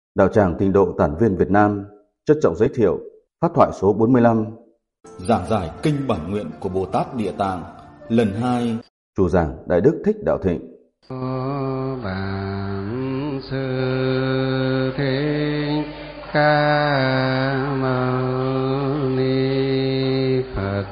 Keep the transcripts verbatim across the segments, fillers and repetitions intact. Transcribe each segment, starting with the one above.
Đạo tràng Tịnh độ Tản Viên Việt Nam trân trọng giới thiệu pháp thoại số bốn mươi lăm, giảng giải kinh bản nguyện của Bồ Tát Địa Tạng lần hai. chủ giảng Đại Đức Thích Đạo Thịnh. Bản sư Thích Ca Mâu Ni Phật.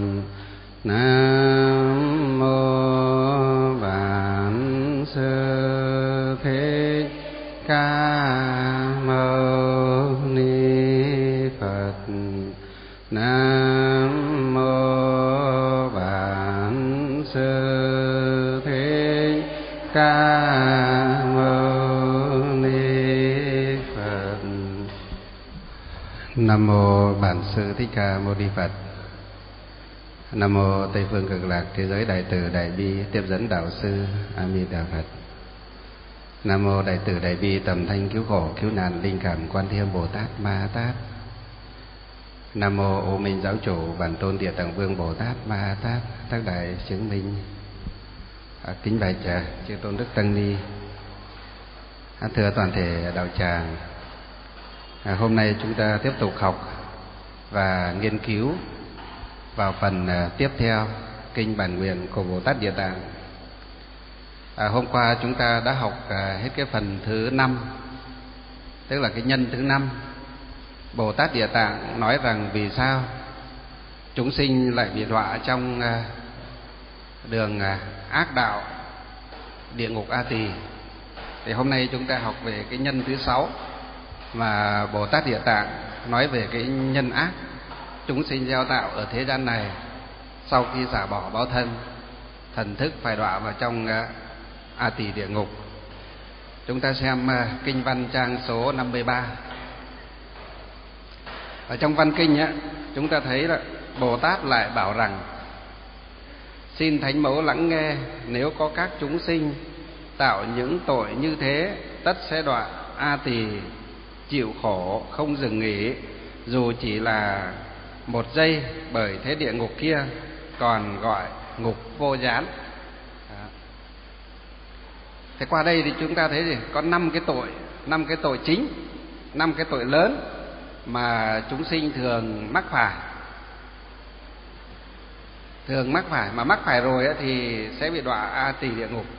Nam mô Bản sư Thích Ca Mâu Ni Phật. Nam mô Bản sư Thích Ca Mâu Ni Phật. Nam mô Bản sư Thích Ca Mâu Ni Phật. Nam mô Tây phương Cực Lạc thế giới đại từ đại bi tiếp dẫn đạo sư A Di Đà Phật. Nam mô đại từ đại bi tầm thanh cứu khổ cứu nạn linh cảm Quan Thế Âm Bồ Tát Ma Tát. Nam mô Ô Minh Giáo Chủ Bản Tôn Địa Tạng Vương Bồ Tát Ma Tát tác đại chứng minh. À, kính bạch à, chư tôn đức tăng ni, à, thưa toàn thể đạo tràng, à, hôm nay chúng ta tiếp tục học và nghiên cứu vào phần à, tiếp theo kinh bản nguyện của Bồ Tát Địa Tạng. À, hôm qua chúng ta đã học à, hết cái phần thứ năm, tức là cái nhân thứ năm. Bồ Tát Địa Tạng nói rằng vì sao chúng sinh lại bị đọa trong à, đường à, ác đạo địa ngục A Tỳ. Thì hôm nay chúng ta học về cái nhân thứ sáu mà Bồ Tát Địa Tạng nói về cái nhân ác chúng sinh gieo tạo ở thế gian này sau khi xả bỏ báo thân, thần thức phải đọa vào trong uh, A Tỳ địa ngục. Chúng ta xem uh, kinh văn trang số năm mươi ba. Ở trong văn kinh á, chúng ta thấy là Bồ Tát lại bảo rằng: xin Thánh Mẫu lắng nghe, nếu có các chúng sinh tạo những tội như thế, tất sẽ đọa A Tỳ chịu khổ không dừng nghỉ, dù chỉ là một giây, bởi thế địa ngục kia còn gọi ngục vô gián. Thế qua đây thì chúng ta thấy gì? Có năm cái tội, năm cái tội chính, năm cái tội lớn mà chúng sinh thường mắc phải. Thường mắc phải, mà mắc phải rồi thì sẽ bị đọa A Tỳ địa ngục.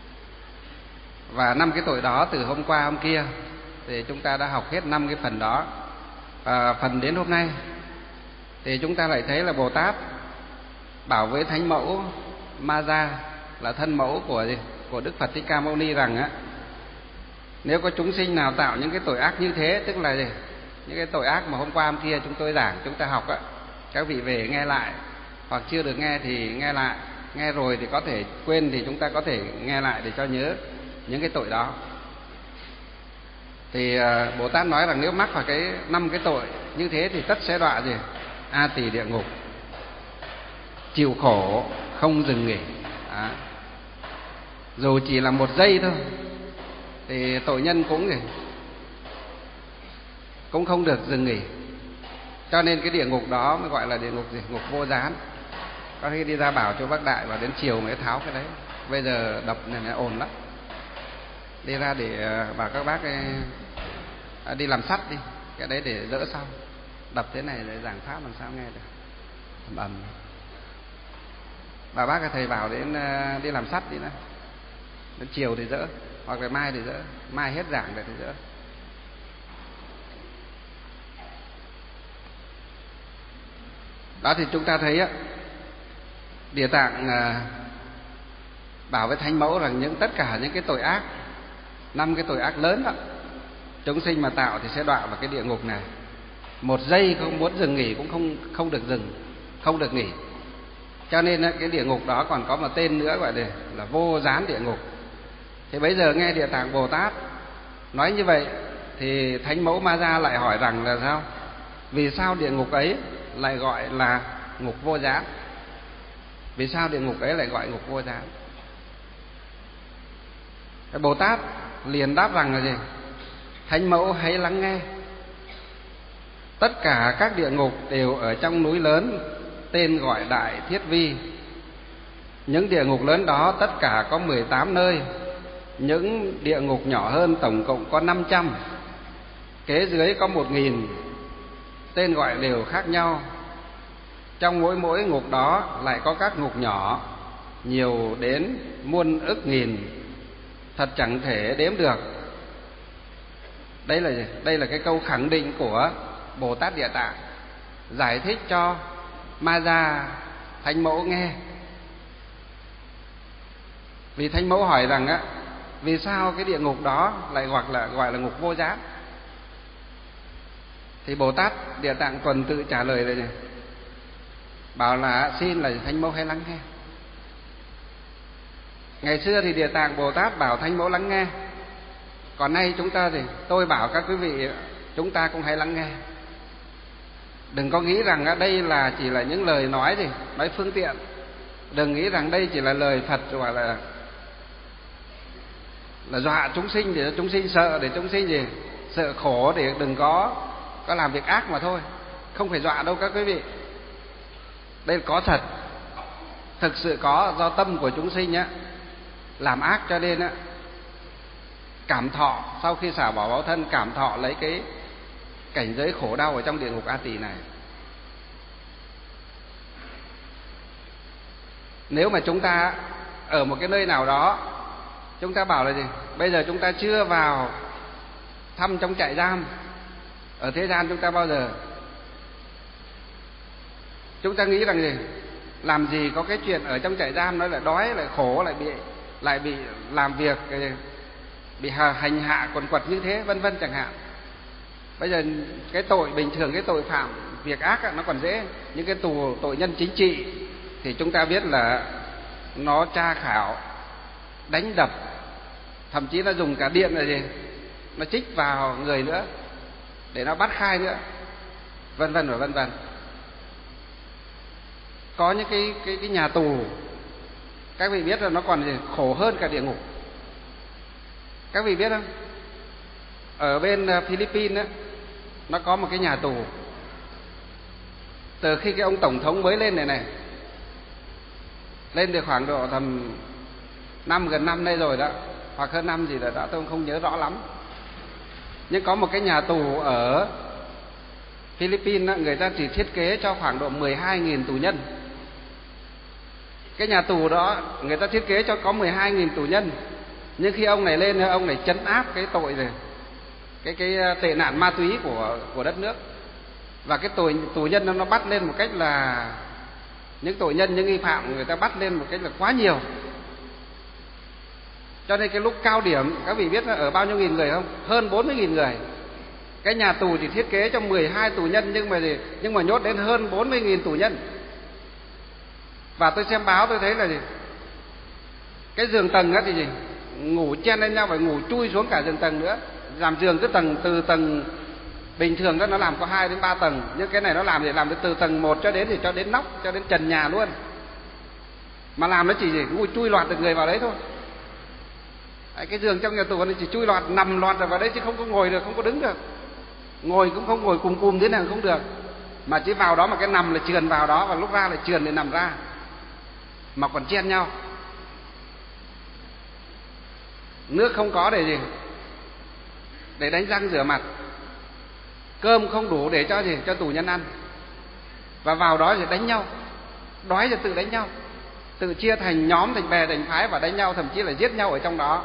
Và năm cái tội đó từ hôm qua hôm kia thì chúng ta đã học hết năm cái phần đó. Và phần đến hôm nay thì chúng ta lại thấy là Bồ Tát bảo với Thánh Mẫu Ma Gia, là thân mẫu của của Đức Phật Thích Ca Mâu Ni rằng á, nếu có chúng sinh nào tạo những cái tội ác như thế, tức là gì? Những cái tội ác mà hôm qua hôm kia chúng tôi giảng, chúng ta học á, các vị về nghe lại, hoặc chưa được nghe thì nghe lại, nghe rồi thì có thể quên thì chúng ta có thể nghe lại để cho nhớ những cái tội đó. Thì uh, Bồ Tát nói rằng nếu mắc vào cái năm cái tội như thế thì tất sẽ đọa gì? A Tỳ địa ngục, chịu khổ không dừng nghỉ. Đó. Dù chỉ là một giây thôi thì tội nhân cũng gì? Cũng không được dừng nghỉ. Cho nên cái địa ngục đó mới gọi là địa ngục gì? Ngục vô gián. Có khi đi ra bảo cho bác Đại vào đến chiều mới tháo cái đấy. Bây giờ đập này nó ồn lắm. Đi ra để bảo các bác ấy, à, đi làm sắt đi, cái đấy để đỡ sau. Đập thế này để giảng pháp làm sao nghe được, ầm ầm. Bà bác cái thầy bảo đến uh, đi làm sắt đi nữa, đến chiều thì đỡ, hoặc là mai thì đỡ, mai hết giảng rồi thì đỡ. Đó thì chúng ta thấy á, Địa Tạng uh, bảo với Thánh Mẫu rằng những tất cả những cái tội ác, năm cái tội ác lớn đó, chúng sinh mà tạo thì sẽ đọa vào cái địa ngục này. Một giây không muốn dừng nghỉ cũng không không được dừng, không được nghỉ. Cho nên cái địa ngục đó còn có một tên nữa gọi là, là vô gián địa ngục. Thì bây giờ nghe Địa Tạng Bồ Tát nói như vậy thì Thánh Mẫu Ma Gia lại hỏi rằng là sao? Vì sao địa ngục ấy lại gọi là ngục vô gián? Vì sao địa ngục ấy lại gọi ngục vô gián? Cái Bồ Tát liền đáp rằng là gì? Thánh Mẫu hãy lắng nghe. Tất cả các địa ngục đều ở trong núi lớn tên gọi Đại Thiết Vi. Những địa ngục lớn đó tất cả có mười tám nơi. Những địa ngục nhỏ hơn tổng cộng có năm trăm. Kế dưới có một nghìn, tên gọi đều khác nhau. Trong mỗi mỗi ngục đó lại có các ngục nhỏ, nhiều đến muôn ức nghìn, thật chẳng thể đếm được. Đây là đây là cái câu khẳng định của Bồ Tát Địa Tạng, giải thích cho Ma Gia Thánh Mẫu nghe. Vì Thánh Mẫu hỏi rằng á, vì sao cái địa ngục đó lại hoặc là gọi là ngục vô gián? Thì Bồ Tát Địa Tạng Tuần tự trả lời là gì? Bảo là xin là Thánh Mẫu hãy lắng nghe. Ngày xưa thì Địa Tạng Bồ Tát bảo Thánh Mẫu lắng nghe, còn nay chúng ta thì tôi bảo các quý vị chúng ta cũng hãy lắng nghe. Đừng có nghĩ rằng ở đây là chỉ là những lời nói gì, nói phương tiện. Đừng nghĩ rằng đây chỉ là lời Phật gọi là là dọa chúng sinh để chúng sinh sợ, để chúng sinh gì sợ khổ, để đừng có có làm việc ác mà thôi. Không phải dọa đâu các quý vị. Đây là có thật, thực sự có, do tâm của chúng sinh á làm ác cho nên á cảm thọ, sau khi xả bỏ báo thân cảm thọ lấy cái cảnh giới khổ đau ở trong địa ngục A Tỳ này. Nếu mà chúng ta ở một cái nơi nào đó, chúng ta bảo là gì? Bây giờ chúng ta chưa vào thăm trong trại giam. Ở thế gian chúng ta bao giờ chúng ta nghĩ rằng gì? Làm gì có cái chuyện ở trong trại giam nó lại đói, lại khổ, lại bị lại bị làm việc, bị hành hạ quần quật như thế, vân vân chẳng hạn. Bây giờ cái tội bình thường, cái tội phạm việc ác nó còn dễ. Những cái tù tội nhân chính trị thì chúng ta biết là nó tra khảo, đánh đập, thậm chí nó dùng cả điện là gì, nó chích vào người nữa để nó bắt khai nữa, vân vân và vân vân. Có những cái cái cái nhà tù các vị biết là nó còn gì khổ hơn cả địa ngục. Các vị biết không? Ở bên Philippines á, nó có một cái nhà tù. Từ khi cái ông tổng thống mới lên này này, lên được khoảng độ tầm năm gần năm nay rồi đó, hoặc hơn năm gì rồi đó, tôi không nhớ rõ lắm. Nhưng có một cái nhà tù ở Philippines á, người ta chỉ thiết kế cho khoảng độ mười hai nghìn tù nhân. Cái nhà tù đó người ta thiết kế cho có mười hai nghìn tù nhân. Nhưng khi ông này lên, ông này trấn áp cái tội rồi, cái cái tệ nạn ma túy của của đất nước. Và cái tội tù nhân nó bắt lên một cách là, những tội nhân, những nghi phạm người ta bắt lên một cách là quá nhiều. Cho nên cái lúc cao điểm, các vị biết là ở bao nhiêu nghìn người không? Hơn bốn mươi nghìn người. Cái nhà tù chỉ thiết kế cho mười hai tù nhân, nhưng mà gì? Nhưng mà nhốt đến hơn bốn mươi nghìn tù nhân. Và tôi xem báo tôi thấy là gì? Cái giường tầng á thì gì? Ngủ chen lên nhau, phải ngủ chui xuống cả giường tầng nữa. Làm giường cái tầng, từ tầng bình thường đó nó làm có hai đến ba tầng, nhưng cái này nó làm để làm từ tầng một cho đến thì cho đến nóc, cho đến trần nhà luôn. Mà làm nó chỉ gì? Ngồi chui loạt được người vào đấy thôi. Đấy, cái giường trong nhà tù nó chỉ chui loạt, nằm loạt rồi vào đấy, chứ không có ngồi được, không có đứng được. Ngồi cũng không ngồi cùng cùng thế nào không được. Mà chỉ vào đó mà cái nằm là trườn vào đó, và lúc ra là trườn để nằm ra. Mà còn chen nhau. Nước không có để gì? Để đánh răng rửa mặt. Cơm không đủ để cho gì? Cho tù nhân ăn. Và vào đó thì đánh nhau. Đói thì tự đánh nhau, tự chia thành nhóm, thành bè, thành phái và đánh nhau, thậm chí là giết nhau ở trong đó.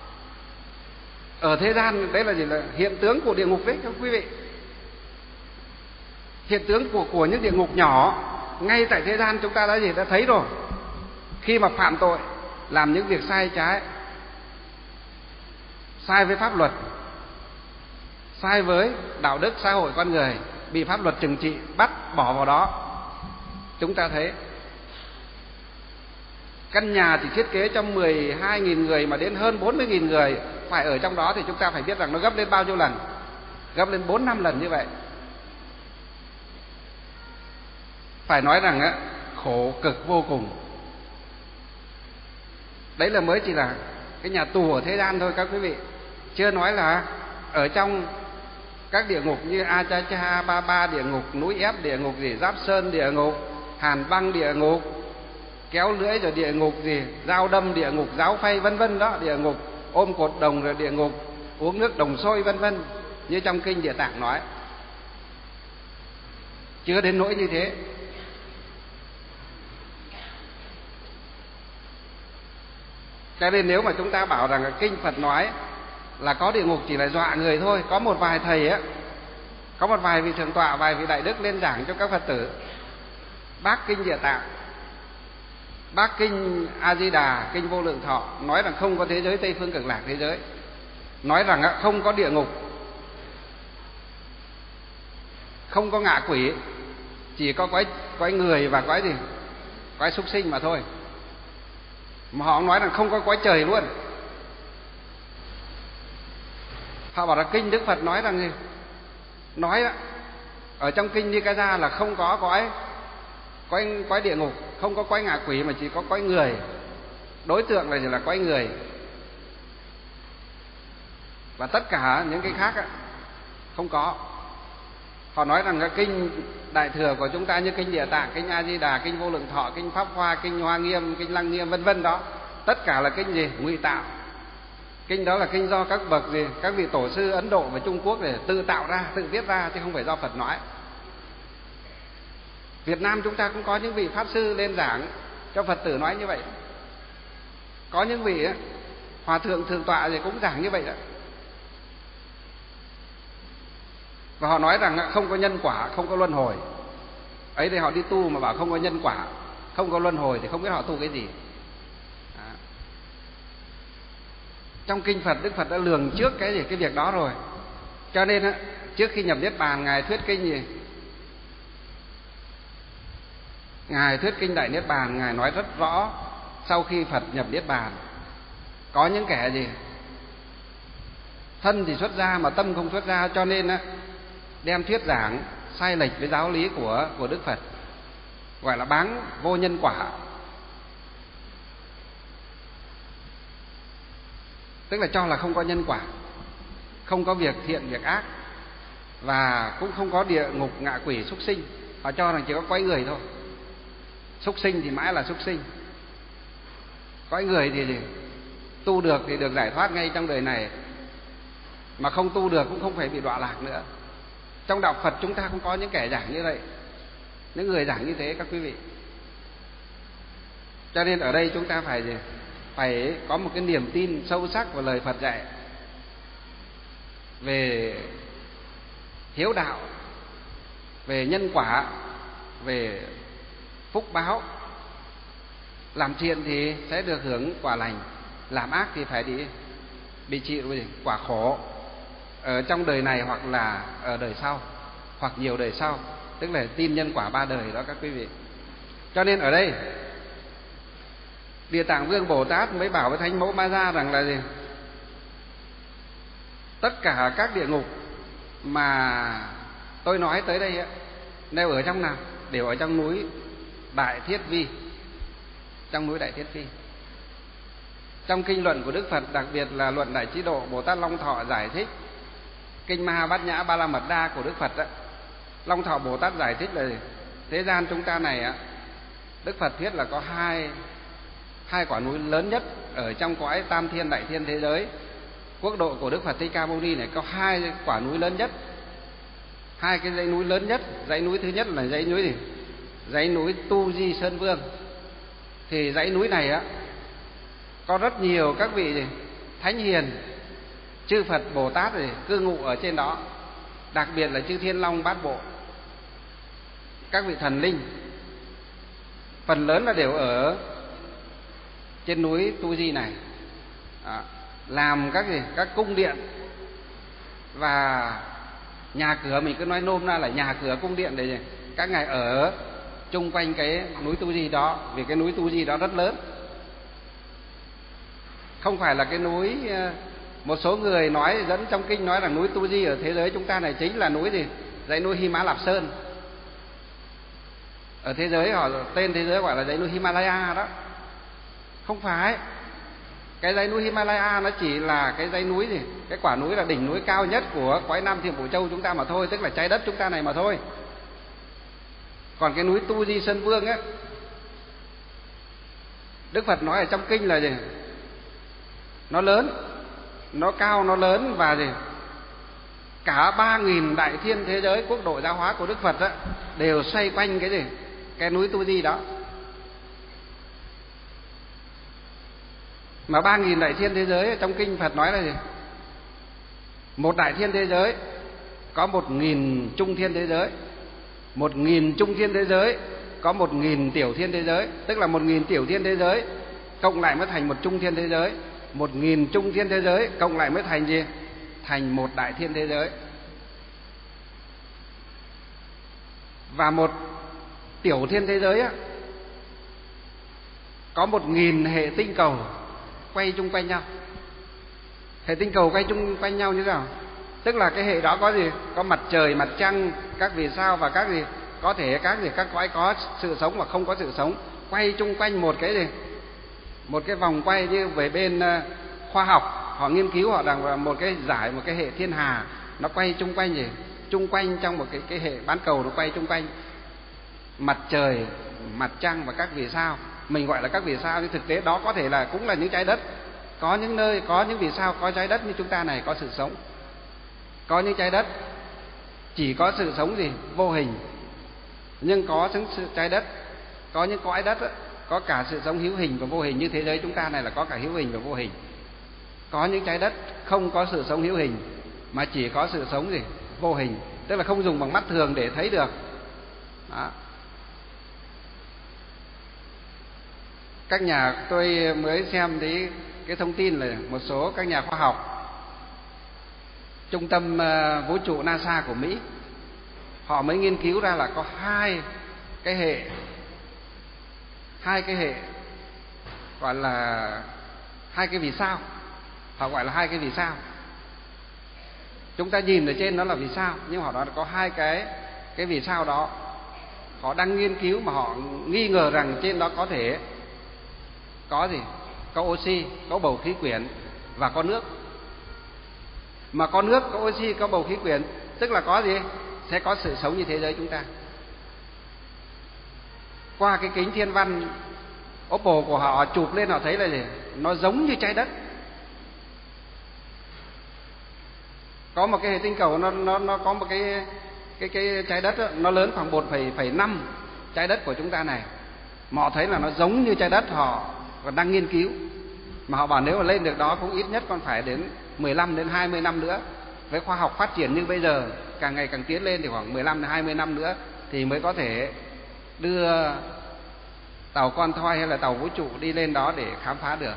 Ở thế gian đấy là gì? Là hiện tướng của địa ngục đấy các quý vị. Hiện tướng của của những địa ngục nhỏ ngay tại thế gian chúng ta đã gì? Đã thấy rồi. Khi mà phạm tội, làm những việc sai trái, sai với pháp luật, sai với đạo đức xã hội con người, bị pháp luật trừng trị, bắt bỏ vào đó. Chúng ta thấy căn nhà chỉ thiết kế cho mười hai nghìn người mà đến hơn bốn mươi nghìn người phải ở trong đó, thì chúng ta phải biết rằng nó gấp lên bao nhiêu lần. Gấp lên bốn năm lần như vậy. Phải nói rằng á, khổ cực vô cùng. Đấy là mới chỉ là cái nhà tù ở thế gian thôi các quý vị. Chưa nói là ở trong các địa ngục như A Cha Cha, Ba Ba địa ngục, núi ép địa ngục gì, Giáp Sơn địa ngục, Hàn Băng địa ngục, kéo lưỡi rồi địa ngục gì, dao đâm địa ngục, giáo phay vân vân đó, địa ngục ôm cột đồng rồi địa ngục uống nước đồng sôi vân vân. như trong kinh Địa Tạng nói. Chưa đến nỗi như thế. Cho nên nếu mà chúng ta bảo rằng là kinh Phật nói là có địa ngục chỉ là dọa người thôi, có một vài thầy á, có một vài vị thượng tọa, vài vị đại đức lên giảng cho các Phật tử bác kinh Địa Tạng, bác kinh A Di Đà, kinh Vô Lượng Thọ, nói rằng không có thế giới Tây Phương Cực Lạc thế giới, nói rằng không có địa ngục, không có ngạ quỷ, chỉ có quái quái người và quái gì, quái súc sinh mà thôi. Mà họ nói rằng không có quái trời luôn. Họ bảo là kinh Đức Phật nói rằng gì, nói đó, ở trong kinh Nikaya là không có quái quái quái địa ngục, không có quái ngạ quỷ, mà chỉ có quái người. Đối tượng là gì, là quái người. Và tất cả những cái khác á, không có. Họ nói rằng cái kinh đại thừa của chúng ta như kinh Địa Tạng, kinh A Di Đà, kinh Vô Lượng Thọ, kinh Pháp Hoa, kinh Hoa Nghiêm, kinh Lăng Nghiêm vân vân đó, tất cả là kinh gì, ngụy tạo. Kinh đó là kinh do các bậc gì, các vị tổ sư Ấn Độ và Trung Quốc để tự tạo ra, tự viết ra, chứ không phải do Phật nói. Việt Nam chúng ta cũng có những vị pháp sư lên giảng cho Phật tử nói như vậy. Có những vị ấy, hòa thượng thượng tọa thì cũng giảng như vậy đó. Và họ nói rằng không có nhân quả, không có luân hồi. Ấy thì họ đi tu mà bảo không có nhân quả, không có luân hồi thì không biết họ tu cái gì. Đó. Trong kinh Phật, Đức Phật đã lường trước cái gì, cái việc đó rồi. Cho nên á, trước khi nhập Niết Bàn, Ngài thuyết kinh gì? Ngài thuyết kinh Đại Niết Bàn, Ngài nói rất rõ sau khi Phật nhập Niết Bàn có những kẻ gì? Thân thì xuất ra mà tâm không xuất ra, cho nên á, đem thuyết giảng sai lệch với giáo lý của, của Đức Phật, gọi là báng vô nhân quả. Tức là cho là không có nhân quả, không có việc thiện việc ác, và cũng không có địa ngục ngạ quỷ súc sinh. Họ cho rằng chỉ có quái người thôi. Súc sinh thì mãi là súc sinh, quái người thì gì? Tu được thì được giải thoát ngay trong đời này, mà không tu được cũng không phải bị đọa lạc nữa. Trong đạo Phật chúng ta cũng có những kẻ giảng như vậy, những người giảng như thế các quý vị. Cho nên ở đây chúng ta phải gì? Phải có một cái niềm tin sâu sắc vào lời Phật dạy về hiếu đạo, về nhân quả, về phúc báo. Làm thiện thì sẽ được hưởng quả lành, làm ác thì phải đi bị chịu quả khổ ở trong đời này hoặc là ở đời sau, hoặc nhiều đời sau. Tức là tin nhân quả ba đời đó các quý vị. Cho nên ở đây Địa Tạng Vương Bồ Tát mới bảo với Thánh Mẫu Ma Gia rằng là gì? Tất cả các địa ngục mà tôi nói tới đây đều ở trong nào? Đều ở trong núi Đại Thiết Vi. Trong núi Đại Thiết Vi. Trong kinh luận của Đức Phật, đặc biệt là luận Đại Chí Độ, Bồ Tát Long Thọ giải thích kinh Ma Bát Nhã Ba La Mật Đa của Đức Phật đó. Long Thọ Bồ Tát giải thích là thế gian chúng ta này á, Đức Phật thiết là có hai hai quả núi lớn nhất ở trong cõi Tam Thiên Đại Thiên thế giới. Quốc độ của Đức Phật Thích Ca Mâu Ni này có hai quả núi lớn nhất, hai cái dãy núi lớn nhất. Dãy núi thứ nhất là dãy núi gì? Dãy núi Tu Di Sơn Vương. Thì dãy núi này á có rất nhiều các vị gì? Thánh hiền, chư Phật Bồ Tát gì? Cư ngụ ở trên đó, đặc biệt là chư Thiên Long Bát Bộ, các vị thần linh, phần lớn là đều ở trên núi Tu Di này. Đó. Làm các gì? Các cung điện và nhà cửa, mình cứ nói nôm na là nhà cửa cung điện để các ngài ở chung quanh cái núi Tu Di đó, vì cái núi Tu Di đó rất lớn. Không phải là cái núi, một số người nói dẫn trong kinh nói rằng núi Tu Di ở thế giới chúng ta này chính là núi gì? Dãy núi Hy Mã Lạp Sơn. Ở thế giới họ tên thế giới gọi là dãy núi Himalaya đó. Không phải. Cái dãy núi Himalaya nó chỉ là cái dãy núi gì? Cái quả núi là đỉnh núi cao nhất của cõi Nam Thiên Bộ Châu chúng ta mà thôi, tức là trái đất chúng ta này mà thôi. Còn cái núi Tu Di Sơn Vương á, Đức Phật nói ở trong kinh là gì? Nó lớn, nó cao, nó lớn và gì? cả ba nghìn đại thiên thế giới quốc độ giáo hóa của Đức Phật đó, đều xoay quanh cái gì? Cái núi Tu Di đó. Mà ba nghìn đại thiên thế giới trong kinh Phật nói là gì? Một đại thiên thế giới có một nghìn trung thiên thế giới, một nghìn trung thiên thế giới có một nghìn tiểu thiên thế giới, tức là một nghìn tiểu thiên thế giới cộng lại mới thành một trung thiên thế giới, một nghìn trung thiên thế giới cộng lại mới thành gì? Thành một đại thiên thế giới. Và một tiểu thiên thế giới á, có một nghìn hệ tinh cầu quay chung quanh nhau. Hệ tinh cầu quay chung quanh nhau như thế nào? Tức là cái hệ đó có gì? Có mặt trời, mặt trăng, các vì sao và các gì? Có thể các gì? Các cõi có sự sống và không có sự sống, quay chung quanh một cái gì? Một cái vòng quay như về bên khoa học, họ nghiên cứu họ rằng là một cái giải, một cái hệ thiên hà, nó quay chung quanh gì? Chung quanh trong một cái cái hệ bán cầu, nó quay chung quanh mặt trời, mặt trăng và các vì sao. Mình gọi là các vì sao, nhưng thực tế đó có thể là cũng là những trái đất. Có những nơi có những vì sao có trái đất như chúng ta này có sự sống. Có những trái đất chỉ có sự sống gì? Vô hình, nhưng có sự trái đất. Có những cõi đất đó, có cả sự sống hữu hình và vô hình, như thế giới chúng ta này là có cả hữu hình và vô hình. Có những trái đất không có sự sống hữu hình mà chỉ có sự sống gì? Vô hình, tức là không dùng bằng mắt thường để thấy được. Đó. Các nhà tôi mới xem thấy cái thông tin là một số các nhà khoa học trung tâm vũ trụ NASA của Mỹ, họ mới nghiên cứu ra là có hai cái hệ hai cái hệ gọi là hai cái vì sao. Họ gọi là hai cái vì sao. Chúng ta nhìn ở trên nó là vì sao, nhưng họ nói là có hai cái cái vì sao đó. Họ đang nghiên cứu mà họ nghi ngờ rằng trên đó có thể có gì? Có oxy, có bầu khí quyển và có nước. Mà có nước, có oxy, có bầu khí quyển, tức là có gì? Sẽ có sự sống như thế giới chúng ta. Qua cái kính thiên văn Oppo của họ chụp lên, họ thấy là gì? Nó giống như trái đất. Có một cái hệ tinh cầu nó nó nó có một cái cái cái trái đất đó, nó lớn khoảng một phẩy năm trái đất của chúng ta này. Mà họ thấy là nó giống như trái đất, họ còn đang nghiên cứu. Mà họ bảo nếu mà lên được đó cũng ít nhất còn phải đến mười lăm đến hai mươi năm nữa. Với khoa học phát triển như bây giờ, càng ngày càng tiến lên thì khoảng mười lăm đến hai mươi năm nữa thì mới có thể đưa tàu con thoi hay là tàu vũ trụ đi lên đó để khám phá được.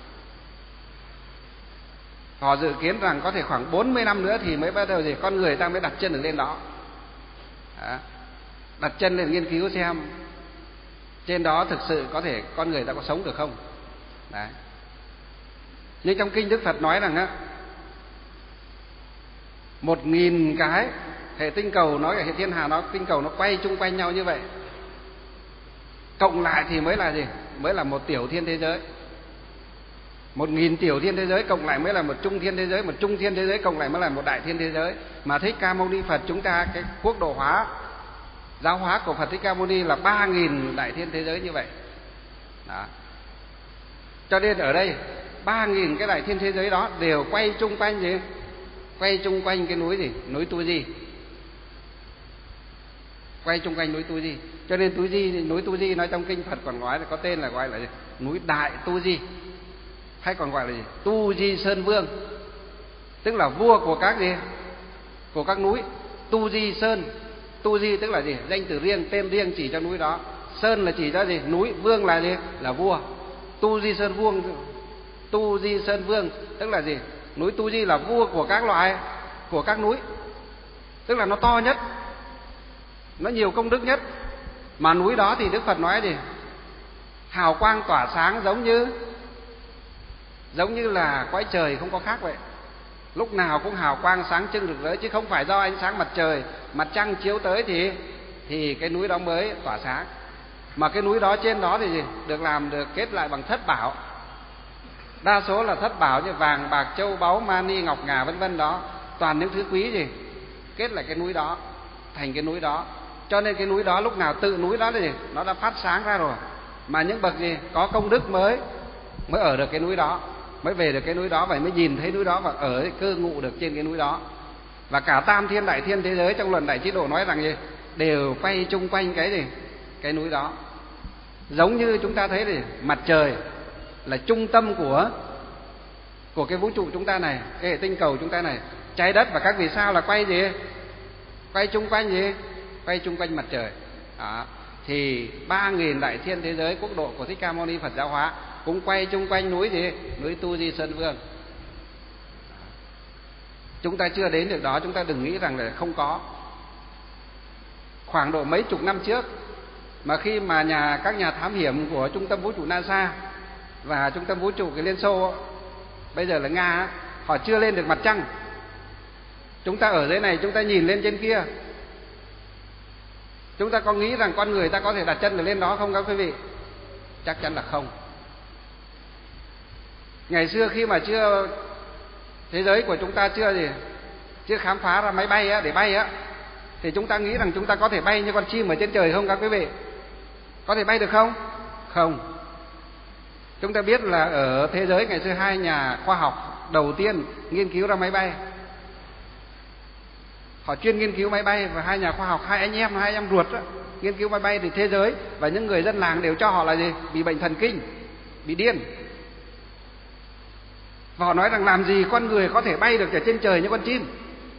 Họ dự kiến rằng có thể khoảng bốn mươi năm nữa thì mới bắt đầu gì con người ta mới đặt chân được lên đó. Đó. Đặt chân lên nghiên cứu xem trên đó thực sự có thể con người ta có sống được không. Đấy. Nhưng trong kinh Đức Phật nói rằng á, một nghìn cái hệ tinh cầu, nói hệ thiên hà, nó tinh cầu nó quay chung quanh nhau như vậy, cộng lại thì mới là gì? Mới là một tiểu thiên thế giới. Một nghìn tiểu thiên thế giới cộng lại mới là một trung thiên thế giới, một trung thiên thế giới cộng lại mới là một đại thiên thế giới. Mà Thích Ca Mâu Ni Phật chúng ta, cái quốc độ hóa, giáo hóa của Phật Thích Ca Mâu Ni là ba nghìn đại thiên thế giới như vậy. Đó. Cho nên ở đây ba nghìn cái đại thiên thế giới đó đều quay chung quanh gì? Quay chung quanh cái núi gì? Núi Tu Di. Quay chung quanh núi Tu Di. Cho nên Tu Di, núi Tu Di nói trong kinh Phật còn nói là có tên là gọi là gì? Núi Đại Tu Di, hay còn gọi là gì? Tu Di Sơn Vương, tức là vua của các gì? Của các núi. Tu Di Sơn, Tu Di tức là gì? Danh từ riêng, tên riêng chỉ cho núi đó. Sơn là chỉ cho gì? Núi. Vương là gì? Là vua. Tu Di Sơn Vương, Tu Di Sơn Vương tức là gì? Núi Tu Di là vua của các loại, của các núi, tức là nó to nhất, nó nhiều công đức nhất. Mà núi đó thì Đức Phật nói gì? Hào quang tỏa sáng giống như giống như là cõi trời không có khác vậy. Lúc nào cũng hào quang sáng trưng rực rỡ, chứ không phải do ánh sáng mặt trời, mặt trăng chiếu tới thì thì cái núi đó mới tỏa sáng. Mà cái núi đó trên đó thì gì? Được làm được kết lại bằng thất bảo. Đa số là thất bảo như vàng, bạc, châu báu, mani, ngọc ngà vân vân đó, toàn những thứ quý gì kết lại cái núi đó, thành cái núi đó. Cho nên cái núi đó lúc nào tự núi đó là gì? Nó đã phát sáng ra rồi. Mà những bậc gì có công đức mới mới ở được cái núi đó, mới về được cái núi đó, và mới nhìn thấy núi đó và ở cư ngụ được trên cái núi đó. Và cả tam thiên đại thiên thế giới trong luận Đại Chí Độ nói rằng gì? Đều quay chung quanh cái gì? Cái núi đó. Giống như chúng ta thấy thì mặt trời là trung tâm của của cái vũ trụ chúng ta này, cái hệ tinh cầu chúng ta này. Trái đất và các vì sao là quay gì? Quay chung quanh gì? Quay chung quanh mặt trời. Đó. Thì ba nghìn đại thiên thế giới quốc độ của Thích Ca Mâu Ni Phật giáo hóa cũng quay chung quanh núi gì? Núi Tu Di Sơn Vương. Chúng ta chưa đến được đó, chúng ta đừng nghĩ rằng là không có. Khoảng độ mấy chục năm trước, mà khi mà nhà các nhà thám hiểm của trung tâm vũ trụ NASA và trung tâm vũ trụ cái Liên Xô, bây giờ là Nga, họ chưa lên được mặt trăng. Chúng ta ở dưới này, chúng ta nhìn lên trên kia, chúng ta có nghĩ rằng con người ta có thể đặt chân được lên đó không các quý vị? Chắc chắn là không. Ngày xưa khi mà chưa thế giới của chúng ta chưa gì chưa khám phá ra máy bay á, để bay á, thì chúng ta nghĩ rằng chúng ta có thể bay như con chim ở trên trời không các quý vị? Có thể bay được không? Không. Chúng ta biết là ở thế giới ngày xưa hai nhà khoa học đầu tiên nghiên cứu ra máy bay. Họ chuyên nghiên cứu máy bay, và hai nhà khoa học, hai anh em, hai anh em ruột đó, nghiên cứu máy bay thì thế giới và những người dân làng đều cho họ là gì? Bị bệnh thần kinh, bị điên. Và họ nói rằng làm gì con người có thể bay được ở trên trời như con chim.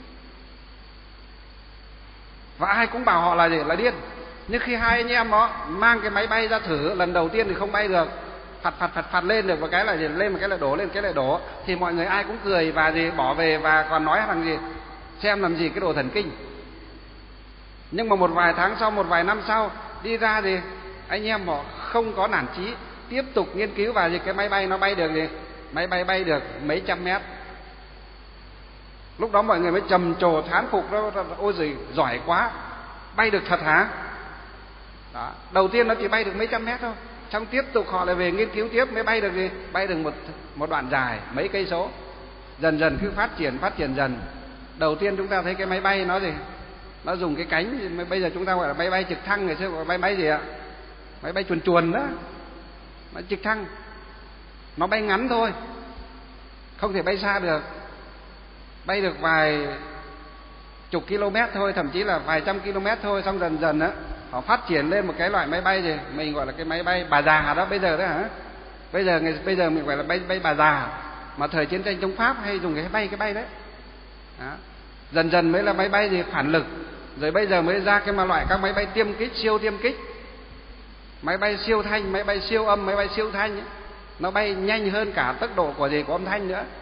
Và ai cũng bảo họ là gì? Là điên. Nhưng khi hai anh em đó mang cái máy bay ra thử lần đầu tiên thì không bay được, phạt phạt phạt phạt lên được một cái là gì? Lên một cái là đổ, lên cái lại đổ, thì mọi người ai cũng cười và gì bỏ về, và còn nói rằng gì? Xem làm gì cái đồ thần kinh. Nhưng mà một vài tháng sau, một vài năm sau đi ra thì anh em họ không có nản chí, tiếp tục nghiên cứu, và gì cái máy bay nó bay được gì? Máy bay bay được mấy trăm mét. Lúc đó mọi người mới trầm trồ thán phục đó, ôi giời, giỏi quá, bay được thật hả? Đó. Đầu tiên nó chỉ bay được mấy trăm mét thôi, xong tiếp tục họ lại về nghiên cứu tiếp, mới bay được gì? Bay được một một đoạn dài mấy cây số. Dần dần cứ phát triển phát triển dần. Đầu tiên chúng ta thấy cái máy bay nó gì? Nó dùng cái cánh, bây giờ chúng ta gọi là máy bay trực thăng, ngày xưa gọi là máy bay gì ạ? Máy bay chuồn chuồn đó. Máy trực thăng. Nó bay ngắn thôi, không thể bay xa được. Bay được vài chục km thôi, thậm chí là vài trăm km thôi. Xong dần dần á, họ phát triển lên một cái loại máy bay gì? Mình gọi là cái máy bay bà già đó bây giờ đó hả? Bây giờ ngày bây giờ mình gọi là bay bay bà già. Mà thời chiến tranh chống Pháp hay dùng cái bay cái bay đấy. Đó. Dần dần mới là máy bay gì? Phản lực. Rồi bây giờ mới ra cái mà loại các máy bay tiêm kích, siêu tiêm kích, máy bay siêu thanh, máy bay siêu âm, máy bay siêu thanh ấy. Nó bay nhanh hơn cả tốc độ của gì? Của âm thanh nữa.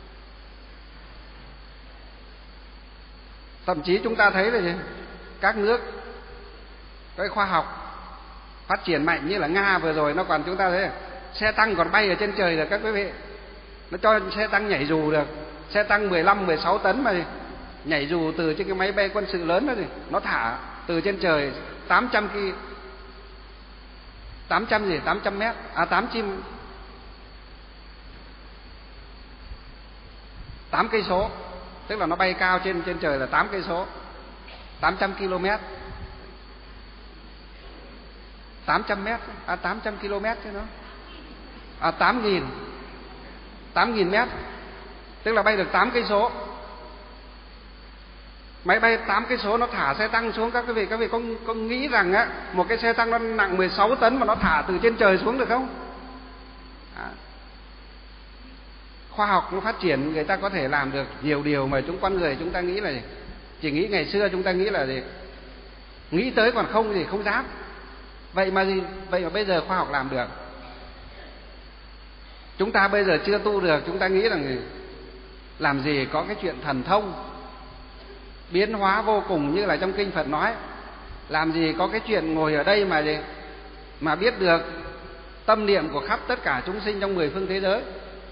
Thậm chí chúng ta thấy là gì? Các nước cái khoa học phát triển mạnh như là Nga vừa rồi, nó còn chúng ta thấy xe tăng còn bay ở trên trời được các quý vị. Nó cho xe tăng nhảy dù được. Xe tăng mười lăm mười sáu tấn mà nhảy dù từ trên cái máy bay quân sự lớn đó thì nó thả từ trên trời tám trăm ki tám trăm gì? tám trăm mét, à tám chim tám cây số. Tức là nó bay cao trên trên trời là tám cây số. tám trăm ki lô mét. tám trăm mét, à tám trăm ki lô mét chứ nó. À tám nghìn. tám nghìn mét. Tức là bay được tám cây số. Máy bay tám cây số nó thả xe tăng xuống, các quý vị các vị có có nghĩ rằng á một cái xe tăng nó nặng mười sáu tấn mà nó thả từ trên trời xuống được không? À. Khoa học nó phát triển, người ta có thể làm được nhiều điều mà chúng con người chúng ta nghĩ là gì? Chỉ nghĩ ngày xưa chúng ta nghĩ là gì? Nghĩ tới còn không gì không dám. Vậy mà gì? Vậy mà bây giờ khoa học làm được. Chúng ta bây giờ chưa tu được, chúng ta nghĩ rằng gì? Làm gì có cái chuyện thần thông biến hóa vô cùng như là trong kinh Phật nói. Làm gì có cái chuyện ngồi ở đây mà gì? Mà biết được tâm niệm của khắp tất cả chúng sinh trong mười phương thế giới.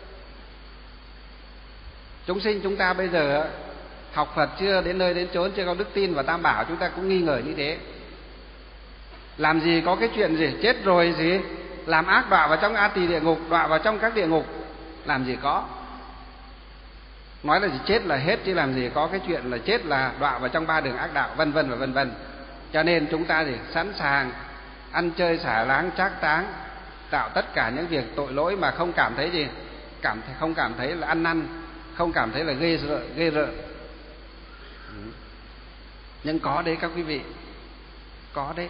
Chúng sinh chúng ta bây giờ học Phật chưa đến nơi đến chốn, chưa có đức tin và Tam Bảo, chúng ta cũng nghi ngờ như thế. Làm gì có cái chuyện gì chết rồi gì làm ác đọa vào trong A Tỳ địa ngục, đọa vào trong các địa ngục, làm gì có. Nói là gì chết là hết, chứ làm gì có cái chuyện là chết là đọa vào trong ba đường ác đạo, vân vân và vân vân. Cho nên chúng ta thì sẵn sàng ăn chơi xả láng trác táng, tạo tất cả những việc tội lỗi mà không cảm thấy gì, cảm không cảm thấy là ăn năn, không cảm thấy là ghê rợ, ghê rợ. Nhưng có đấy các quý vị, có đấy.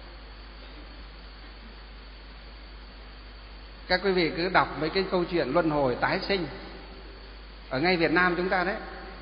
Các quý vị cứ đọc mấy cái câu chuyện luân hồi tái sinh ở ngay Việt Nam chúng ta đấy.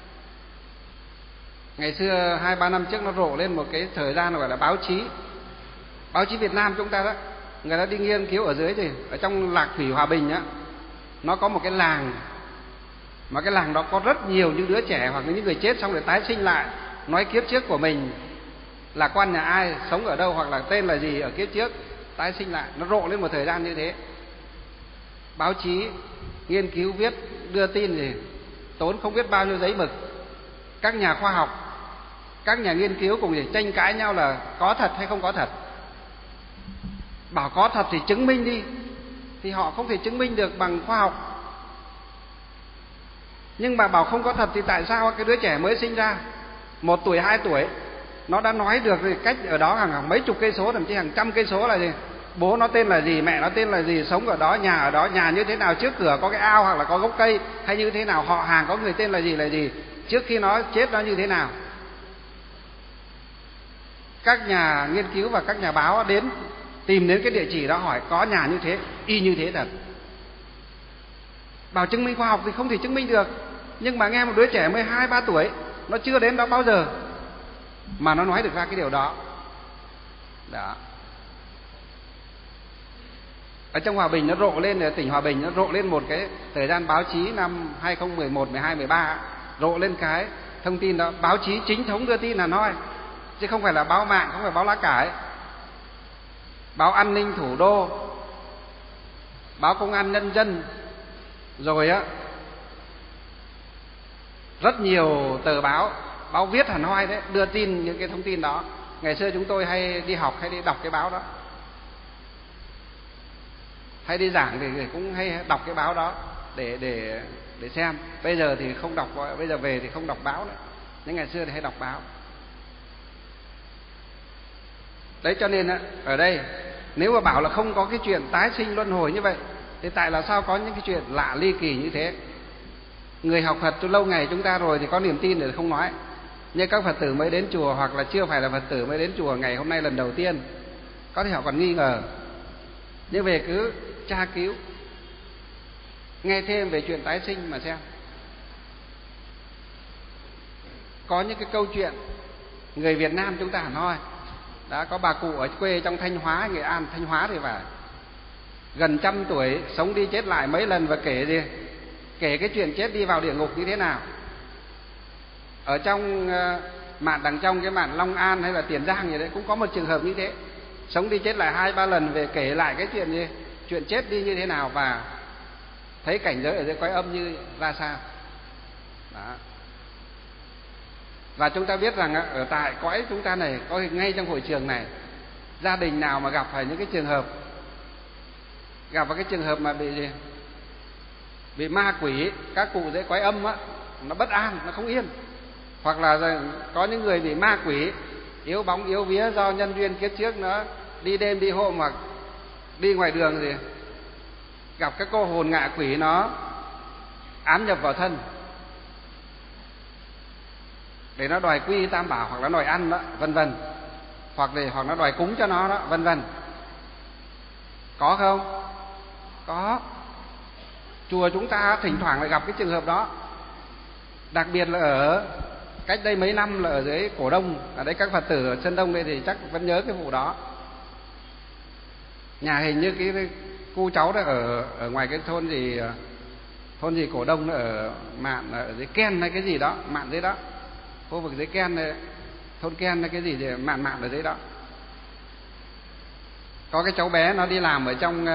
Ngày xưa hai ba năm trước nó rộ lên một cái thời gian gọi là báo chí, báo chí Việt Nam chúng ta đó, người ta đi nghiên cứu ở dưới thì ở trong Lạc Thủy Hòa Bình á, nó có một cái làng, mà cái làng đó có rất nhiều những đứa trẻ hoặc những người chết xong rồi tái sinh lại, nói kiếp trước của mình là quan nhà ai, sống ở đâu hoặc là tên là gì ở kiếp trước, tái sinh lại. Nó rộ lên một thời gian như thế. Báo chí nghiên cứu viết đưa tin thì tốn không biết bao nhiêu giấy mực. Các nhà khoa học, các nhà nghiên cứu cùng để tranh cãi nhau là có thật hay không có thật. Bảo có thật thì chứng minh đi, thì họ không thể chứng minh được bằng khoa học. Nhưng mà bảo không có thật thì tại sao cái đứa trẻ mới sinh ra một tuổi hai tuổi nó đã nói được thì cách ở đó hàng, hàng mấy chục cây số, thậm chí hàng trăm cây số là gì, bố nó tên là gì, mẹ nó tên là gì, sống ở đó, nhà ở đó, nhà như thế nào, trước cửa có cái ao hoặc là có gốc cây hay như thế nào, họ hàng có người tên là gì là gì, trước khi nó chết nó như thế nào. Các nhà nghiên cứu và các nhà báo đến tìm đến cái địa chỉ đó hỏi có nhà như thế, y như thế thật. Bảo chứng minh khoa học thì không thể chứng minh được. Nhưng mà nghe một đứa trẻ mới hai ba tuổi, nó chưa đến đó bao giờ mà nó nói được ra cái điều đó. Đó. Ở trong Hòa Bình nó rộ lên, ở tỉnh Hòa Bình nó rộ lên một cái thời gian báo chí năm hai không một một, mười hai, mười ba, rộ lên cái thông tin đó, báo chí chính thống đưa tin là nói, chứ không phải là báo mạng, không phải báo lá cải. Báo An ninh Thủ đô, báo Công an Nhân dân, rồi á rất nhiều tờ báo, báo viết hẳn hoi đấy, đưa tin những cái thông tin đó. Ngày xưa chúng tôi hay đi học hay đi đọc cái báo đó, hay đi giảng thì cũng hay đọc cái báo đó để để để xem. Bây giờ thì không đọc, bây giờ về thì không đọc báo nữa, nhưng ngày xưa thì hay đọc báo. Đấy, cho nên ở đây nếu mà bảo là không có cái chuyện tái sinh luân hồi như vậy thì tại là sao có những cái chuyện lạ ly kỳ như thế? Người học Phật từ lâu ngày chúng ta rồi thì có niềm tin để không nói. Nhưng các Phật tử mới đến chùa hoặc là chưa phải là Phật tử mới đến chùa ngày hôm nay lần đầu tiên, có thể họ còn nghi ngờ. Nhưng về cứ tra cứu, nghe thêm về chuyện tái sinh mà xem. Có những cái câu chuyện người Việt Nam chúng ta hẳn hoi. Đã có bà cụ ở quê trong Thanh Hóa, Nghệ An, Thanh Hóa thì phải, gần trăm tuổi, sống đi chết lại mấy lần và kể gì? Kể cái chuyện chết đi vào địa ngục như thế nào. Ở trong uh, mạn đằng trong cái mạn Long An hay là Tiền Giang gì đấy cũng có một trường hợp như thế, sống đi chết lại hai ba lần về kể lại cái chuyện gì, chuyện chết đi như thế nào và thấy cảnh giới ở dưới cõi âm như ra sao. Đó. Và chúng ta biết rằng ở tại cõi chúng ta này, có ngay trong hội trường này, gia đình nào mà gặp phải những cái trường hợp, gặp vào cái trường hợp mà bị gì? Bị ma quỷ, các cụ dưới cõi âm á, nó bất an, nó không yên. Hoặc là có những người bị ma quỷ yếu bóng yếu vía do nhân duyên kiếp trước nó đi đêm đi hôm hoặc đi ngoài đường gì, gặp các cô hồn ngạ quỷ nó ám nhập vào thân để nó đòi quy tam bảo hoặc là đòi ăn đó, vân vân, hoặc để hoặc nó đòi cúng cho nó đó, vân vân. Có không? Có. Chùa chúng ta thỉnh thoảng lại gặp cái trường hợp đó. Đặc biệt là ở cách đây mấy năm là ở dưới Cổ Đông, ở đây các Phật tử ở Sơn Đông đây thì chắc vẫn nhớ cái vụ đó. Nhà hình như cái cô cháu đó ở ở ngoài cái thôn gì, thôn gì Cổ Đông ở mạn ở dưới Ken hay cái gì đó, mạn dưới đó, khu vực dưới Ken này, thôn Ken hay cái gì thì mạn mạn ở dưới đó. Có cái cháu bé nó đi làm ở trong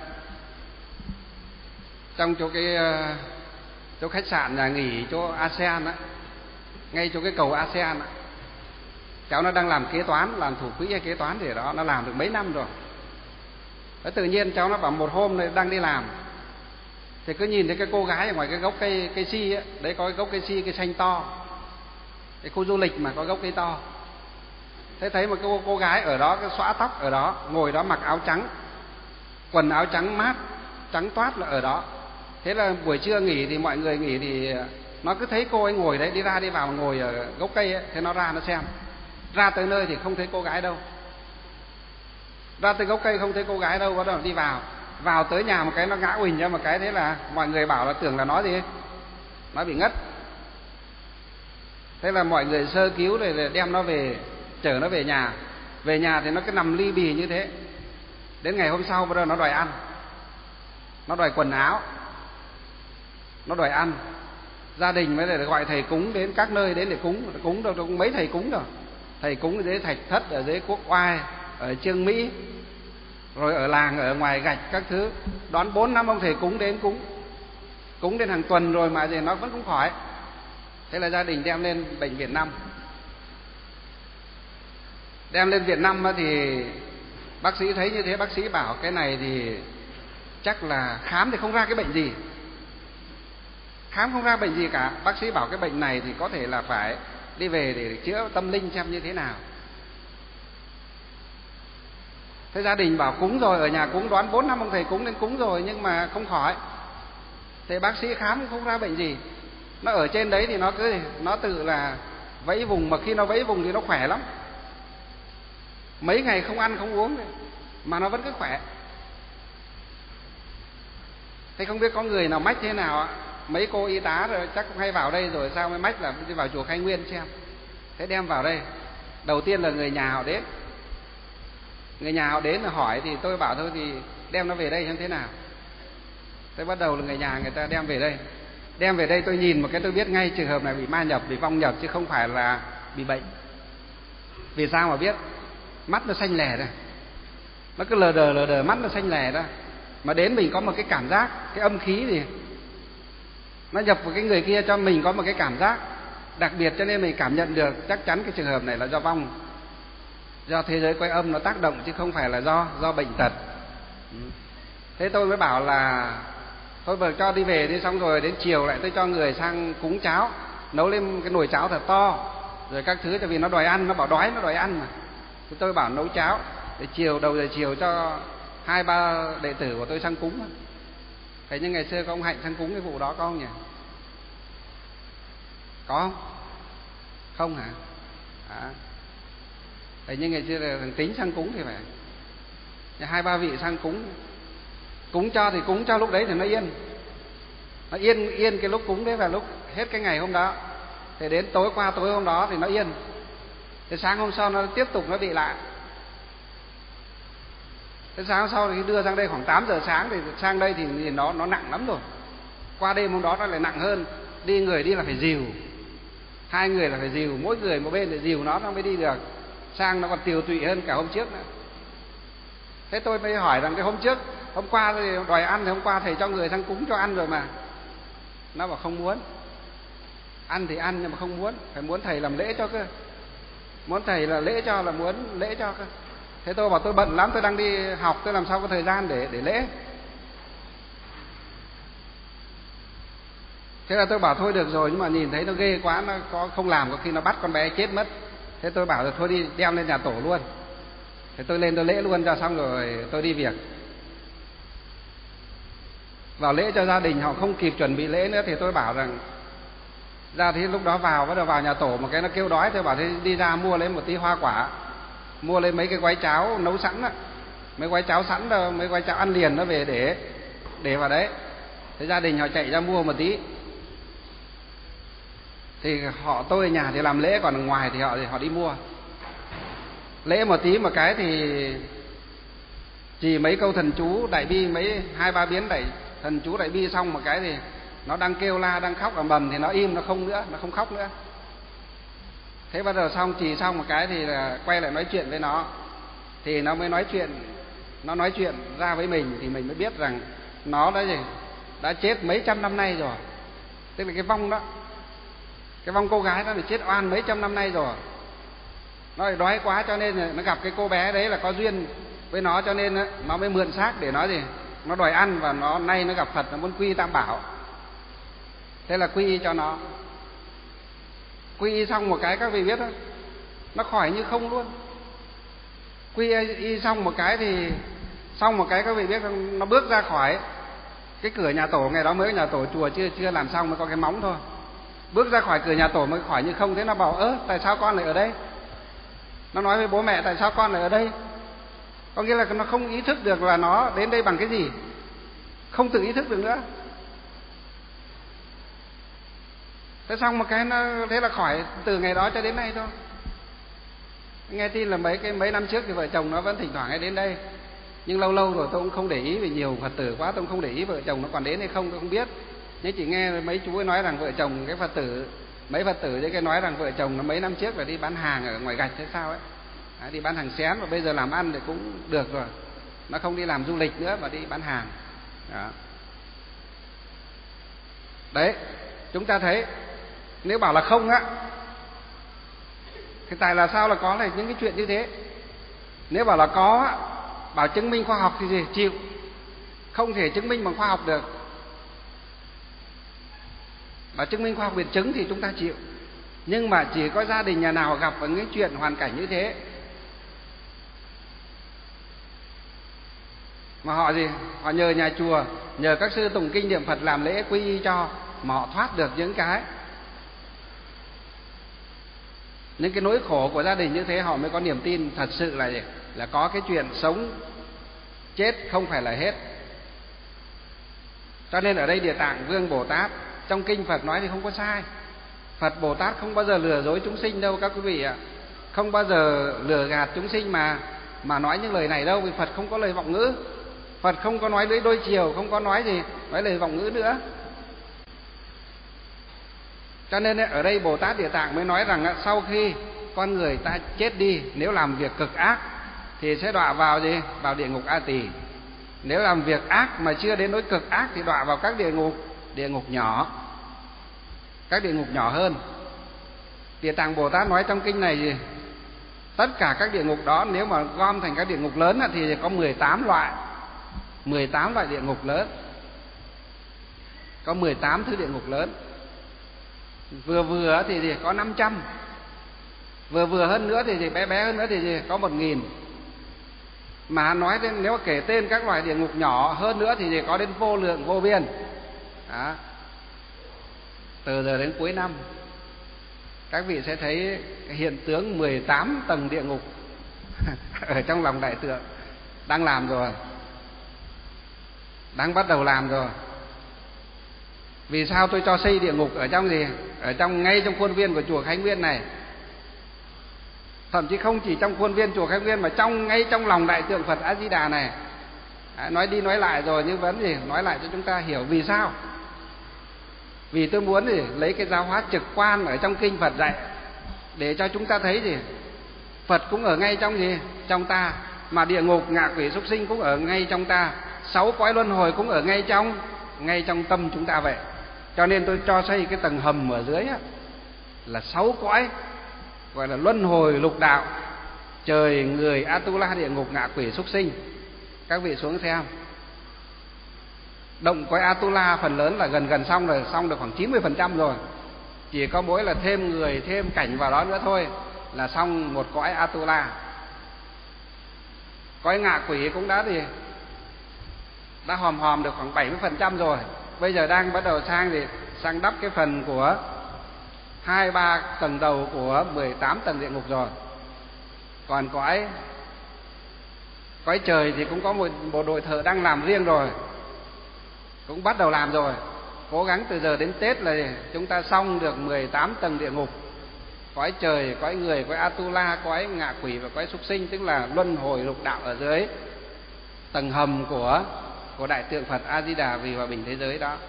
trong chỗ cái chỗ khách sạn nhà nghỉ chỗ a sê an á, ngay chỗ cái cầu a sê an á. Cháu nó đang làm kế toán, làm thủ quỹ hay kế toán gì đó, nó làm được mấy năm rồi. Thế tự nhiên cháu nó bảo một hôm này đang đi làm thì cứ nhìn thấy cái cô gái ở ngoài cái gốc cây cây si á, đấy có cái gốc cây si cây xanh to, cái khu du lịch mà có gốc cây to. Thế thấy một cô cô gái ở đó, cái xõa tóc ở đó, ngồi đó mặc áo trắng, quần áo trắng mát, trắng toát là ở đó. Thế là buổi trưa nghỉ thì mọi người nghỉ thì nó cứ thấy cô ấy ngồi đấy, đi ra đi vào ngồi ở gốc cây ấy, thế nó ra nó xem. Ra tới nơi thì không thấy cô gái đâu, ra tới gốc cây không thấy cô gái đâu, bắt đầu đi vào. Vào tới nhà một cái nó ngã uỳnh ra một cái, thế là mọi người bảo là tưởng là nó gì, nó bị ngất. Thế là mọi người sơ cứu rồi đem nó về, chở nó về nhà. Về nhà thì nó cứ nằm ly bì như thế. Đến ngày hôm sau bắt đầu nó đòi ăn, nó đòi quần áo, nó đòi ăn. Gia đình mới để gọi thầy cúng đến các nơi đến để cúng. Cúng đâu cũng mấy thầy cúng rồi. Thầy cúng ở dưới Thạch Thất, ở dưới Quốc Oai, ở Chương Mỹ, rồi ở làng, ở ngoài Gạch các thứ. Đón bốn năm ông thầy cúng đến cúng. Cúng đến hàng tuần rồi mà gì nó vẫn không khỏi. Thế là gia đình đem lên bệnh viện năm. Đem lên Việt Nam thì bác sĩ thấy như thế, bác sĩ bảo cái này thì chắc là khám thì không ra cái bệnh gì. Khám không ra bệnh gì cả. Bác sĩ bảo cái bệnh này thì có thể là phải đi về để chữa tâm linh xem như thế nào. Thế gia đình bảo cúng rồi, ở nhà cúng, đoán bốn năm ông thầy cúng đến cúng rồi nhưng mà không khỏi. Thế bác sĩ khám thì không ra bệnh gì. Nó ở trên đấy thì nó cứ nó tự là vẫy vùng, mà khi nó vẫy vùng thì nó khỏe lắm. Mấy ngày không ăn không uống mà nó vẫn cứ khỏe. Thế không biết có người nào mách thế nào ạ? Mấy cô y tá rồi chắc cũng hay vào đây rồi sao mới mách là đi vào chùa Khai Nguyên xem. Thế đem vào đây. Đầu tiên là người nhà họ đến. Người nhà họ đến là hỏi thì tôi bảo thôi thì đem nó về đây xem thế nào. Thế bắt đầu là người nhà người ta đem về đây. Đem về đây tôi nhìn một cái tôi biết ngay trường hợp này bị ma nhập, bị vong nhập chứ không phải là bị bệnh. Vì sao mà biết? Mắt nó xanh lè đây, nó cứ lờ đờ lờ đờ, mắt nó xanh lè đó. Mà đến mình có một cái cảm giác, cái âm khí gì nó nhập vào cái người kia cho mình có một cái cảm giác đặc biệt, cho nên mình cảm nhận được chắc chắn cái trường hợp này là do vong, do thế giới quay âm nó tác động chứ không phải là do do bệnh tật. Thế tôi mới bảo là tôi vừa cho đi về đi, xong rồi đến chiều lại tôi cho người sang cúng cháo, nấu lên cái nồi cháo thật to rồi các thứ, tại vì nó đòi ăn, nó bảo đói nó đòi ăn mà. Thì tôi bảo nấu cháo để chiều, đầu giờ chiều cho hai ba đệ tử của tôi sang cúng. Thế nhưng ngày xưa có ông Hạnh sang cúng cái vụ đó có không nhỉ? Có không? Không hả? À. Thế nhưng ngày xưa là thằng Tính sang cúng thì phải. Hai ba vị sang cúng. Cúng cho thì cúng cho lúc đấy thì nó yên. Nó yên yên cái lúc cúng đấy và lúc hết cái ngày hôm đó. Thì đến tối qua tối hôm đó thì nó yên. Thế sáng hôm sau nó tiếp tục nó bị lại. Thế sáng hôm sau thì đưa sang đây khoảng tám giờ sáng thì sang đây thì nó nó nặng lắm rồi. Qua đêm hôm đó nó lại nặng hơn. Đi người đi là phải dìu. Hai người là phải dìu, mỗi người một bên để dìu nó nó mới đi được. Sang nó còn tiều tụy hơn cả hôm trước nữa. Thế tôi mới hỏi rằng cái hôm trước, hôm qua thì đòi ăn thì hôm qua thầy cho người sang cúng cho ăn rồi mà. Nó bảo không muốn. Ăn thì ăn nhưng mà không muốn, phải muốn thầy làm lễ cho cơ. Muốn thầy là lễ cho, là muốn lễ cho cơ. Thế tôi bảo tôi bận lắm, tôi đang đi học, tôi làm sao có thời gian để để lễ. Thế là tôi bảo thôi được rồi, nhưng mà nhìn thấy nó ghê quá, nó có không làm có khi nó bắt con bé chết mất. Thế tôi bảo rồi thôi đi đem lên nhà tổ luôn. Thế tôi lên tôi lễ luôn cho xong rồi tôi đi việc. Vào lễ cho gia đình họ không kịp chuẩn bị lễ nữa thì tôi bảo rằng ra thì lúc đó vào bắt đầu vào nhà tổ một cái nó kêu đói, tôi bảo thế đi ra mua lấy một tí hoa quả, mua lấy mấy cái gói cháo nấu sẵn đó, mấy gói cháo sẵn đâu, mấy gói cháo ăn liền nó về để để vào đấy. Thế gia đình họ chạy ra mua một tí. Thì họ tôi ở nhà thì làm lễ, còn ở ngoài thì họ thì họ đi mua. Lễ một tí một cái thì chỉ mấy câu thần chú đại bi, mấy hai ba biến đại thần chú đại bi xong một cái thì nó đang kêu la đang khóc ở mầm thì nó im, nó không nữa, nó không khóc nữa. Thế bắt đầu xong chỉ xong một cái thì là quay lại nói chuyện với nó, thì nó mới nói chuyện, nó nói chuyện ra với mình thì mình mới biết rằng nó đã gì đã chết mấy trăm năm nay rồi. Tức là cái vong đó, cái vong cô gái đó là chết oan mấy trăm năm nay rồi. Nó đói quá cho nên là nó gặp cái cô bé đấy là có duyên với nó, cho nên nó mới mượn xác để nói gì nó đòi ăn, và nó nay nó gặp Phật, nó muốn quy Tam Bảo. Thế là quy y cho nó. Quy y xong một cái các vị biết đó, nó khỏi như không luôn. Quy y xong một cái thì xong một cái các vị biết không, nó bước ra khỏi cái cửa nhà tổ. Ngày đó mới nhà tổ chùa chưa chưa làm xong, mới có cái móng thôi. Bước ra khỏi cửa nhà tổ mới khỏi như không, thế nó bảo ơ tại sao con lại ở đây? Nó nói với bố mẹ tại sao con lại ở đây? Có nghĩa là nó không ý thức được là nó đến đây bằng cái gì, không tự ý thức được nữa. Thế xong một cái nó, thế là khỏi, từ ngày đó cho đến nay thôi. Nghe tin là mấy cái mấy năm trước thì vợ chồng nó vẫn thỉnh thoảng hay đến đây, nhưng lâu lâu rồi tôi cũng không để ý, vì nhiều Phật tử quá tôi cũng không để ý vợ chồng nó còn đến hay không tôi không biết. Nhưng chỉ nghe mấy chú ấy nói rằng vợ chồng cái Phật tử, mấy Phật tử đấy cái nói rằng vợ chồng nó mấy năm trước là đi bán hàng ở ngoài gạch hay sao ấy, à, đi bán hàng xén, và bây giờ làm ăn thì cũng được rồi, nó không đi làm du lịch nữa mà đi bán hàng. Đó. Đấy, chúng ta thấy nếu bảo là không á thì tại là sao là có này những cái chuyện như thế. Nếu bảo là có á, bảo chứng minh khoa học thì gì chịu, không thể chứng minh bằng khoa học được. Bảo chứng minh khoa học biện chứng thì chúng ta chịu. Nhưng mà chỉ có gia đình nhà nào gặp vào những chuyện hoàn cảnh như thế mà họ gì, họ nhờ nhà chùa, nhờ các sư tụng kinh niệm Phật làm lễ quy y cho, mà họ thoát được những cái những cái nỗi khổ của gia đình như thế, họ mới có niềm tin thật sự là gì? Là có cái chuyện sống chết không phải là hết. Cho nên ở đây Địa Tạng Vương Bồ Tát trong kinh Phật nói thì không có sai. Phật Bồ Tát không bao giờ lừa dối chúng sinh đâu các quý vị ạ. Không bao giờ lừa gạt chúng sinh mà mà nói những lời này đâu, vì Phật không có lời vọng ngữ. Phật không có nói lưỡi đôi chiều, không có nói gì, nói lời vọng ngữ nữa. Cho nên ở đây Bồ Tát Địa Tạng mới nói rằng sau khi con người ta chết đi, nếu làm việc cực ác thì sẽ đọa vào gì? Vào địa ngục A Tỳ. Nếu làm việc ác mà chưa đến nỗi cực ác thì đọa vào các địa ngục, địa ngục nhỏ, các địa ngục nhỏ hơn. Địa Tạng Bồ Tát nói trong kinh này gì? Tất cả các địa ngục đó nếu mà gom thành các địa ngục lớn thì có mười tám loại, mười tám loại địa ngục lớn, có mười tám thứ địa ngục lớn. Vừa vừa thì gì? Có năm trăm, vừa vừa hơn nữa thì gì? Bé bé hơn nữa thì gì? Có một nghìn. Mà nói đến nếu kể tên các loại địa ngục nhỏ hơn nữa thì gì? Có đến vô lượng vô biên. Đó. Từ giờ đến cuối năm các vị sẽ thấy hiện tướng mười tám tầng địa ngục ở trong lòng đại tượng. Đang làm rồi, đang bắt đầu làm rồi. Vì sao tôi cho xây địa ngục ở trong gì? Ở trong ngay trong khuôn viên của chùa Khánh Nguyên này. Thậm chí không chỉ trong khuôn viên chùa Khánh Nguyên mà trong ngay trong lòng đại tượng Phật A Di Đà này. À, nói đi nói lại rồi nhưng vẫn gì? Nói lại cho chúng ta hiểu vì sao. Vì tôi muốn gì? Lấy cái giáo hóa trực quan ở trong kinh Phật dạy để cho chúng ta thấy gì? Phật cũng ở ngay trong gì? Trong ta, mà địa ngục, ngạ quỷ, súc sinh cũng ở ngay trong ta, sáu cõi luân hồi cũng ở ngay trong ngay trong tâm chúng ta vậy. Cho nên tôi cho xây cái tầng hầm ở dưới á, là sáu cõi gọi là luân hồi lục đạo, trời, người, Atula, địa ngục, ngạ quỷ, súc sinh. Các vị xuống xem. Động cõi Atula phần lớn là gần gần xong rồi, xong được khoảng chín mươi phần trăm rồi. Chỉ có mỗi là thêm người, thêm cảnh vào đó nữa thôi là xong một cõi Atula. Cõi ngạ quỷ cũng đã thì đã hòm hòm được khoảng bảy mươi phần trăm rồi. Bây giờ đang bắt đầu sang thì sang đắp cái phần của hai ba tầng đầu của mười tám tầng địa ngục rồi. Còn cõi cõi trời thì cũng có một bộ đội thợ đang làm riêng rồi, cũng bắt đầu làm rồi. Cố gắng từ giờ đến Tết là chúng ta xong được mười tám tầng địa ngục. Cõi trời, cõi người, cõi Atula, cõi ngạ quỷ và cõi súc sinh, tức là luân hồi lục đạo ở dưới tầng hầm của của đại tượng Phật A Di Đà vì hòa bình thế giới đó.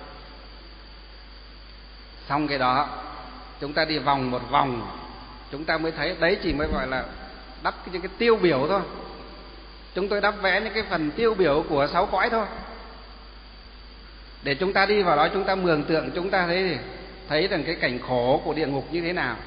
Xong cái đó chúng ta đi vòng một vòng, chúng ta mới thấy đấy, chỉ mới gọi là đắp những cái tiêu biểu thôi. Chúng tôi đắp vẽ những cái phần tiêu biểu của sáu cõi thôi, để chúng ta đi vào đó chúng ta mường tượng, chúng ta thấy thấy rằng cái cảnh khổ của địa ngục như thế nào.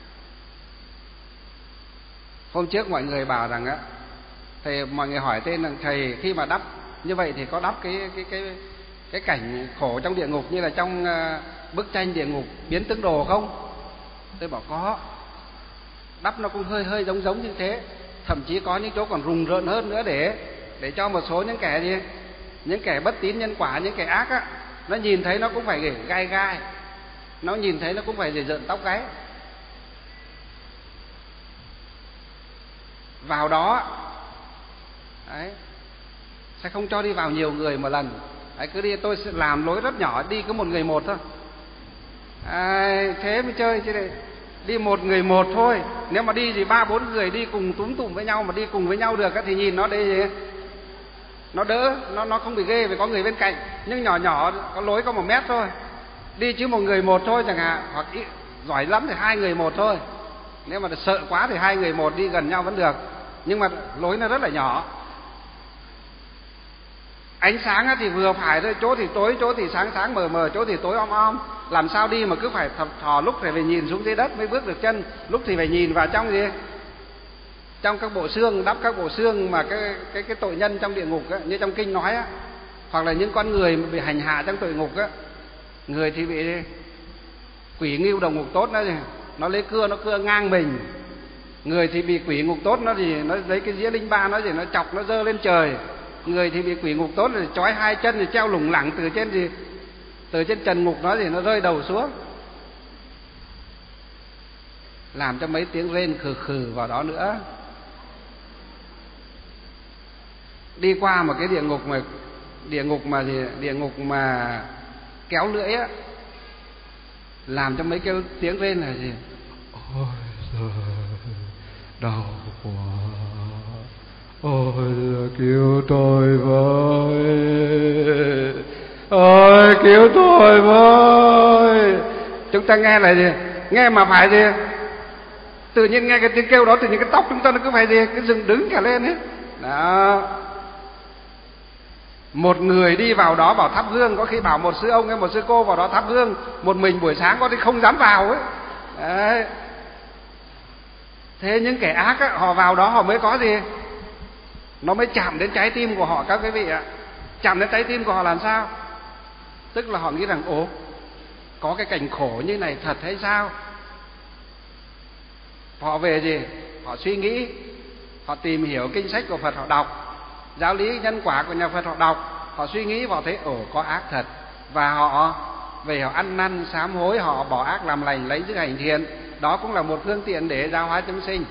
Hôm trước mọi người bảo rằng á, thầy, mọi người hỏi tên rằng thầy khi mà đắp như vậy thì có đắp cái cái cái cái cảnh khổ trong địa ngục như là trong uh, bức tranh địa ngục biến tướng đồ không? Tôi bảo có, đắp nó cũng hơi hơi giống giống như thế, thậm chí có những chỗ còn rùng rợn hơn nữa để để cho một số những kẻ gì, những kẻ bất tín nhân quả, những kẻ ác á, nó nhìn thấy nó cũng phải gai gai, nó nhìn thấy nó cũng phải rợn tóc gáy. Vào đó đấy, sẽ không cho đi vào nhiều người một lần. Đấy, cứ đi, tôi sẽ làm lối rất nhỏ, đi có một người một thôi. À, thế mới chơi chứ này. Đi một người một thôi. Nếu mà đi thì ba bốn người đi cùng túm tụm với nhau, mà đi cùng với nhau được thì nhìn nó đây gì, nó đỡ, nó nó không bị ghê vì có người bên cạnh. Nhưng nhỏ nhỏ có lối có một mét thôi, đi chứ một người một thôi chẳng hạn, hoặc ít, giỏi lắm thì hai người một thôi. Nếu mà sợ quá thì hai người một đi gần nhau vẫn được, nhưng mà lối nó rất là nhỏ. Ánh sáng thì vừa phải thôi, chỗ thì tối, chỗ thì sáng sáng mờ mờ, chỗ thì tối om om. Làm sao đi mà cứ phải thò, thò lúc thì phải nhìn xuống dưới đất mới bước được chân, lúc thì phải nhìn vào trong gì, trong các bộ xương, đắp các bộ xương mà cái cái cái tội nhân trong địa ngục á, như trong kinh nói á, hoặc là những con người mà bị hành hạ trong tội ngục á. Người thì bị quỷ ngưu đồng ngục tốt, nó gì, nó lấy cưa nó cưa ngang mình. Người thì bị quỷ ngục tốt, nó gì, nó lấy cái dĩa linh ba nó gì, nó chọc nó dơ lên trời. Người thì bị quỷ ngục tốt thì trói hai chân thì treo lủng lẳng từ trên gì, từ trên trần ngục nó gì, nó rơi đầu xuống, làm cho mấy tiếng rên khừ khừ vào đó nữa. Đi qua một cái địa ngục mà địa ngục mà gì, địa ngục mà kéo lưỡi á, làm cho mấy cái tiếng rên là gì, ôi giời, đau quá, ôi cứu tôi với, ôi cứu tôi với. Chúng ta nghe là gì, nghe mà phải gì, tự nhiên nghe cái tiếng kêu đó, tự nhiên cái tóc chúng ta nó cứ phải gì, cái dựng đứng cả lên ấy. Đó. Một người đi vào đó bảo thắp hương, có khi bảo một sư ông hay một sư cô vào đó thắp hương, một mình buổi sáng có khi không dám vào ấy. Đấy. Thế những kẻ ác á, họ vào đó họ mới có gì, nó mới chạm đến trái tim của họ các quý vị ạ. Chạm đến trái tim của họ làm sao? Tức là họ nghĩ rằng ồ, có cái cảnh khổ như này thật hay sao? Họ về gì? Họ suy nghĩ, họ tìm hiểu kinh sách của Phật họ đọc, giáo lý nhân quả của nhà Phật họ đọc, họ suy nghĩ, họ thấy ồ có ác thật, và họ về họ ăn năn sám hối, họ bỏ ác làm lành, lấy giữ hành thiện. Đó cũng là một phương tiện để giáo hóa chúng sinh.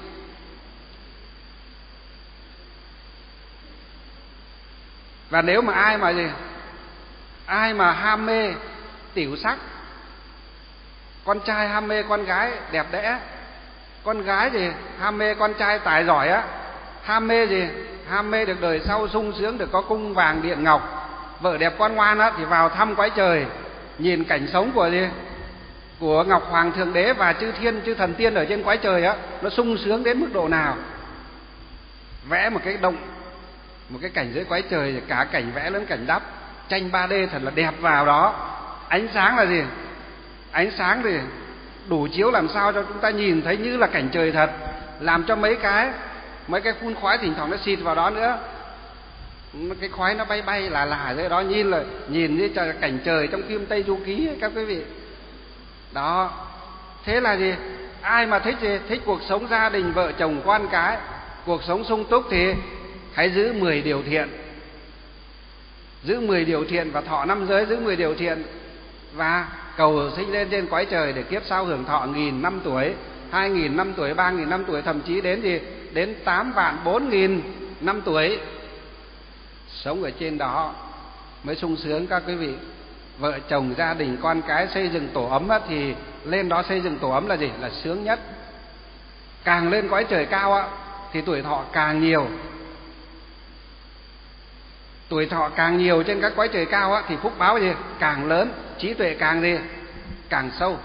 Và nếu mà ai mà gì, ai mà ham mê tiểu sắc, con trai ham mê con gái đẹp đẽ, con gái gì ham mê con trai tài giỏi á, ham mê gì, ham mê được đời sau sung sướng, được có cung vàng điện ngọc, vợ đẹp con ngoan á, thì vào thăm cõi trời, nhìn cảnh sống của gì, của Ngọc Hoàng Thượng Đế và chư thiên chư thần tiên ở trên cõi trời á, nó sung sướng đến mức độ nào. Vẽ một cái động, một cái cảnh dưới cõi trời, cả cảnh vẽ lẫn cảnh đắp, tranh ba D thật là đẹp vào đó. Ánh sáng là gì? Ánh sáng thì đủ chiếu làm sao cho chúng ta nhìn thấy như là cảnh trời thật, làm cho mấy cái mấy cái phun khói thỉnh thoảng nó xịt vào đó nữa, cái khói nó bay bay là là dưới đó, nhìn là nhìn như cảnh trời trong phim Tây Du Ký ấy, các quý vị. Đó. Thế là gì? Ai mà thích gì? Thích cuộc sống gia đình vợ chồng con cái, cuộc sống sung túc thì hãy giữ mười điều thiện. Giữ mười điều thiện và thọ năm giới, giữ mười điều thiện và cầu sinh lên trên cõi trời để kiếp sau hưởng thọ nghìn năm tuổi, hai nghìn năm tuổi, ba nghìn năm tuổi, thậm chí đến gì? Đến tám vạn bốn nghìn năm tuổi. Sống ở trên đó mới sung sướng các quý vị. Vợ chồng, gia đình, con cái xây dựng tổ ấm á, thì lên đó xây dựng tổ ấm là gì? Là sướng nhất. Càng lên cõi trời cao á, thì tuổi thọ càng nhiều. Tuổi thọ càng nhiều trên các cõi trời cao á, thì phúc báo gì? Càng lớn, trí tuệ càng gì? Càng sâu.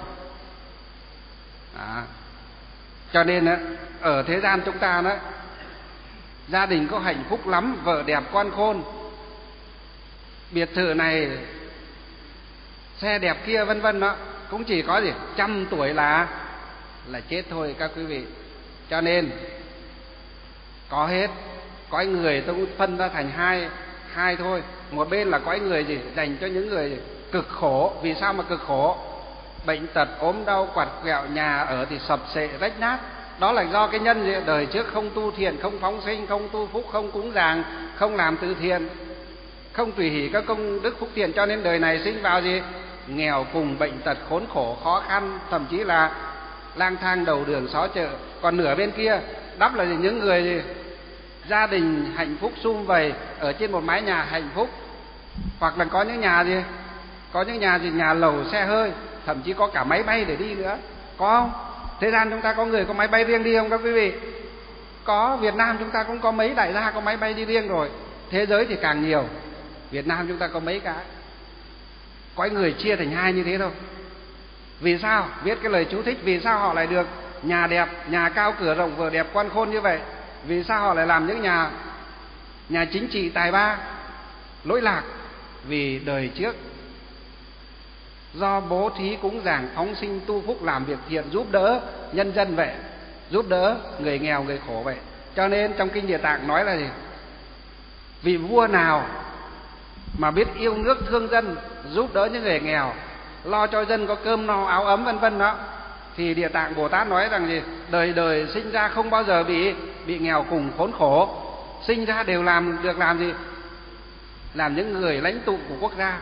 Đó. Cho nên á, ở thế gian chúng ta đó, gia đình có hạnh phúc lắm, vợ đẹp con khôn, biệt thự này, xe đẹp kia vân vân đó, cũng chỉ có gì trăm tuổi là là chết thôi các quý vị. Cho nên có hết. Cõi người tôi cũng phân ra thành hai hai thôi. Một bên là cõi người gì dành cho những người cực khổ. Vì sao mà cực khổ? Bệnh tật, ốm đau, quặt quẹo, nhà ở thì sập sệ rách nát. Đó là do cái nhân gì? Đời trước không tu thiện, không phóng sinh, không tu phúc, không cúng dường, không làm từ thiện, không tùy hỷ các công đức phúc thiện, cho nên đời này sinh vào gì? nghèo cùng, bệnh tật, khốn khổ, khó khăn, thậm chí là lang thang đầu đường xó chợ. Còn nửa bên kia đắp là những người gì? Gia đình hạnh phúc sum vầy ở trên một mái nhà hạnh phúc, hoặc là có những nhà gì? Có những nhà gì nhà lầu xe hơi, thậm chí có cả máy bay để đi nữa, có không? Thế gian chúng ta có người có máy bay riêng đi không các quý vị? Có. Việt Nam chúng ta cũng có mấy đại gia có máy bay đi riêng rồi. Thế giới thì càng nhiều, Việt Nam chúng ta có mấy cái. Có người chia thành hai như thế thôi. Vì sao? Viết cái lời chú thích vì sao họ lại được nhà đẹp, nhà cao cửa rộng vừa đẹp quan khôn như vậy. Vì sao họ lại làm những nhà nhà chính trị tài ba lỗi lạc? Vì đời trước do bố thí cúng dường, phóng sinh tu phúc, làm việc thiện, giúp đỡ nhân dân vậy, giúp đỡ người nghèo người khổ vậy. Cho nên trong kinh Địa Tạng nói là gì? Vị vua nào mà biết yêu nước thương dân, giúp đỡ những người nghèo, lo cho dân có cơm no áo ấm vân vân đó, thì Địa Tạng Bồ Tát nói rằng gì? Đời đời sinh ra không bao giờ bị bị nghèo cùng khốn khổ, sinh ra đều làm được làm gì? Làm những người lãnh tụ của quốc gia.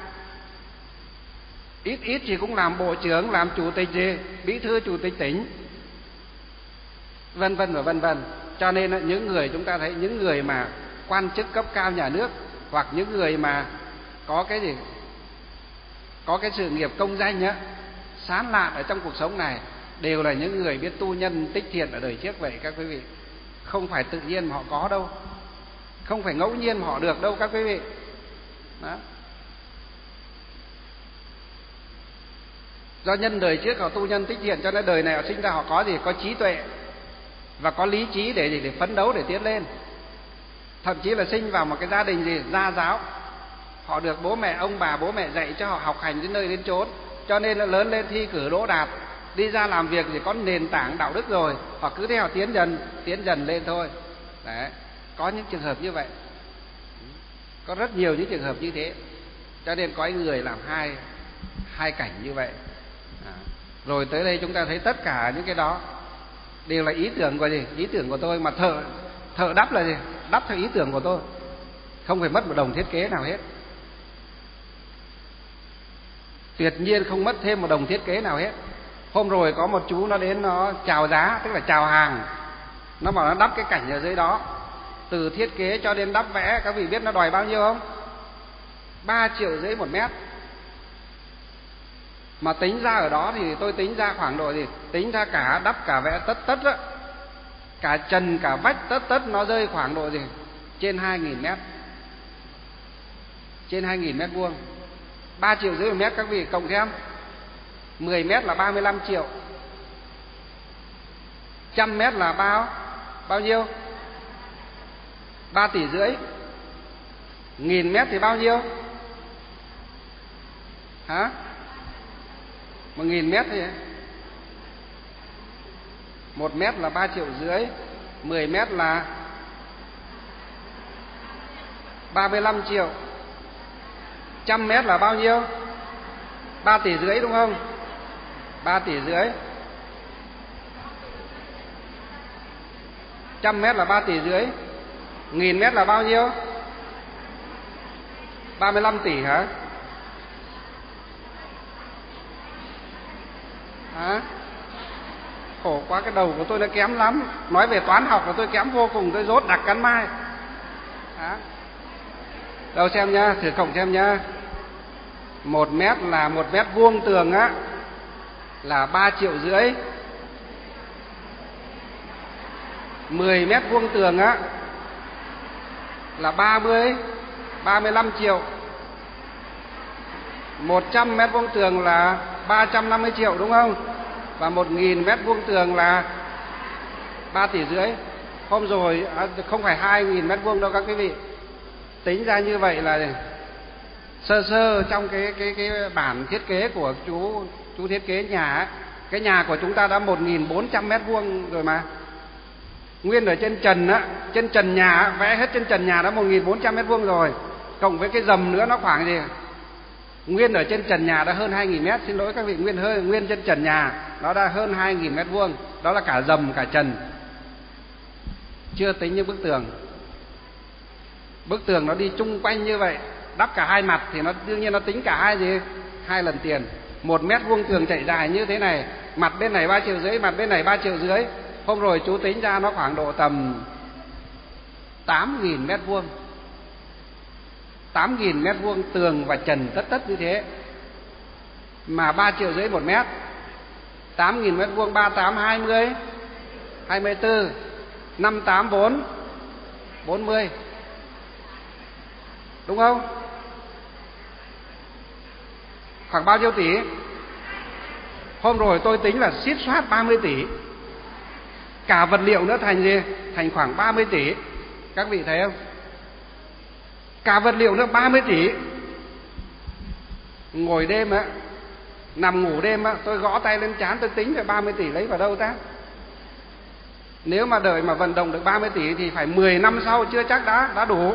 Ít ít thì cũng làm bộ trưởng, làm chủ tịch gì? Bí thư chủ tịch tỉnh, vân vân và vân vân. Cho nên những người chúng ta thấy những người mà quan chức cấp cao nhà nước, hoặc những người mà có cái gì? Có cái sự nghiệp công danh á, sán lạn ở trong cuộc sống này, đều là những người biết tu nhân tích thiện ở đời trước vậy các quý vị. Không phải tự nhiên mà họ có đâu, không phải ngẫu nhiên mà họ được đâu các quý vị. Đó. Do nhân đời trước họ tu nhân tích thiện, cho nên đời này họ sinh ra họ có gì? Có trí tuệ và có lý trí để để, để phấn đấu, để tiến lên. Thậm chí là sinh vào một cái gia đình gì? Gia giáo. Họ được bố mẹ, ông bà, bố mẹ dạy cho họ học hành đến nơi đến chốn, cho nên là lớn lên thi cử đỗ đạt, đi ra làm việc thì có nền tảng đạo đức rồi, họ cứ theo tiến dần, tiến dần lên thôi. Đấy, có những trường hợp như vậy, có rất nhiều những trường hợp như thế. Cho nên có người làm hai hai cảnh như vậy. À, rồi tới đây chúng ta thấy tất cả những cái đó đều là ý tưởng của gì? Ý tưởng của tôi, mà thợ thợ đắp là gì? Đắp theo ý tưởng của tôi, không phải mất một đồng thiết kế nào hết. Tuyệt nhiên không mất thêm một đồng thiết kế nào hết. Hôm rồi có một chú nó đến nó chào giá, tức là chào hàng. Nó bảo nó đắp cái cảnh ở dưới đó, từ thiết kế cho đến đắp vẽ, các vị biết nó đòi bao nhiêu không? Ba triệu rưỡi một mét. Mà tính ra ở đó thì tôi tính ra khoảng độ gì? Tính ra cả đắp cả vẽ tất tất á, cả trần cả vách tất tất nó rơi khoảng độ gì? Trên hai nghìn mét. Trên hai nghìn mét vuông. Ba triệu rưỡi một mét các vị cộng thêm. Mười mét là ba mươi lăm triệu. Trăm mét là bao bao nhiêu? Ba tỷ rưỡi. Nghìn mét thì bao nhiêu? Hả? Một nghìn mét thì một mét là ba triệu rưỡi. Mười mét là ba mươi lăm triệu. Trăm mét là bao nhiêu? Ba tỷ rưỡi đúng không? Ba tỷ rưỡi. Trăm mét là ba tỷ rưỡi. Nghìn mét là bao nhiêu? Ba mươi lăm tỷ hả? Hả? Khổ quá, cái đầu của tôi nó kém lắm. Nói về toán học là tôi kém vô cùng, tôi dốt đặc cắn mai. Hả? Đâu xem nhá, thử cộng xem nhá. Một mét là một mét vuông tường á, là ba triệu rưỡi. Mười mét vuông tường á là ba mươi, ba mươi lăm triệu. Một trăm mét vuông tường là ba trăm năm mươi triệu đúng không? Và một nghìn mét vuông tường là ba tỷ rưỡi. Hôm rồi à, không phải hai nghìn mét vuông đâu các quý vị. Tính ra như vậy là sơ sơ trong cái cái cái bản thiết kế của chú chú thiết kế nhà ấy, cái nhà của chúng ta đã một nghìn bốn trăm mét vuông rồi mà. Nguyên ở trên trần á, trên trần nhà á, vẽ hết trên trần nhà đã một nghìn bốn trăm mét vuông rồi. Cộng với cái dầm nữa nó khoảng gì? Nguyên ở trên trần nhà đã hơn hai nghìn mét, xin lỗi các vị, nguyên hơi nguyên trên trần nhà nó đã hơn hai nghìn mét vuông, đó là cả dầm cả trần. Chưa tính những bức tường. Bức tường nó đi chung quanh như vậy, đắp cả hai mặt thì nó đương nhiên nó tính cả hai gì? hai lần tiền. Một mét vuông tường chạy dài như thế này, mặt bên này ba triệu rưỡi, mặt bên này ba triệu rưỡi. Hôm rồi chú tính ra nó khoảng độ tầm tám nghìn mét vuông. Tám nghìn mét vuông tường và trần tất tất như thế, mà ba triệu rưỡi một mét. Tám nghìn mét vuông, ba tám hai mươi, hai mươi tư, năm tám bốn, bốn mươi, đúng không? Khoảng bao nhiêu tỷ? Hôm rồi tôi tính là xiết soát ba mươi tỷ. Cả vật liệu nữa thành gì? Thành khoảng ba mươi tỷ. Các vị thấy không? Cả vật liệu nữa ba mươi tỷ. Ngồi đêm á, nằm ngủ đêm á, tôi gõ tay lên trán, tôi tính về ba mươi tỷ lấy vào đâu ta? Nếu mà đợi mà vận động được ba mươi tỷ thì phải mười năm sau chưa chắc đã đã đủ.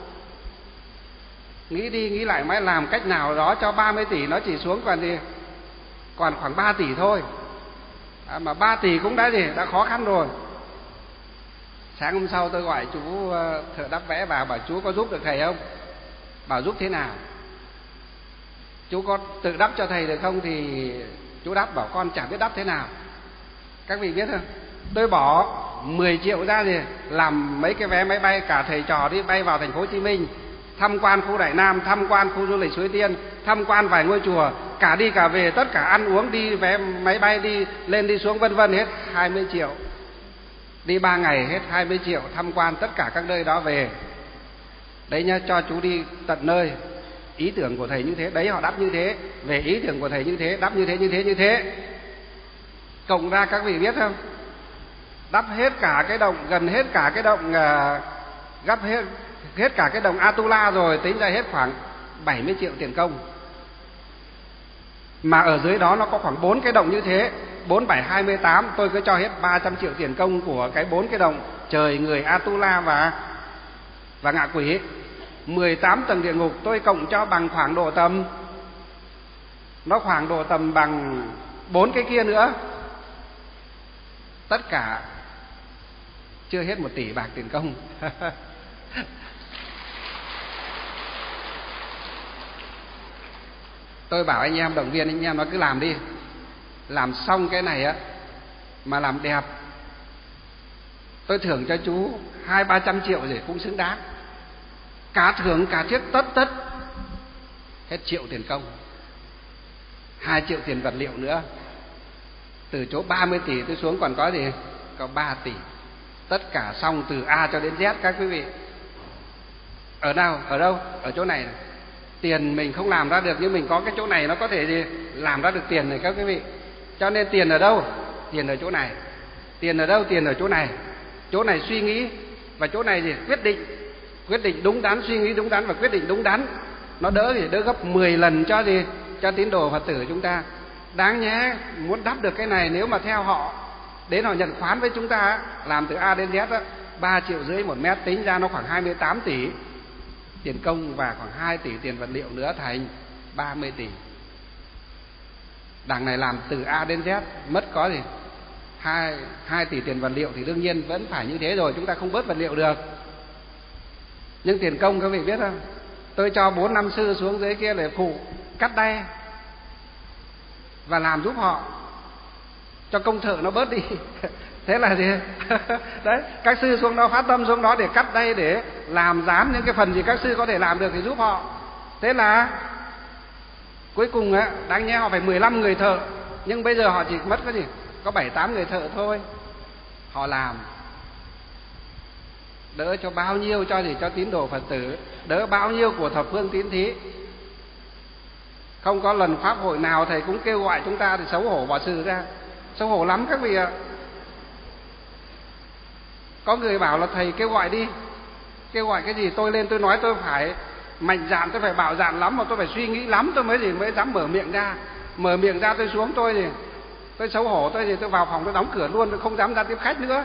Nghĩ đi nghĩ lại mới làm cách nào đó cho ba mươi tỷ nó chỉ xuống còn gì? Còn khoảng ba tỷ thôi. À, mà ba tỷ cũng đã gì? Đã khó khăn rồi. Sáng hôm sau tôi gọi chú thợ đắp vẽ vào, bảo chú có giúp được thầy không? Bảo giúp thế nào? Chú có tự đắp cho thầy được không? Thì chú đắp, bảo con chẳng biết đắp thế nào. Các vị biết không? Tôi bỏ mười triệu ra gì? Làm mấy cái vé máy bay cả thầy trò đi bay vào thành phố Hồ Chí Minh, tham quan khu Đại Nam, tham quan khu du lịch Suối Tiên, tham quan vài ngôi chùa, cả đi cả về, tất cả ăn uống, đi vé máy bay đi lên đi xuống vân vân hết hai mươi triệu. Đi ba ngày hết hai mươi triệu, tham quan tất cả các nơi đó về. Đấy nhá, cho chú đi tận nơi. Ý tưởng của thầy như thế, đấy họ đắp như thế, về ý tưởng của thầy như thế, đắp như thế như thế như thế. Cộng ra các vị biết không? Đắp hết cả cái động, gần hết cả cái động, uh, gấp hết hết cả cái đồng Atula rồi, tính ra hết khoảng bảy mươi triệu tiền công. Mà ở dưới đó nó có khoảng bốn cái động như thế, bốn bảy hai mươi tám, tôi cứ cho hết ba trăm triệu tiền công của cái bốn cái động trời, người, Atula và và ngạ quỷ. mười tám tầng địa ngục tôi cộng cho bằng khoảng độ tầm, nó khoảng độ tầm bằng bốn cái kia nữa. Tất cả chưa hết một tỷ bạc tiền công. Tôi bảo anh em, động viên anh em nó cứ làm đi. Làm xong cái này á mà làm đẹp, tôi thưởng cho chú hai ba trăm triệu rồi cũng xứng đáng. Cả thưởng cả chiếc tất tất hết triệu tiền công, hai triệu tiền vật liệu nữa. Từ chỗ ba mươi tỷ tôi xuống còn có gì? Có ba tỷ. Tất cả xong từ A cho đến Z các quý vị. Ở đâu? Ở đâu? Ở chỗ này này. Tiền mình không làm ra được, nhưng mình có cái chỗ này nó có thể gì? Làm ra được tiền này các quý vị. Cho nên tiền ở đâu? Tiền ở chỗ này. Tiền ở đâu? Tiền ở chỗ này. Chỗ này suy nghĩ, và chỗ này gì? Quyết định. Quyết định đúng đắn, suy nghĩ đúng đắn và quyết định đúng đắn. Nó đỡ gì? Đỡ gấp mười lần cho gì? Cho tín đồ Phật tử chúng ta. Đáng nhé, muốn đắp được cái này, nếu mà theo họ đến họ nhận khoán với chúng ta, làm từ A đến Z á, ba triệu rưỡi một mét, tính ra nó khoảng hai mươi tám tỷ tiền công và khoảng hai tỷ tiền vật liệu nữa, thành ba mươi tỷ. Đằng này làm từ A đến Z mất có gì? hai, hai tỷ tiền vật liệu thì đương nhiên vẫn phải như thế rồi, chúng ta không bớt vật liệu được. Nhưng tiền công các vị biết không? Tôi cho bốn năm sư xuống dưới kia để phụ cắt đay và làm giúp họ, cho công thợ nó bớt đi. Thế là gì? Đấy, các sư xuống đó, phát tâm xuống đó để cắt đay, để làm dán những cái phần gì các sư có thể làm được thì giúp họ. Thế là cuối cùng á, đáng nhẽ họ phải mười lăm người thợ, nhưng bây giờ họ chỉ mất cái gì? Có bảy tám người thợ thôi. Họ làm đỡ cho bao nhiêu, cho gì? Cho tín đồ Phật tử, đỡ bao nhiêu của thập phương tín thí. Không có lần pháp hội nào thầy cũng kêu gọi chúng ta thì xấu hổ bỏ sự ra. Xấu hổ lắm các vị ạ. Có người bảo là thầy kêu gọi đi. Kêu gọi cái gì? Tôi lên tôi nói tôi phải mạnh dạn, tôi phải bạo dạn lắm, mà tôi phải suy nghĩ lắm tôi mới gì mới dám mở miệng ra. Mở miệng ra tôi xuống tôi gì? Tôi xấu hổ, tôi gì? Tôi vào phòng tôi đóng cửa luôn, tôi không dám ra tiếp khách nữa.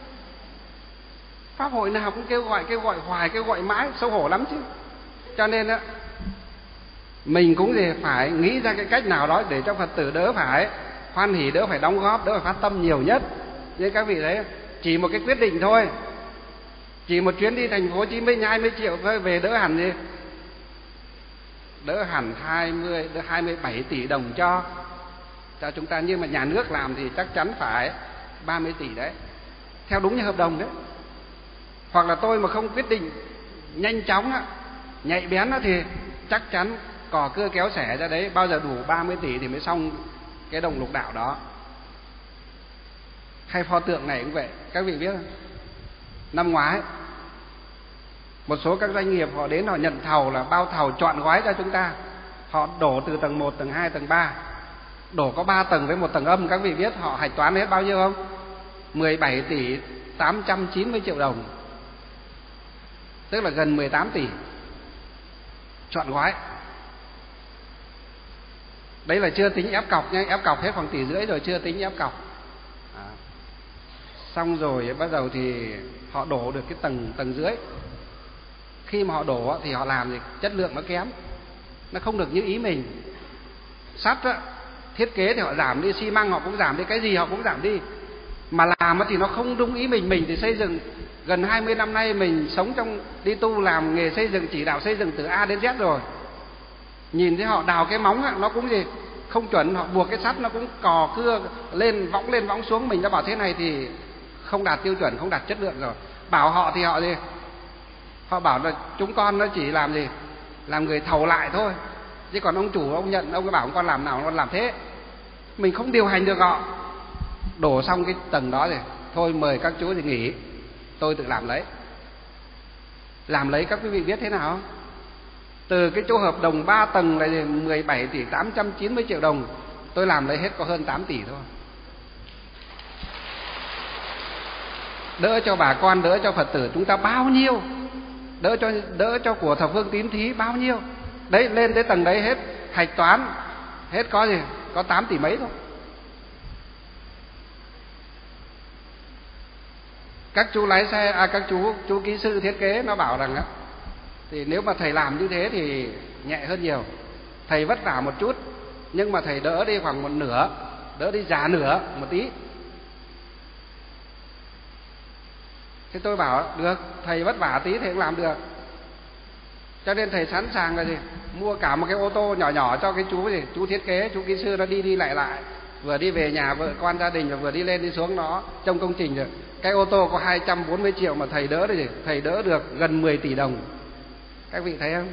Pháp hội nào cũng kêu gọi, kêu gọi hoài, kêu gọi mãi, xấu hổ lắm chứ. Cho nên á, mình cũng gì phải nghĩ ra cái cách nào đó để cho Phật tử đỡ phải hoan hỉ, đỡ phải đóng góp, đỡ phải phát tâm nhiều nhất. Như các vị thấy, chỉ một cái quyết định thôi, chỉ một chuyến đi thành phố Hồ Chí Minh hai mươi triệu thôi, về đỡ hẳn gì. đỡ hẳn hai mươi, đỡ hai mươi bảy tỷ đồng cho cho chúng ta, nhưng mà nhà nước làm thì chắc chắn phải ba mươi tỷ đấy, theo đúng như hợp đồng đấy. Hoặc là tôi mà không quyết định nhanh chóng á, nhạy bén á, thì chắc chắn cò cưa kéo xẻ ra đấy, bao giờ đủ ba mươi tỷ thì mới xong cái đồng lục đạo đó. Hay pho tượng này cũng vậy, các vị biết không? Năm ngoái một số các doanh nghiệp họ đến họ nhận thầu là bao thầu trọn gói cho chúng ta. Họ đổ từ tầng một, tầng hai, tầng ba, đổ có ba tầng với một tầng âm. Các vị biết họ hạch toán hết bao nhiêu không? mười bảy tỷ tám trăm chín mươi triệu đồng, tức là gần mười tám tỷ trọn gói. Đấy là chưa tính ép cọc nha, ép cọc hết khoảng tỷ rưỡi rồi, chưa tính ép cọc. À. Xong rồi bắt đầu thì họ đổ được cái tầng tầng dưới. Khi mà họ đổ thì họ làm thì chất lượng nó kém, nó không được như ý mình. Sắt á, thiết kế thì họ giảm đi, xi măng họ cũng giảm đi, cái gì họ cũng giảm đi. Mà làm thì nó không đúng ý mình. Mình thì xây dựng gần hai mươi năm nay, mình sống trong đi tu làm nghề xây dựng, chỉ đạo xây dựng từ A đến Z rồi. Nhìn thấy họ đào cái móng á, nó cũng gì không chuẩn, họ buộc cái sắt nó cũng cò cưa lên võng lên võng xuống. Mình đã bảo thế này thì không đạt tiêu chuẩn, không đạt chất lượng rồi. Bảo họ thì họ gì họ bảo là chúng con nó chỉ làm gì làm người thầu lại thôi, chứ còn ông chủ ông nhận, ông cứ bảo con làm nào con làm thế. Mình không điều hành được họ. Đổ xong cái tầng đó rồi thôi mời các chú thì nghỉ, tôi tự làm lấy. Làm lấy các quý vị biết thế nào không? Từ cái chỗ hợp đồng ba tầng là mười bảy tỷ tám trăm chín mươi triệu đồng, tôi làm lấy hết có hơn tám tỷ thôi. Đỡ cho bà con, đỡ cho Phật tử chúng ta bao nhiêu, đỡ cho đỡ cho của thập phương tín thí bao nhiêu. Đấy, lên tới tầng đấy hết hạch toán hết có gì có tám tỷ mấy thôi. Các chú lái xe, à, các chú chú kỹ sư thiết kế nó bảo rằng á, thì nếu mà thầy làm như thế thì nhẹ hơn nhiều. Thầy vất vả một chút, nhưng mà thầy đỡ đi khoảng một nửa, đỡ đi già nửa một tí. Thế tôi bảo được, thầy vất vả tí thầy cũng làm được. Cho nên thầy sẵn sàng là gì mua cả một cái ô tô nhỏ nhỏ cho cái chú gì chú thiết kế, chú kỹ sư nó đi đi lại lại, vừa đi về nhà vợ con gia đình, và vừa đi lên đi xuống nó trong công trình rồi. Cái ô tô có hai trăm bốn mươi triệu mà thầy đỡ được gì thầy đỡ được gần mười tỷ đồng. Các vị thấy không?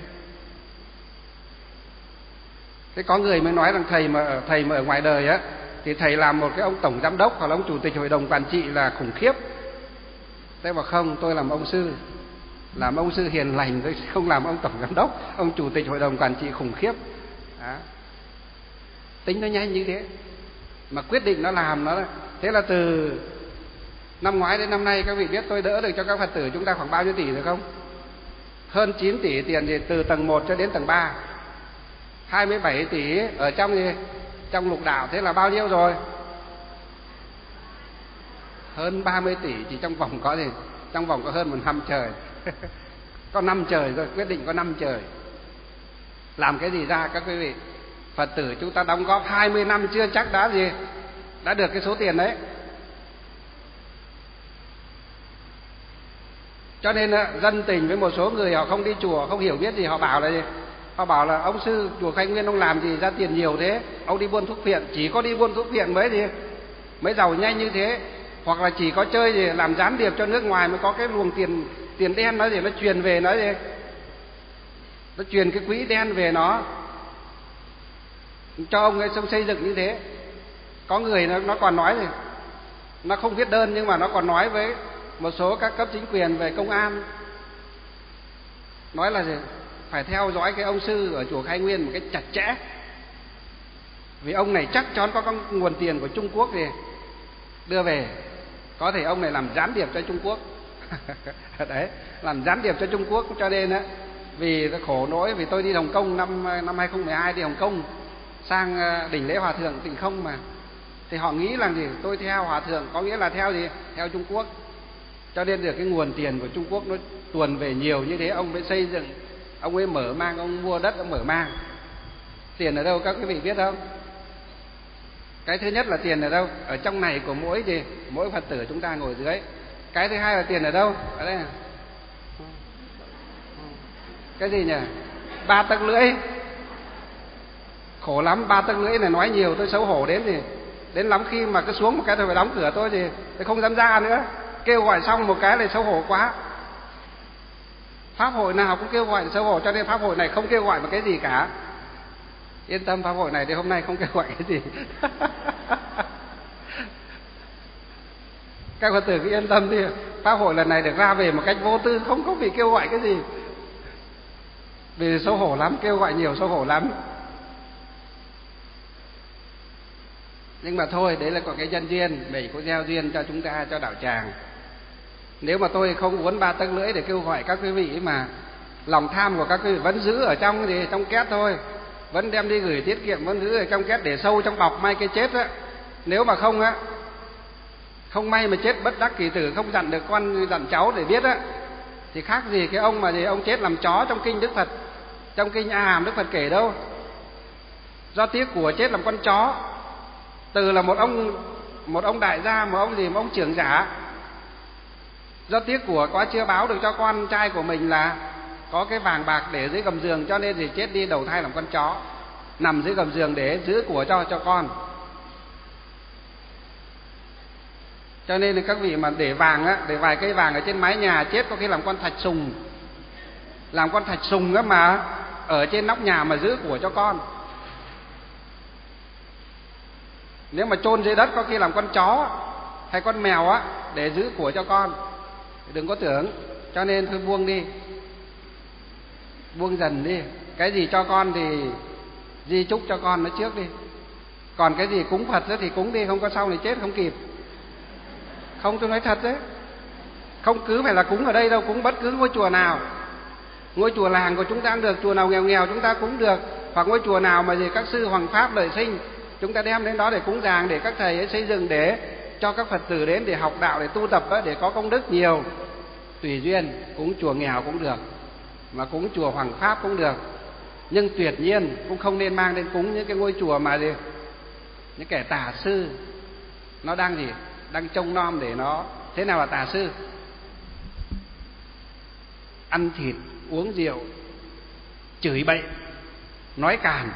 Thế có người mới nói rằng thầy mà thầy mà ở ngoài đời á thì thầy làm một cái ông tổng giám đốc hoặc là ông chủ tịch hội đồng quản trị là khủng khiếp. Thế mà không, tôi làm ông sư, làm ông sư hiền lành, tôi không làm ông tổng giám đốc, ông chủ tịch hội đồng quản trị khủng khiếp. Đó. Tính nó nhanh như thế mà quyết định nó làm nó. Thế là từ năm ngoái đến năm nay các vị biết tôi đỡ được cho các Phật tử chúng ta khoảng bao nhiêu tỷ được không? Hơn chín tỷ tiền thì từ tầng một cho đến tầng ba, hai mươi bảy tỷ ở trong gì trong lục đạo. Thế là bao nhiêu rồi? Hơn ba mươi tỷ chỉ trong vòng có gì trong vòng có hơn một năm trời. Có năm trời rồi, quyết định có năm trời. Làm cái gì ra các quý vị? Phật tử chúng ta đóng góp hai mươi năm chưa chắc đã gì đã được cái số tiền đấy. Cho nên dân tình với một số người họ không đi chùa, không hiểu biết gì, họ bảo là gì? Họ bảo là ông sư chùa Khai Nguyên ông làm gì ra tiền nhiều thế? Ông đi buôn thuốc phiện, chỉ có đi buôn thuốc phiện mới gì mới giàu nhanh như thế. Hoặc là chỉ có chơi gì làm gián điệp cho nước ngoài mới có cái luồng tiền tiền đen nói gì nó truyền về, nói gì nó truyền cái quỹ đen về, nó cho ông ấy xong xây dựng như thế. Có người nó, nó còn nói gì nó không viết đơn nhưng mà nó còn nói với một số các cấp chính quyền về công an, nói là gì phải theo dõi cái ông sư ở chùa Khai Nguyên một cách chặt chẽ, vì ông này chắc chắn có con nguồn tiền của Trung Quốc gì đưa về, có thể ông này làm gián điệp cho Trung Quốc. Đấy, làm gián điệp cho Trung Quốc. Cho nên á, vì khổ nỗi, vì tôi đi Hồng Kông năm năm hai không một hai, đi Hồng Kông sang đỉnh lễ Hòa Thượng Tịnh Không mà, thì họ nghĩ là gì tôi theo Hòa Thượng có nghĩa là theo gì theo Trung Quốc. Cho nên được cái nguồn tiền của Trung Quốc nó tuồn về nhiều như thế, ông mới xây dựng, ông ấy mở mang, ông mua đất, ông mở mang. Tiền ở đâu các quý vị biết không? Cái thứ nhất là tiền ở đâu? Ở trong này của mỗi gì mỗi Phật tử chúng ta ngồi dưới. Cái thứ hai là tiền ở đâu? Ở đây này. Cái gì nhỉ? Ba tấc lưỡi khổ lắm, ba tấc lưỡi này nói nhiều tôi xấu hổ đến thì đến lắm khi mà cứ xuống một cái tôi phải đóng cửa tôi thì tôi không dám ra nữa. Kêu gọi xong một cái này xấu hổ quá. Pháp hội nào cũng kêu gọi xấu hổ, cho nên pháp hội này không kêu gọi một cái gì cả. Yên tâm, pháp hội này thì hôm nay không kêu gọi cái gì. Các Phật tử cứ yên tâm đi, pháp hội lần này được ra về một cách vô tư, không có bị kêu gọi cái gì. Vì xấu hổ lắm, kêu gọi nhiều xấu hổ lắm. Nhưng mà thôi, đấy là có cái nhân duyên, mình cũng gieo duyên cho chúng ta, cho đạo tràng. Nếu mà tôi không uốn ba tấc lưỡi để kêu gọi các quý vị mà lòng tham của các quý vị vẫn giữ ở trong thì trong két thôi, vẫn đem đi gửi tiết kiệm, vẫn giữ ở trong két để sâu trong bọc may cái chết á. Nếu mà không á, không may mà chết bất đắc kỳ tử, không dặn được con dặn cháu để biết á, thì khác gì cái ông mà gì ông chết làm chó trong kinh Đức Phật, trong kinh A Hàm Đức Phật kể đâu. Do tiếc của chết làm con chó. Từ là một ông một ông đại gia, một ông gì, một ông trưởng giả. Do tiếc của quá chưa báo được cho con trai của mình là có cái vàng bạc để dưới gầm giường, cho nên thì chết đi đầu thai làm con chó, nằm dưới gầm giường để giữ của cho cho con. Cho nên là các vị mà để vàng á, để vài cây vàng ở trên mái nhà, chết có khi làm con thạch sùng, làm con thạch sùng á mà ở trên nóc nhà mà giữ của cho con. Nếu mà chôn dưới đất có khi làm con chó hay con mèo á để giữ của cho con. Đừng có tưởng. Cho nên thôi buông đi, buông dần đi. Cái gì cho con thì di chúc cho con nó trước đi. Còn cái gì cúng Phật thì cúng đi, không có sau này chết không kịp. Không, tôi nói thật đấy. Không cứ phải là cúng ở đây đâu, cúng bất cứ ngôi chùa nào. Ngôi chùa làng của chúng ta cũng được, chùa nào nghèo nghèo chúng ta cúng được. Hoặc ngôi chùa nào mà gì các sư hoàng pháp lợi sinh, chúng ta đem đến đó để cúng dường, để các thầy ấy xây dựng, để cho các Phật tử đến để học đạo, để tu tập, để có công đức nhiều. Tùy duyên, cúng chùa nghèo cũng được, mà cúng chùa hoàng pháp cũng được. Nhưng tuyệt nhiên cũng không nên mang đến cúng những cái ngôi chùa mà gì, những kẻ tà sư nó đang gì, đang trông nom để nó. Thế nào là tà sư? Ăn thịt, uống rượu, chửi bậy, nói càn,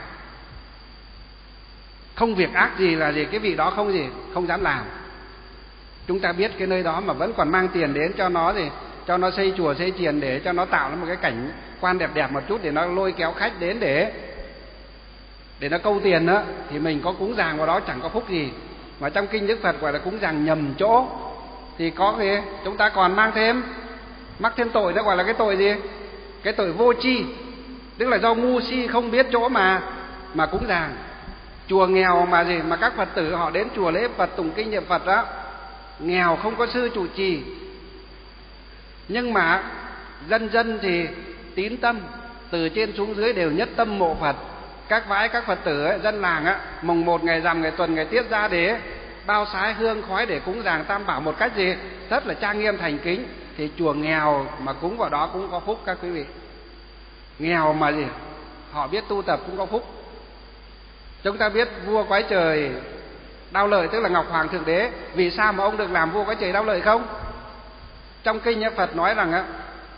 không việc ác gì là gì cái vị đó không gì không dám làm. Chúng ta biết cái nơi đó mà vẫn còn mang tiền đến cho nó gì, cho nó xây chùa xây chiền, để cho nó tạo ra một cái cảnh quan đẹp đẹp một chút, để nó lôi kéo khách đến để để nó câu tiền đó, thì mình có cúng dường vào đó chẳng có phúc gì. Mà trong kinh Đức Phật gọi là cúng dường nhầm chỗ, thì có gì chúng ta còn mang thêm, mắc thêm tội, đó gọi là cái tội gì? Cái tội vô tri, tức là do ngu si không biết chỗ mà mà cúng dường. Chùa nghèo mà gì mà các Phật tử họ đến chùa lễ Phật, tụng kinh niệm Phật đó, nghèo không có sư trụ trì, nhưng mà dân dân thì tín tâm, từ trên xuống dưới đều nhất tâm mộ Phật. Các vái các Phật tử ấy, dân làng á, mùng một ngày rằm, ngày tuần, ngày tiết ra để bao sái hương khói để cúng dường Tam Bảo một cách gì rất là trang nghiêm thành kính. Thì chùa nghèo mà cúng vào đó cũng có phúc các quý vị. Nghèo mà gì họ biết tu tập cũng có phúc. Chúng ta biết vua Quái Trời Đao Lợi, tức là Ngọc Hoàng Thượng Đế, vì sao mà ông được làm vua Quái Trời Đao Lợi không? Trong kinh nhà Phật nói rằng á,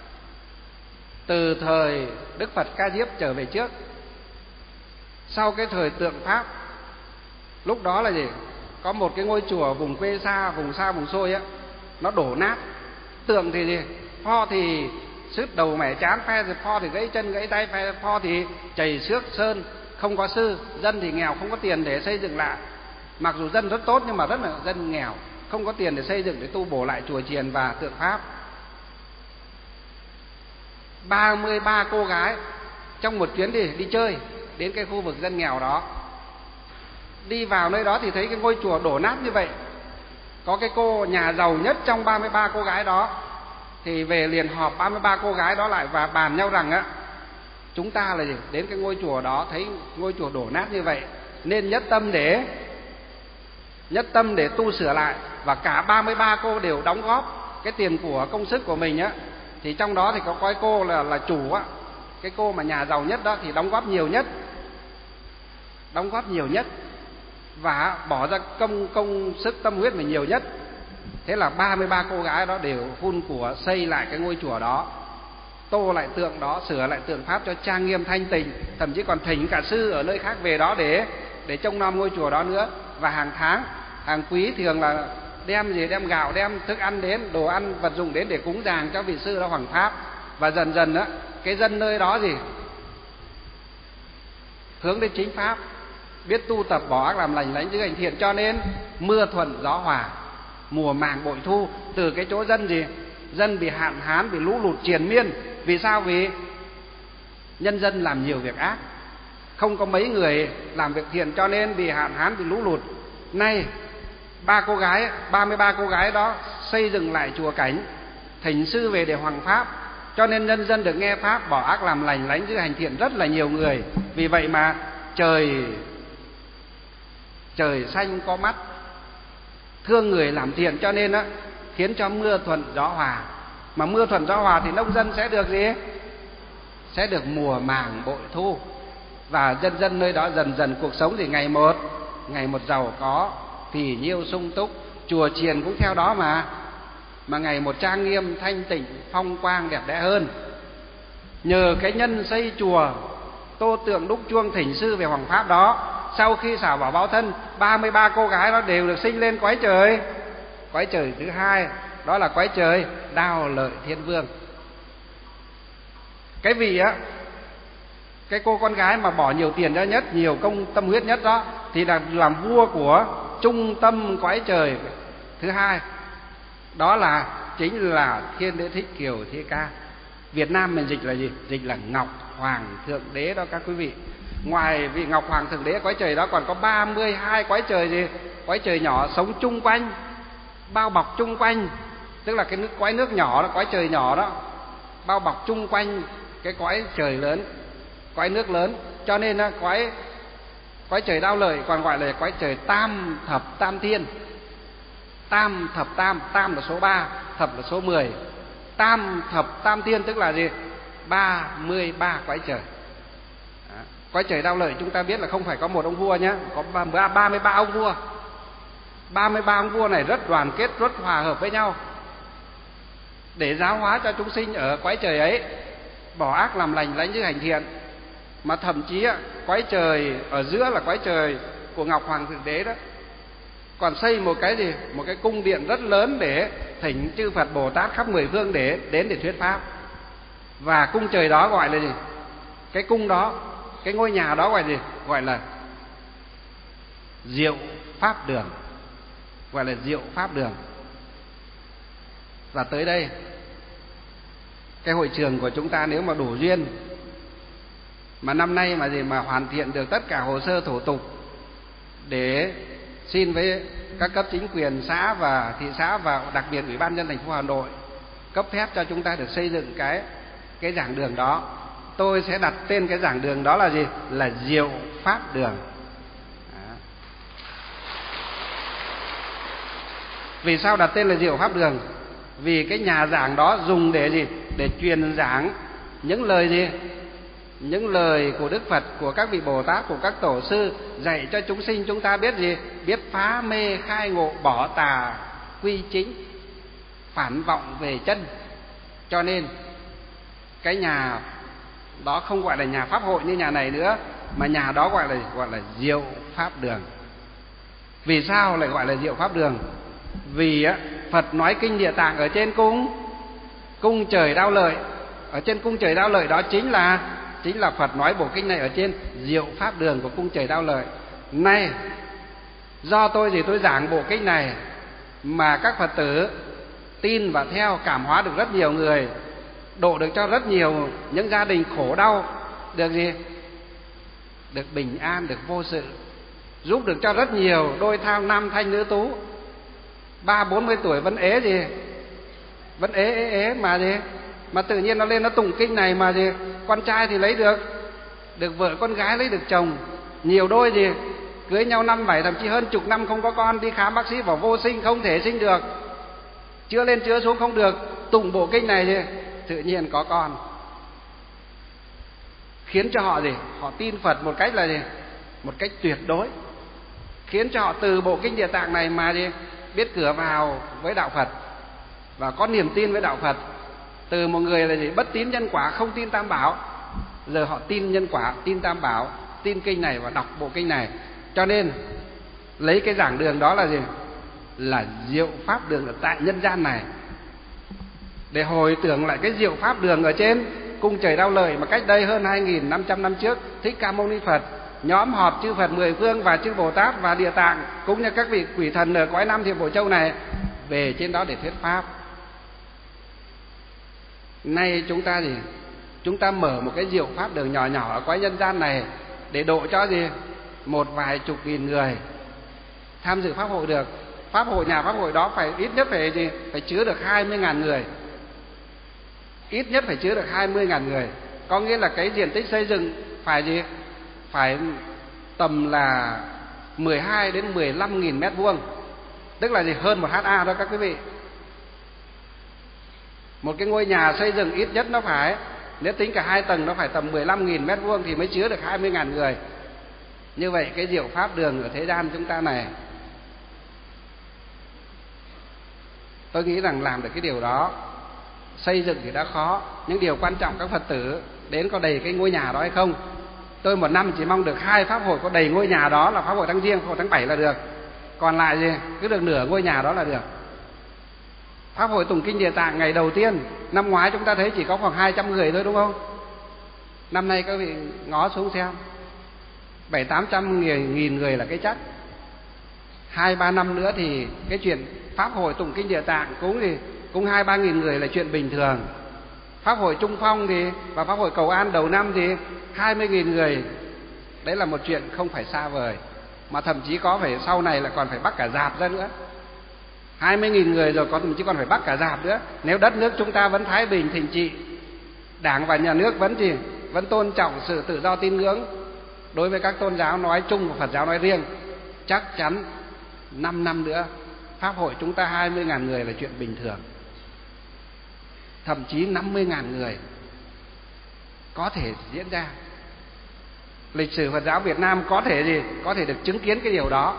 từ thời Đức Phật Ca Diếp trở về trước, sau cái thời tượng Pháp, lúc đó là gì? Có một cái ngôi chùa vùng quê xa, vùng xa vùng xôi á, nó đổ nát. Tượng thì gì? Pho thì sứt đầu mẻ chán, phe thì pho thì gãy chân gãy tay, phe pho thì chảy xước sơn, không có sư. Dân thì nghèo không có tiền để xây dựng lại. Mặc dù dân rất tốt nhưng mà rất là dân nghèo, không có tiền để xây dựng, để tu bổ lại chùa chiền và tượng Pháp. ba mươi ba cô gái trong một chuyến đi đi chơi đến cái khu vực dân nghèo đó, đi vào nơi đó thì thấy cái ngôi chùa đổ nát như vậy. Có cái cô nhà giàu nhất trong ba mươi ba cô gái đó thì về liền họp ba mươi ba cô gái đó lại và bàn nhau rằng á, chúng ta là gì? Đến cái ngôi chùa đó thấy ngôi chùa đổ nát như vậy, nên nhất tâm để nhất tâm để tu sửa lại. Và cả ba mươi ba cô đều đóng góp cái tiền của công sức của mình á. Thì trong đó thì có cái cô là là chủ á, cái cô mà nhà giàu nhất đó thì đóng góp nhiều nhất, đóng góp nhiều nhất và bỏ ra công công sức tâm huyết mình nhiều nhất. Thế là ba mươi ba cô gái đó đều phun của xây lại cái ngôi chùa đó. tô lại tượng đó, sửa lại tượng pháp cho trang nghiêm thanh tịnh, thậm chí còn thỉnh cả sư ở nơi khác về đó để để trông nom ngôi chùa đó nữa. Và hàng tháng, hàng quý thường là đem gì, đem gạo, đem thức ăn đến, đồ ăn, vật dụng đến để cúng dường cho vị sư đó hoằng pháp. Và dần dần á, cái dân nơi đó gì hướng đến chính pháp, biết tu tập bỏ ác làm lành, lãnh giữ hành thiện, cho nên mưa thuận gió hòa, mùa màng bội thu. Từ cái chỗ dân gì, dân bị hạn hán, bị lũ lụt triền miên. Vì sao? Vì nhân dân làm nhiều việc ác, không có mấy người làm việc thiện, cho nên bị hạn hán, bị lũ lụt. Nay ba cô gái, ba mươi ba cô gái đó xây dựng lại chùa Cảnh, thỉnh sư về để hoằng pháp, cho nên nhân dân được nghe pháp, bỏ ác làm lành, lãnh giữ hành thiện rất là nhiều người. Vì vậy mà trời trời xanh có mắt, thương người làm thiện, cho nên á khiến cho mưa thuận gió hòa. Mà mưa thuận gió hòa thì nông dân sẽ được gì? Sẽ được mùa màng bội thu. Và dân dân nơi đó dần dần cuộc sống thì ngày một ngày một giàu có, phì nhiêu sung túc. Chùa chiền cũng theo đó mà mà ngày một trang nghiêm, thanh tịnh, phong quang, đẹp đẽ hơn. Nhờ cái nhân xây chùa, tô tượng, đúc chuông, thỉnh sư về hoằng pháp đó, sau khi xả bỏ báo thân, ba mươi ba cô gái đó đều được sinh lên cõi trời. Cõi trời thứ hai đó là cõi trời Đao Lợi Thiên Vương. Cái vị á, cái cô con gái mà bỏ nhiều tiền ra nhất, nhiều công tâm huyết nhất đó, thì là làm vua của trung tâm cõi trời thứ hai. Đó là chính là Thiên Đế Thích Kiều Thi Ca. Việt Nam mình dịch là gì? Dịch là Ngọc Hoàng Thượng Đế đó các quý vị. Ngoài vị Ngọc Hoàng Thượng Đế cõi trời đó còn có ba mươi hai cõi trời gì? Cõi trời nhỏ sống chung quanh, bao bọc chung quanh, tức là cái nước cõi nước nhỏ đó, cõi trời nhỏ đó, bao bọc chung quanh cái cõi trời lớn, cõi nước lớn. Cho nên á, cõi cõi trời Đao Lợi còn gọi là cõi trời Tam Thập Tam Thiên. Tam thập tam, tam là số ba, thập là số mười. Tam thập tam thiên tức là gì? ba mươi ba cõi trời. Đó. Cõi trời Đao Lợi chúng ta biết là không phải có một ông vua nhé, có ba mươi ba ông vua. ba mươi ba ông vua này rất đoàn kết, rất hòa hợp với nhau để giáo hóa cho chúng sinh ở cõi trời ấy, bỏ ác làm lành, lãnh giữ hành thiện. Mà thậm chí cõi trời ở giữa là cõi trời của Ngọc Hoàng Thượng Đế đó, còn xây một cái gì? Một cái cung điện rất lớn để thỉnh chư Phật Bồ Tát khắp mười phương để đến để thuyết pháp. Và cung trời đó gọi là gì? Cái cung đó, cái ngôi nhà đó gọi là gì? Gọi là Diệu Pháp Đường. Gọi là Diệu Pháp Đường. Và tới đây, cái hội trường của chúng ta nếu mà đủ duyên, mà năm nay mà gì mà hoàn thiện được tất cả hồ sơ thủ tục để xin với các cấp chính quyền xã và thị xã và đặc biệt Ủy ban nhân dân thành phố Hà Nội cấp phép cho chúng ta được xây dựng cái cái giảng đường đó, tôi sẽ đặt tên cái giảng đường đó là gì? Là Diệu Pháp Đường. Đó. Vì sao đặt tên là Diệu Pháp Đường? Vì cái nhà giảng đó dùng để gì? Để truyền giảng những lời gì? Những lời của Đức Phật, của các vị Bồ Tát, của các tổ sư, dạy cho chúng sinh chúng ta biết gì? Biết phá mê khai ngộ, bỏ tà quy chính, phản vọng về chân. Cho nên cái nhà đó không gọi là nhà pháp hội như nhà này nữa, mà nhà đó gọi là gọi là Diệu Pháp Đường. Vì sao lại gọi là Diệu Pháp Đường? Vì á, Phật nói kinh Địa Tạng ở trên cung cung trời Đao Lợi, ở trên cung trời Đao Lợi đó chính là chính là Phật nói bộ kinh này ở trên Diệu Pháp Đường của cung trời Đao Lợi. Này, do tôi thì tôi giảng bộ kinh này mà các Phật tử tin và theo, cảm hóa được rất nhiều người, độ được cho rất nhiều những gia đình khổ đau được gì? Được bình an, được vô sự, giúp được cho rất nhiều đôi thao nam thanh nữ tú ba bốn mươi tuổi vẫn ế gì, vẫn ế ế ế mà gì, mà tự nhiên nó lên nó tụng kinh này mà gì, con trai thì lấy được được vợ, con gái lấy được chồng, nhiều đôi gì cưới nhau năm bảy thậm chí hơn chục năm không có con, đi khám bác sĩ bảo vô sinh, không thể sinh được, chữa lên chữa xuống không được, tụng bộ kinh này gì tự nhiên có con, khiến cho họ gì, họ tin Phật một cách là gì, một cách tuyệt đối, khiến cho họ từ bộ kinh Địa Tạng này mà gì biết cửa vào với đạo Phật và có niềm tin với đạo Phật. Từ một người là gì? Bất tín nhân quả, không tin Tam Bảo, giờ họ tin nhân quả, tin Tam Bảo, tin kinh này và đọc bộ kinh này. Cho nên lấy cái giảng đường đó là gì? Là diệu pháp đường ở tại nhân gian này, để hồi tưởng lại cái diệu pháp đường ở trên cung trời Đao Lợi mà cách đây hơn hai nghìn năm trăm năm trước, Thích Ca Mâu Ni Phật nhóm họp chư Phật mười phương và chư Bồ Tát và Địa Tạng cũng như các vị quỷ thần ở cõi Nam Thiểm Bộ Châu này về trên đó để thuyết pháp. Nay chúng ta gì? Chúng ta mở một cái diệu pháp đường nhỏ nhỏ ở cõi nhân gian này để độ cho gì? Một vài chục nghìn người tham dự pháp hội được. Pháp hội, nhà pháp hội đó phải ít nhất phải gì? Phải chứa được hai mươi ngàn người. Ít nhất phải chứa được hai mươi ngàn người. Có nghĩa là cái diện tích xây dựng phải gì? Phải tầm là mười hai đến mười lăm nghìn mét vuông. Tức là gì? Hơn một ha đó các quý vị. Một cái ngôi nhà xây dựng ít nhất nó phải, nếu tính cả hai tầng nó phải tầm mười lăm nghìn mét vuông thì mới chứa được hai mươi ngàn người. Như vậy cái diệu pháp đường ở thế gian chúng ta này, tôi nghĩ rằng làm được cái điều đó. Xây dựng thì đã khó, những điều quan trọng các Phật tử đến có đầy cái ngôi nhà đó hay không. Tôi một năm chỉ mong được hai pháp hội có đầy ngôi nhà đó, là pháp hội tháng Giêng, pháp hội tháng bảy là được. Còn lại gì? Cứ được nửa ngôi nhà đó là được. Pháp hội tụng kinh Địa Tạng ngày đầu tiên năm ngoái chúng ta thấy chỉ có khoảng hai trăm người thôi, đúng không? Năm nay các vị ngó xuống xem, bảy tám trăm nghìn người là cái chắc. Hai ba năm nữa thì cái chuyện pháp hội tụng kinh Địa Tạng cũng thì cũng hai ba nghìn người là chuyện bình thường. Pháp hội Trung Phong thì và pháp hội Cầu An đầu năm thì hai mươi nghìn người, đấy là một chuyện không phải xa vời, mà thậm chí có phải sau này là còn phải bắt cả rạp ra nữa. Hai mươi nghìn người rồi, còn thậm chí còn phải bắt cả rạp nữa. Nếu đất nước chúng ta vẫn thái bình thịnh trị, Đảng và nhà nước vẫn gì vẫn tôn trọng sự tự do tín ngưỡng đối với các tôn giáo nói chung và Phật giáo nói riêng, chắc chắn năm năm nữa pháp hội chúng ta hai mươi ngàn người là chuyện bình thường. Thậm chí năm mươi ngàn người có thể diễn ra. Lịch sử Phật giáo Việt Nam có thể gì có thể được chứng kiến cái điều đó.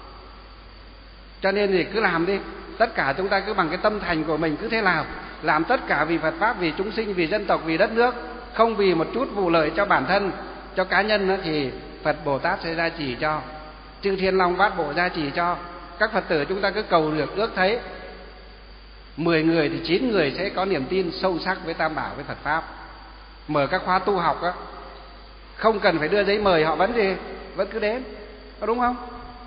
Cho nên thì cứ làm đi, tất cả chúng ta cứ bằng cái tâm thành của mình cứ thế làm, làm tất cả vì Phật pháp, vì chúng sinh, vì dân tộc, vì đất nước, không vì một chút vụ lợi cho bản thân, cho cá nhân đó, thì Phật Bồ Tát sẽ gia trì cho, chư Thiên Long Bát Bộ gia trì cho. Các Phật tử chúng ta cứ cầu được ước thấy mười người thì chín người sẽ có niềm tin sâu sắc với Tam Bảo, với Phật pháp. Mở các khóa tu học á, không cần phải đưa giấy mời, họ vẫn gì vẫn cứ đến, có đúng không?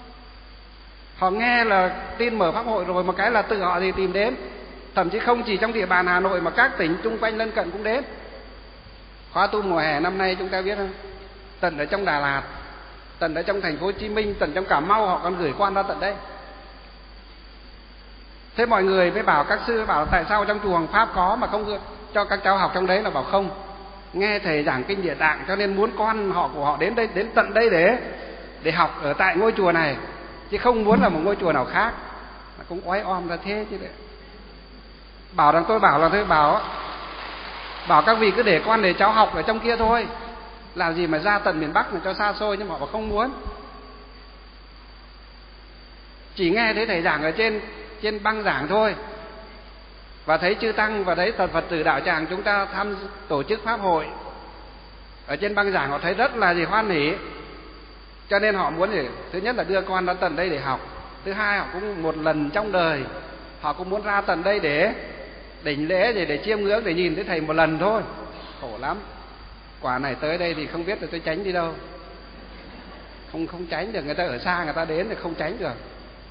Họ nghe là tin mở pháp hội rồi, một cái là tự họ thì tìm đến. Thậm chí không chỉ trong địa bàn Hà Nội mà các tỉnh chung quanh lân cận cũng đến. Khóa tu mùa hè năm nay chúng ta biết không? Tận ở trong Đà Lạt, tận ở trong thành phố Hồ Chí Minh, tận trong Cà Mau họ còn gửi quan ra tận đây. Thế mọi người mới bảo, các sư bảo tại sao trong chùa Hoàng Pháp có mà không cho các cháu học trong đấy, là bảo không. Nghe thầy giảng kinh Địa Tạng cho nên muốn con họ của họ đến đây, đến tận đây để để học ở tại ngôi chùa này, chứ không muốn là một ngôi chùa nào khác. Cũng oái om ra thế chứ đấy. Bảo rằng tôi bảo là tôi bảo bảo các vị cứ để con để cháu học ở trong kia thôi, làm gì mà ra tận miền Bắc mà cho xa xôi. Nhưng mà họ bảo không muốn. Chỉ nghe thấy thầy giảng ở trên trên băng giảng thôi, và thấy chư tăng và thấy Phật tử đạo tràng chúng ta tham tổ chức pháp hội ở trên băng giảng, họ thấy rất là gì hoan hỉ. Cho nên họ muốn gì? Thứ nhất là đưa con ra tận đây để học. Thứ hai, họ cũng một lần trong đời họ cũng muốn ra tận đây để đỉnh lễ, để để chiêm ngưỡng, để nhìn thấy thầy một lần thôi. Khổ lắm. Quả này tới đây thì không biết là tôi tránh đi đâu. Không không tránh được, người ta ở xa người ta đến thì không tránh được.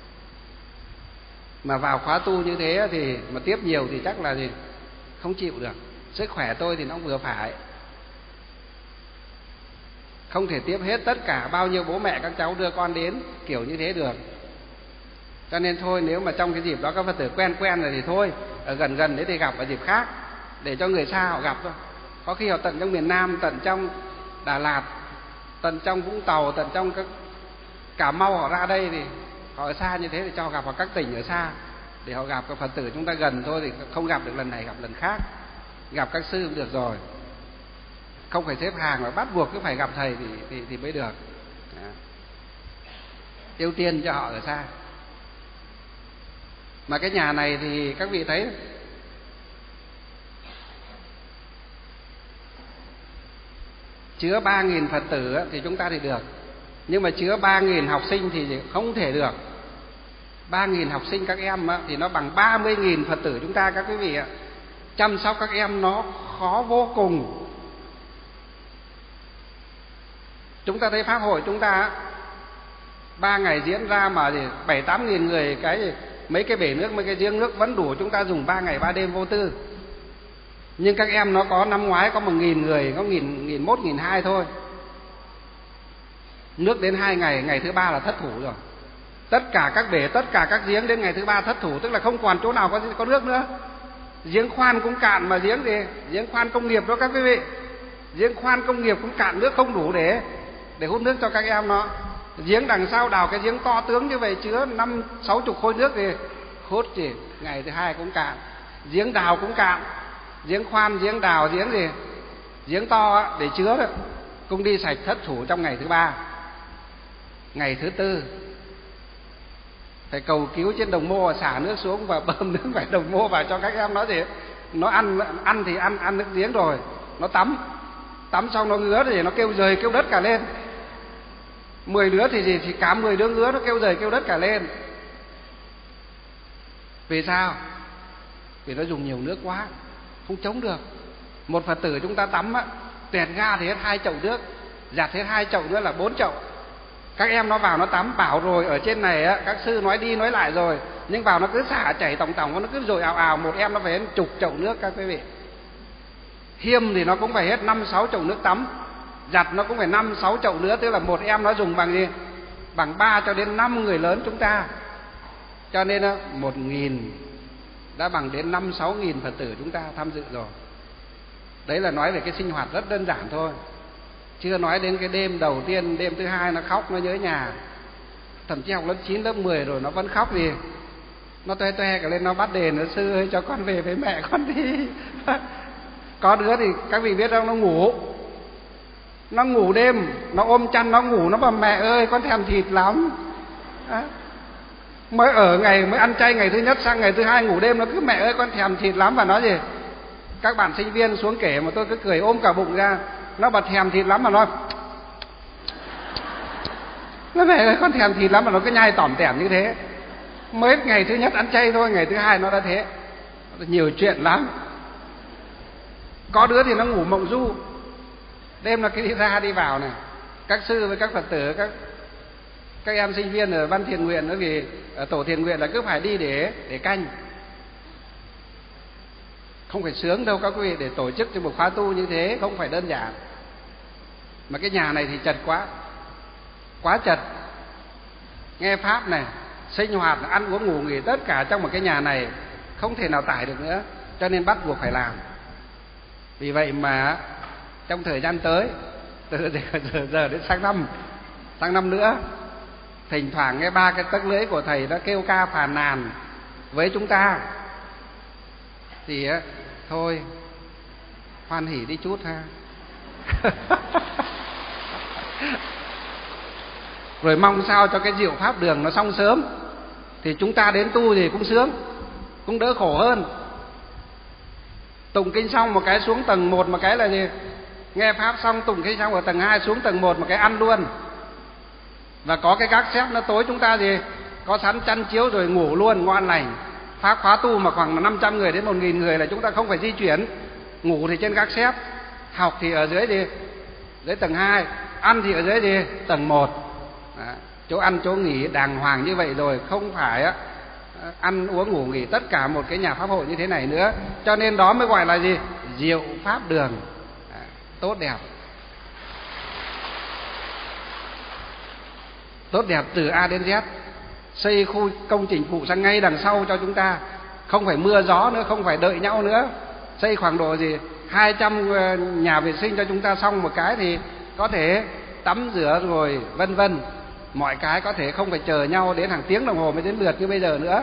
Mà vào khóa tu như thế thì mà tiếp nhiều thì chắc là gì không chịu được. Sức khỏe tôi thì nó vừa phải, không thể tiếp hết tất cả bao nhiêu bố mẹ các cháu đưa con đến kiểu như thế được. Cho nên thôi, nếu mà trong cái dịp đó các Phật tử quen quen rồi thì thôi, ở gần gần đấy thì gặp ở dịp khác, để cho người xa họ gặp thôi. Có khi họ tận trong miền Nam, tận trong Đà Lạt, tận trong Vũng Tàu, tận trong các Cà Mau họ ra đây thì họ ở xa như thế thì cho họ gặp ở các tỉnh ở xa, để họ gặp các Phật tử chúng ta gần thôi, thì không gặp được lần này gặp lần khác. Gặp các sư cũng được rồi, không phải xếp hàng mà bắt buộc cứ phải gặp thầy thì thì, thì mới được. Đó. Ưu tiên cho họ ở xa. Mà cái nhà này thì các vị thấy chứa ba nghìn Phật tử thì chúng ta thì được, nhưng mà chứa ba nghìn học sinh thì không thể được. Ba nghìn học sinh các em thì nó bằng ba mươi nghìn Phật tử chúng ta các quý vị ạ. Chăm sóc các em nó khó vô cùng. Chúng ta thấy pháp hội chúng ta ba ngày diễn ra mà bảy tám nghìn người, cái mấy cái bể nước, mấy cái giếng nước vẫn đủ chúng ta dùng ba ngày ba đêm vô tư. Nhưng các em nó có năm ngoái có một nghìn người, có nghìn nghìn mốt nghìn hai thôi. Nước đến hai ngày, ngày thứ ba là thất thủ rồi. Tất cả các bể, tất cả các giếng đến ngày thứ ba thất thủ, tức là không còn chỗ nào có có nước nữa. Giếng khoan cũng cạn, mà giếng gì? Giếng khoan công nghiệp đó các quý vị. Giếng khoan công nghiệp cũng cạn nước, không đủ để để hút nước cho các em nó. Giếng đằng sau đào cái giếng to tướng như vậy chứa năm sáu chục khối nước thì hút gì ngày thứ hai cũng cạn. Giếng đào cũng cạn. Giếng khoan, giếng đào, giếng gì? Giếng to để chứa đó cũng đi sạch thất thủ trong ngày thứ ba. Ngày thứ tư phải cầu cứu trên đồng mô, xả nước xuống và bơm nước phải đồng mô vào cho các em nó gì? Nó ăn ăn thì ăn ăn nước giếng rồi, nó tắm. Tắm xong nó ngứa thì nó kêu giời kêu đất cả lên. Mười đứa thì gì? Thì cả mười đứa ngứa nó kêu giời kêu đất cả lên. Vì sao? Vì nó dùng nhiều nước quá, không chống được. Một Phật tử chúng ta tắm á, tẹt ga thì hết hai chậu nước, giặt hết hai chậu nữa là bốn chậu. Các em nó vào nó tắm, bảo rồi ở trên này á, các sư nói đi nói lại rồi, nhưng vào nó cứ xả chảy tổng tổng, nó cứ dội ào ào, một em nó phải hết chục chậu nước các quý vị. Hiêm thì nó cũng phải hết năm sáu chậu nước tắm, giặt nó cũng phải năm sáu chậu nữa, tức là một em nó dùng bằng gì? Bằng ba cho đến năm người lớn chúng ta. Cho nên một nghìn đã bằng đến năm sáu nghìn Phật tử chúng ta tham dự rồi. Đấy là nói về cái sinh hoạt rất đơn giản thôi. Chưa nói đến cái đêm đầu tiên, đêm thứ hai nó khóc, nó nhớ nhà. Thậm chí học lớp chín, lớp mười rồi nó vẫn khóc gì? Nó toe toe cả lên, nó bắt đền, nó sư ơi cho con về với mẹ con đi. Có đứa thì các vị biết không, nó ngủ. Nó ngủ đêm, nó ôm chăn nó ngủ, nó bảo mẹ ơi con thèm thịt lắm. À, mới ở ngày, mới ăn chay ngày thứ nhất sang ngày thứ hai ngủ đêm, nó cứ mẹ ơi con thèm thịt lắm. Và nói gì? Các bạn sinh viên xuống kể mà tôi cứ cười ôm cả bụng ra. Nó bảo thèm thịt lắm mà nói nó mẹ ơi con thèm thịt lắm mà nó cứ nhai tỏm tẻm như thế. Mới ngày thứ nhất ăn chay thôi, ngày thứ hai nó đã thế. Nhiều chuyện lắm. Có đứa thì nó ngủ mộng du, đêm là cái đi ra đi vào này. Các sư với các Phật tử, các các em sinh viên ở ban thiền nguyện, bởi vì ở tổ thiền nguyện là cứ phải đi để để canh. Không phải sướng đâu các quý vị, để tổ chức cho một khóa tu như thế không phải đơn giản. Mà cái nhà này thì chật quá, quá chật. Nghe pháp này, sinh hoạt, ăn uống ngủ nghỉ tất cả trong một cái nhà này không thể nào tải được nữa, cho nên bắt buộc phải làm. Vì vậy mà trong thời gian tới, từ giờ, giờ đến sang năm, sang năm nữa, thỉnh thoảng nghe ba cái tấc lưỡi của thầy nó kêu ca phàn nàn với chúng ta, thì thôi hoan hỉ đi chút ha. Rồi mong sao cho cái diệu pháp đường nó xong sớm, thì chúng ta đến tu thì cũng sướng, cũng đỡ khổ hơn. Tụng kinh xong một cái xuống tầng một, một cái là gì? Nghe pháp xong tụng kinh xong ở tầng hai xuống tầng một, một cái ăn luôn. Và có cái gác xếp nó tối chúng ta gì? Có sẵn chăn chiếu rồi ngủ luôn, ngon lành. Pháp khóa tu mà khoảng năm trăm người đến một nghìn người là chúng ta không phải di chuyển. Ngủ thì trên gác xếp, học thì ở dưới gì? Dưới tầng hai, ăn thì ở dưới gì? Tầng một. Đó. Chỗ ăn chỗ nghỉ đàng hoàng như vậy rồi, không phải á ăn uống ngủ nghỉ tất cả một cái nhà pháp hội như thế này nữa. Cho nên đó mới gọi là gì? Diệu pháp đường. Đó. Tốt đẹp. Tốt đẹp từ A đến Z. Xây khu công trình phụ sang ngay đằng sau cho chúng ta, không phải mưa gió nữa, không phải đợi nhau nữa. Xây khoảng độ gì hai trăm nhà vệ sinh cho chúng ta, xong một cái thì có thể tắm rửa rồi vân vân. Mọi cái có thể không phải chờ nhau đến hàng tiếng đồng hồ mới đến lượt như bây giờ nữa.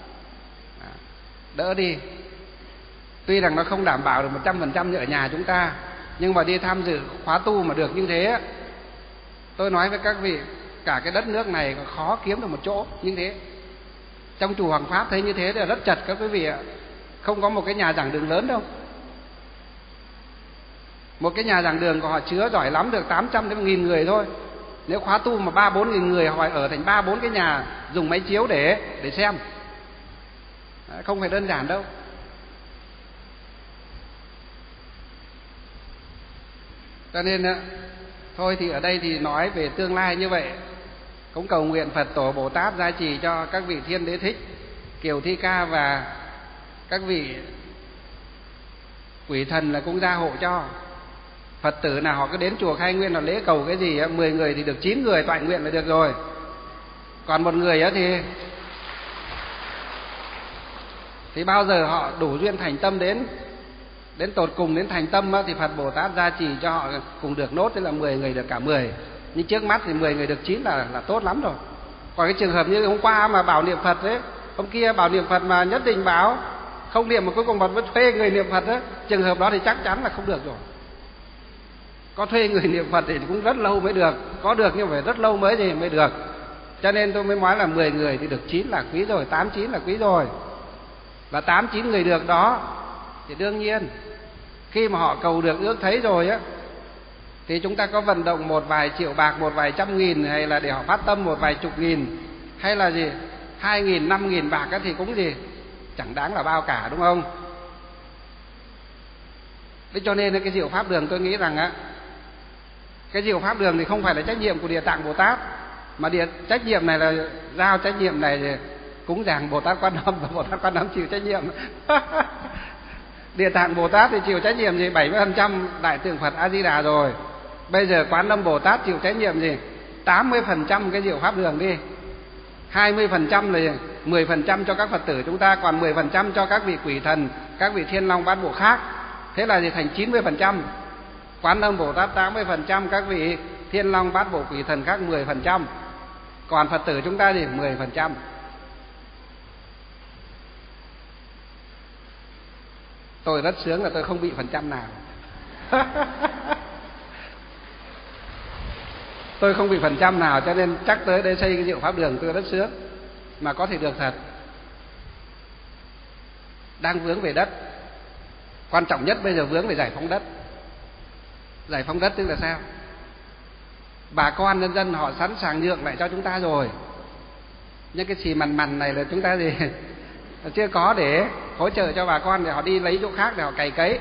Đỡ đi. Tuy rằng nó không đảm bảo được một trăm phần trăm như ở nhà chúng ta, nhưng mà đi tham dự khóa tu mà được như thế, tôi nói với các vị, cả cái đất nước này khó kiếm được một chỗ như thế. Trong chùa Hoàng Pháp thấy như thế thì là rất chật các quý vị ạ. Không có một cái nhà giảng đường lớn đâu. Một cái nhà giảng đường của họ chứa giỏi lắm được tám trăm đến một nghìn người thôi. Nếu khóa tu mà ba bốn nghìn người, họ phải ở thành ba bốn cái nhà dùng máy chiếu để để xem. Không phải đơn giản đâu. Cho nên thôi thì ở đây thì nói về tương lai như vậy. Cũng cầu nguyện Phật Tổ Bồ Tát gia trì cho các vị Thiên Đế Thích, Kiều Thi Ca và các vị quỷ thần là cũng gia hộ cho. Phật tử nào họ cứ đến chùa Khai Nguyên họ lễ cầu cái gì á, mười người thì được chín người toại nguyện là được rồi. Còn một người á thì thì bao giờ họ đủ duyên thành tâm đến đến tột cùng, đến thành tâm á, thì Phật Bồ Tát gia trì cho họ cùng được nốt, tức là mười người được cả mười. Nhưng trước mắt thì mười người được chín là là tốt lắm rồi. Còn cái trường hợp như hôm qua mà bảo niệm Phật đấy, hôm kia bảo niệm Phật mà nhất định bảo không niệm mà cuối cùng vẫn thuê người niệm Phật á, trường hợp đó thì chắc chắn là không được rồi. Có thuê người niệm Phật thì cũng rất lâu mới được, có được nhưng phải rất lâu mới thì mới được. Cho nên tôi mới nói là mười người thì được chín là quý rồi, tám chín là quý rồi. Và tám chín người được đó thì đương nhiên khi mà họ cầu được ước thấy rồi á, thì chúng ta có vận động một vài triệu bạc, một vài trăm nghìn, hay là để họ phát tâm một vài chục nghìn, hay là gì hai nghìn, năm nghìn bạc á, thì cũng gì chẳng đáng là bao cả, đúng không? Thế cho nên cái diệu pháp đường tôi nghĩ rằng á, cái diệu pháp đường thì không phải là trách nhiệm của Địa Tạng Bồ Tát, mà địa trách nhiệm này là giao trách nhiệm này thì cúng dường Bồ Tát Quan Âm, và Bồ Tát Quan Âm chịu trách nhiệm. Địa Tạng Bồ Tát thì chịu trách nhiệm gì bảy mươi phần trăm Đại Tượng Phật A Di Đà rồi. Bây giờ Quan Âm Bồ Tát chịu trách nhiệm gì tám mươi phần trăm cái diệu pháp đường đi, hai mươi phần trăm là mười phần trăm cho các Phật tử chúng ta, còn mười phần trăm cho các vị quỷ thần, các vị Thiên Long Bát Bộ khác. Thế là gì thành chín mươi phần trăm. Quan Âm Bồ Tát tám mươi phần trăm, các vị Thiên Long Bát Bộ quỷ thần khác mười phần trăm. Còn Phật tử chúng ta thì mười phần trăm. Tôi rất sướng là tôi không bị phần trăm nào. Tôi không bị phần trăm nào, cho nên chắc tới đây xây cái diệu pháp đường tôi rất sướng. Mà có thể được thật. Đang vướng về đất. Quan trọng nhất bây giờ vướng về giải phóng đất. Giải phóng đất tức là sao? Bà con nhân dân họ sẵn sàng nhượng lại cho chúng ta rồi. Nhưng cái xì mằn mằn này là chúng ta gì chưa có để hỗ trợ cho bà con để họ đi lấy chỗ khác để họ cày cấy.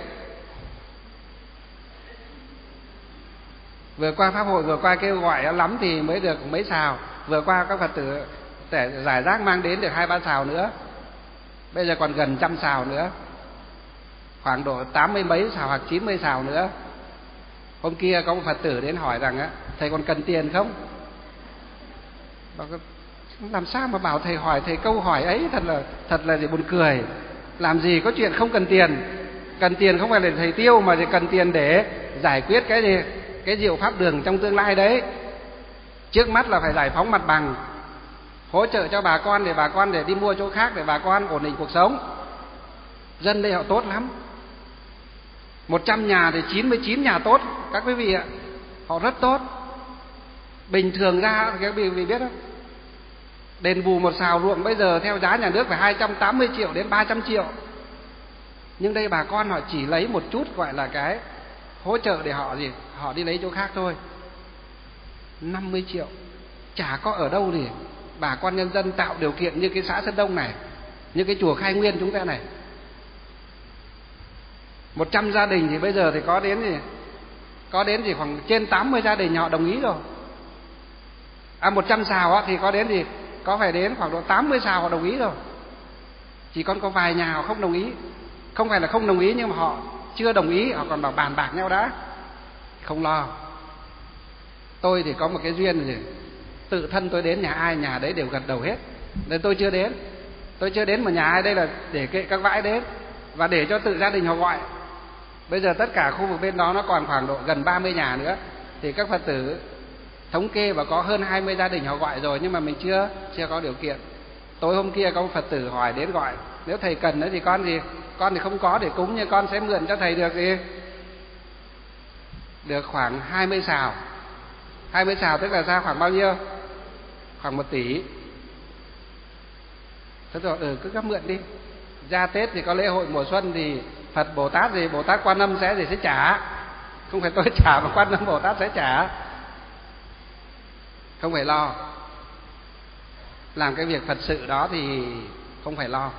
Vừa qua pháp hội vừa qua kêu gọi lắm thì mới được mấy sào, vừa qua các Phật tử để giải rác mang đến được hai ba sào nữa. Bây giờ còn gần trăm sào nữa, khoảng độ tám mươi mấy sào hoặc chín mươi sào nữa. Hôm kia có một Phật tử đến hỏi rằng á, thầy còn cần tiền không? Bảo làm sao mà bảo thầy hỏi thầy câu hỏi ấy thật là thật là gì buồn cười. Làm gì có chuyện không cần tiền. Cần tiền không phải để thầy tiêu, mà chỉ cần tiền để giải quyết cái gì cái diệu pháp đường trong tương lai đấy. Trước mắt là phải giải phóng mặt bằng, hỗ trợ cho bà con để bà con để đi mua chỗ khác để bà con ổn định cuộc sống. Dân đây họ tốt lắm. Một trăm nhà thì chín mươi chín nhà tốt các quý vị ạ. Họ rất tốt. Bình thường ra các quý vị biết không? Đền bù một sào ruộng bây giờ theo giá nhà nước phải hai trăm tám mươi triệu đến ba trăm triệu. Nhưng đây bà con họ chỉ lấy một chút gọi là cái hỗ trợ để họ gì họ đi lấy chỗ khác thôi. năm mươi triệu chả có ở đâu thì bà con nhân dân tạo điều kiện như cái xã Sơn Đông này, như cái chùa Khai Nguyên chúng ta này. Một trăm gia đình thì bây giờ thì có đến gì có đến gì khoảng trên tám mươi gia đình họ đồng ý rồi. À một trăm sào á, thì có đến gì có phải đến khoảng độ tám mươi sào họ đồng ý rồi. Chỉ còn có vài nhà họ không đồng ý. Không phải là không đồng ý nhưng mà họ chưa đồng ý, họ còn bảo bàn bạc nhau đã. Không lo. Tôi thì có một cái duyên gì tự thân tôi đến nhà ai nhà đấy đều gật đầu hết. Nên tôi chưa đến. Tôi chưa đến mà nhà ai đây là để kệ các vãi đến và để cho tự gia đình họ gọi. Bây giờ tất cả khu vực bên đó nó còn khoảng độ gần ba mươi nhà nữa thì các Phật tử thống kê và có hơn hai mươi gia đình họ gọi rồi, nhưng mà mình chưa chưa có điều kiện. Tối hôm kia có một Phật tử hỏi đến gọi, nếu thầy cần nữa thì con gì con thì không có để cúng, nhưng con sẽ mượn cho thầy được gì được khoảng hai mươi sào. Hai mươi sào tức là ra khoảng bao nhiêu? Khoảng một tỷ. Thế rồi ừ cứ cấp mượn đi. Ra Tết thì có lễ hội mùa xuân thì Phật Bồ Tát gì Bồ Tát Quan Âm sẽ gì sẽ trả. Không phải tôi trả mà Quan Âm Bồ Tát sẽ trả. Không phải lo. Làm cái việc Phật sự đó thì không phải lo.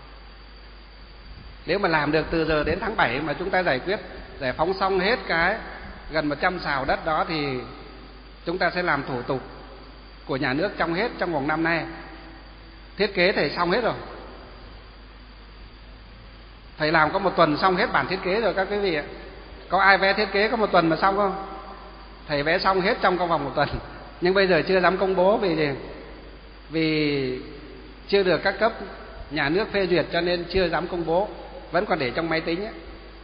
Nếu mà làm được từ giờ đến tháng bảy mà chúng ta giải quyết, giải phóng xong hết cái gần một trăm sào đất đó thì chúng ta sẽ làm thủ tục của nhà nước trong hết trong vòng năm nay. Thiết kế thì xong hết rồi. Thầy làm có một tuần xong hết bản thiết kế rồi các quý vị ạ. Có ai vẽ thiết kế có một tuần mà xong không? Thầy vẽ xong hết trong vòng một tuần. Nhưng bây giờ chưa dám công bố vì gì? Vì chưa được các cấp nhà nước phê duyệt cho nên chưa dám công bố. Vẫn còn để trong máy tính ấy.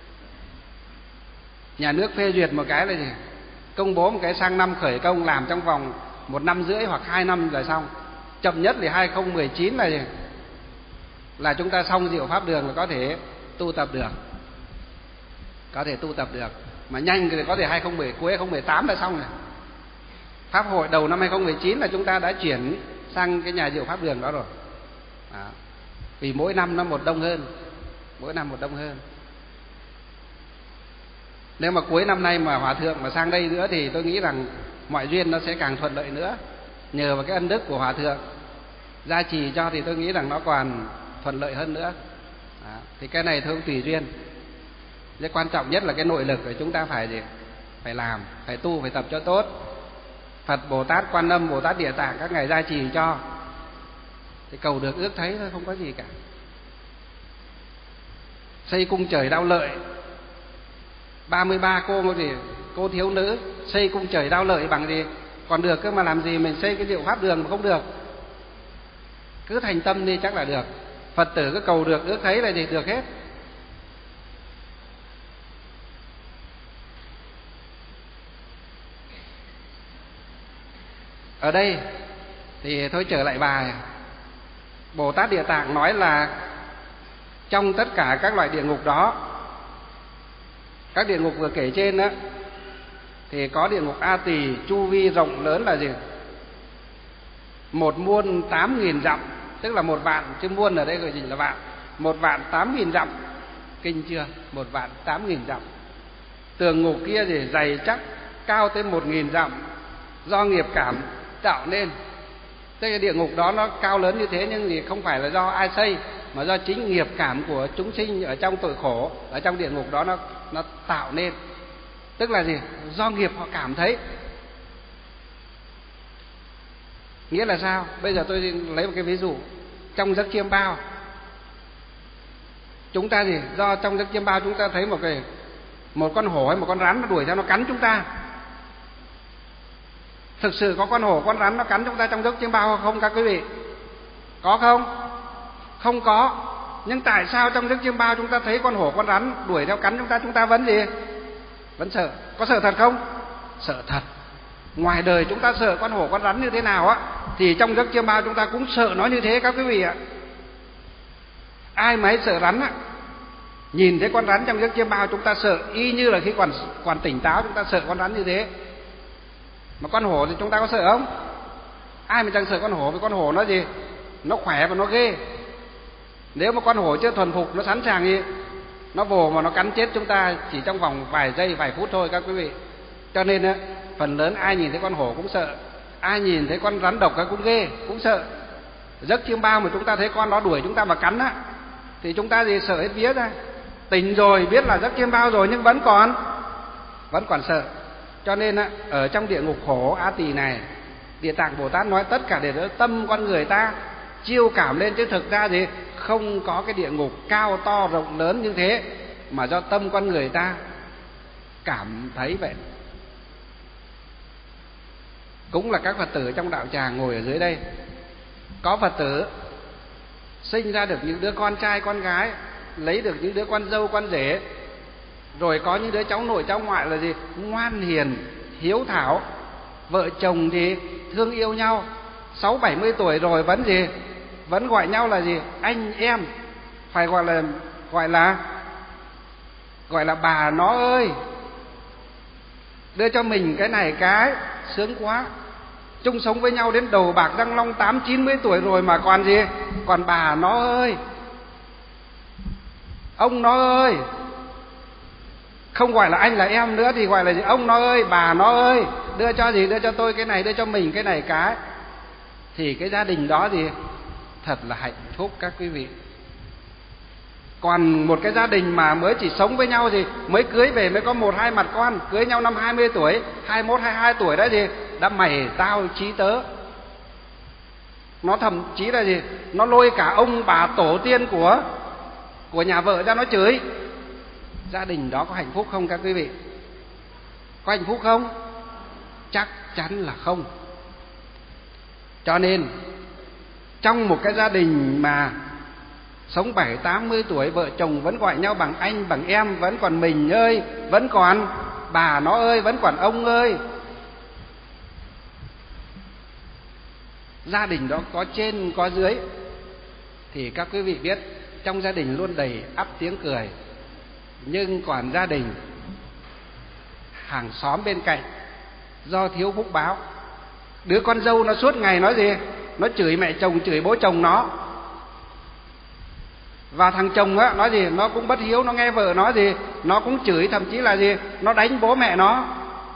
Nhà nước phê duyệt một cái là gì? Công bố một cái sang năm khởi công làm trong vòng một năm rưỡi hoặc hai năm là xong. Chậm nhất thì hai không một chín là gì? Là chúng ta xong diệu pháp đường là có thể tu tập được. Có thể tu tập được. Mà nhanh thì có thể hai không một không, cuối hai không một tám là xong rồi. Pháp hội đầu năm hai không một chín là chúng ta đã chuyển sang cái nhà diệu pháp đường đó rồi. Đó. Vì mỗi năm nó một đông hơn. Mỗi năm một đông hơn. Nếu mà cuối năm nay mà Hòa Thượng mà sang đây nữa thì tôi nghĩ rằng mọi duyên nó sẽ càng thuận lợi nữa. Nhờ vào cái ân đức của Hòa Thượng gia trì cho thì tôi nghĩ rằng nó còn thuận lợi hơn nữa. Đó. Thì cái này thôi tùy duyên. Cái quan trọng nhất là cái nội lực của chúng ta phải gì? Phải làm, phải tu, phải tập cho tốt. Phật Bồ Tát, Quan Âm Bồ Tát Địa Tạng các ngài gia trì cho thì cầu được ước thấy thôi, không có gì cả. Xây cung trời Đao Lợi, ba mươi ba cô gì cô thiếu nữ xây cung trời Đao Lợi bằng gì? Còn được cơ mà làm gì mình xây cái diệu pháp đường mà không được. Cứ thành tâm đi chắc là được. Phật tử cứ cầu được ước thấy là gì? Được hết. Ở đây thì thôi trở lại bài. Bồ Tát Địa Tạng nói là trong tất cả các loại địa ngục đó, các địa ngục vừa kể trên đó, thì có địa ngục A Tỳ chu vi rộng lớn là gì? Một muôn tám nghìn dặm, tức là một vạn, chứ muôn ở đây gọi gì là vạn. Một vạn tám nghìn dặm. Kinh chưa? Một vạn tám nghìn dặm. Tường ngục kia thì dày chắc, cao tới một nghìn dặm, do nghiệp cảm tạo nên. Tức là địa ngục đó nó cao lớn như thế nhưng thì không phải là do ai xây, mà do chính nghiệp cảm của chúng sinh ở trong tội khổ, ở trong địa ngục đó nó nó tạo nên. Tức là gì? Do nghiệp họ cảm thấy. Nghĩa là sao? Bây giờ tôi lấy một cái ví dụ. Trong giấc chiêm bao, chúng ta gì? Do trong giấc chiêm bao chúng ta thấy một cái một con hổ hay một con rắn nó đuổi theo nó cắn chúng ta. Thực sự có con hổ, con rắn nó cắn chúng ta trong giấc chiêm bao không các quý vị? Có không? Không có. Nhưng tại sao trong giấc chiêm bao chúng ta thấy con hổ, con rắn đuổi theo cắn chúng ta, chúng ta vẫn gì? Vẫn sợ. Có sợ thật không? Sợ thật. Ngoài đời chúng ta sợ con hổ, con rắn như thế nào á, thì trong giấc chiêm bao chúng ta cũng sợ nó như thế các quý vị ạ. Ai mà hay sợ rắn á, nhìn thấy con rắn trong giấc chiêm bao chúng ta sợ y như là khi còn còn tỉnh táo chúng ta sợ con rắn như thế. Mà con hổ thì chúng ta có sợ không? Ai mà chẳng sợ con hổ, vì con hổ nó gì? Nó khỏe và nó ghê. Nếu mà con hổ chưa thuần phục, nó sẵn sàng gì? Nó vồ mà nó cắn chết chúng ta chỉ trong vòng vài giây, vài phút thôi các quý vị. Cho nên á, phần lớn ai nhìn thấy con hổ cũng sợ, ai nhìn thấy con rắn độc cũng ghê, cũng sợ. Giấc chiêm bao mà chúng ta thấy con đó đuổi chúng ta mà cắn á, thì chúng ta gì? Sợ hết vía ra. Tỉnh rồi, biết là giấc chiêm bao rồi nhưng vẫn còn vẫn còn sợ. Cho nên á, ở trong địa ngục khổ A Tỳ này, Địa Tạng Bồ Tát nói tất cả đều do tâm con người ta chiêu cảm lên, chứ thực ra gì? Không có cái địa ngục cao to rộng lớn như thế, mà do tâm con người ta cảm thấy vậy. Cũng là các Phật tử trong đạo tràng ngồi ở dưới đây, có Phật tử sinh ra được những đứa con trai con gái, lấy được những đứa con dâu con rể, rồi có những đứa cháu nội cháu ngoại là gì? Ngoan hiền, hiếu thảo, vợ chồng thì thương yêu nhau, sáu bảy mươi tuổi rồi vẫn gì? Vẫn gọi nhau là gì? Anh em. Phải gọi là gọi là gọi là bà nó ơi, đưa cho mình cái này cái, sướng quá. Chung sống với nhau đến đầu bạc răng long, tám chín mươi tuổi rồi mà còn gì? Còn bà nó ơi, ông nó ơi. Không gọi là anh là em nữa thì gọi là gì? Ông nó ơi, bà nó ơi, đưa cho gì? Đưa cho tôi cái này, đưa cho mình cái này cái. Thì cái gia đình đó thì thật là hạnh phúc các quý vị. Còn một cái gia đình mà mới chỉ sống với nhau thì mới cưới về mới có một hai mặt con, cưới nhau năm hai mươi tuổi, hai mươi mốt, hai mươi hai tuổi đó thì đã mày tao chí tớ. Nó thậm chí là gì? Nó lôi cả ông bà tổ tiên của của nhà vợ ra nó chửi. Gia đình đó có hạnh phúc không các quý vị? Có hạnh phúc không? Chắc chắn là không. Cho nên trong một cái gia đình mà sống bảy tám mươi tuổi, vợ chồng vẫn gọi nhau bằng anh bằng em, vẫn còn mình ơi, vẫn còn bà nó ơi, vẫn còn ông ơi, gia đình đó có trên có dưới, thì các quý vị biết trong gia đình luôn đầy ắp tiếng cười. Nhưng còn gia đình hàng xóm bên cạnh do thiếu phúc báo, đứa con dâu nó suốt ngày nói gì? Nó chửi mẹ chồng, chửi bố chồng nó. Và thằng chồng á, nói gì? Nó cũng bất hiếu, nó nghe vợ nói gì? Nó cũng chửi, thậm chí là gì? Nó đánh bố mẹ nó.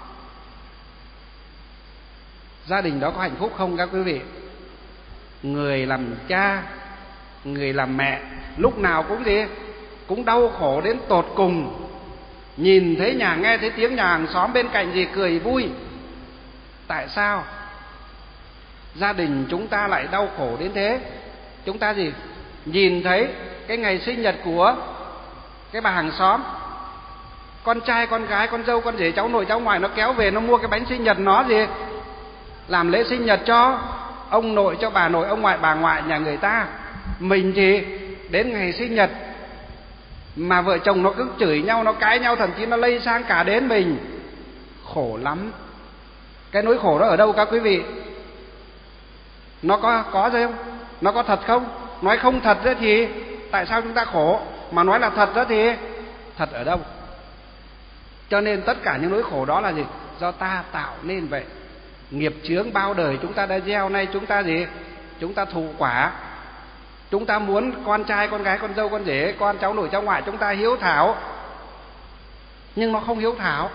Gia đình đó có hạnh phúc không các quý vị? Người làm cha, người làm mẹ lúc nào cũng gì? Cũng đau khổ đến tột cùng. Nhìn thấy nhà, nghe thấy tiếng nhà hàng xóm bên cạnh gì cười vui. Tại sao gia đình chúng ta lại đau khổ đến thế? Chúng ta gì? Nhìn thấy cái ngày sinh nhật của cái bà hàng xóm, con trai, con gái, con dâu, con rể, cháu nội, cháu ngoại nó kéo về, nó mua cái bánh sinh nhật nó gì? Làm lễ sinh nhật cho ông nội, cho bà nội, ông ngoại, bà ngoại nhà người ta. Mình thì đến ngày sinh nhật mà vợ chồng nó cứ chửi nhau, nó cãi nhau, thậm chí nó lây sang cả đến mình. Khổ lắm. Cái nỗi khổ đó ở đâu các quý vị? Nó có có gì không? Nó có thật không? Nói không thật đó thì tại sao chúng ta khổ? Mà nói là thật đó thì thật ở đâu? Cho nên tất cả những nỗi khổ đó là gì? Do ta tạo nên vậy. Nghiệp chướng bao đời chúng ta đã gieo, nay chúng ta gì? Chúng ta thụ quả. Chúng ta muốn con trai, con gái, con dâu, con rể, con cháu nội, cháu ngoại chúng ta hiếu thảo, nhưng nó không hiếu thảo.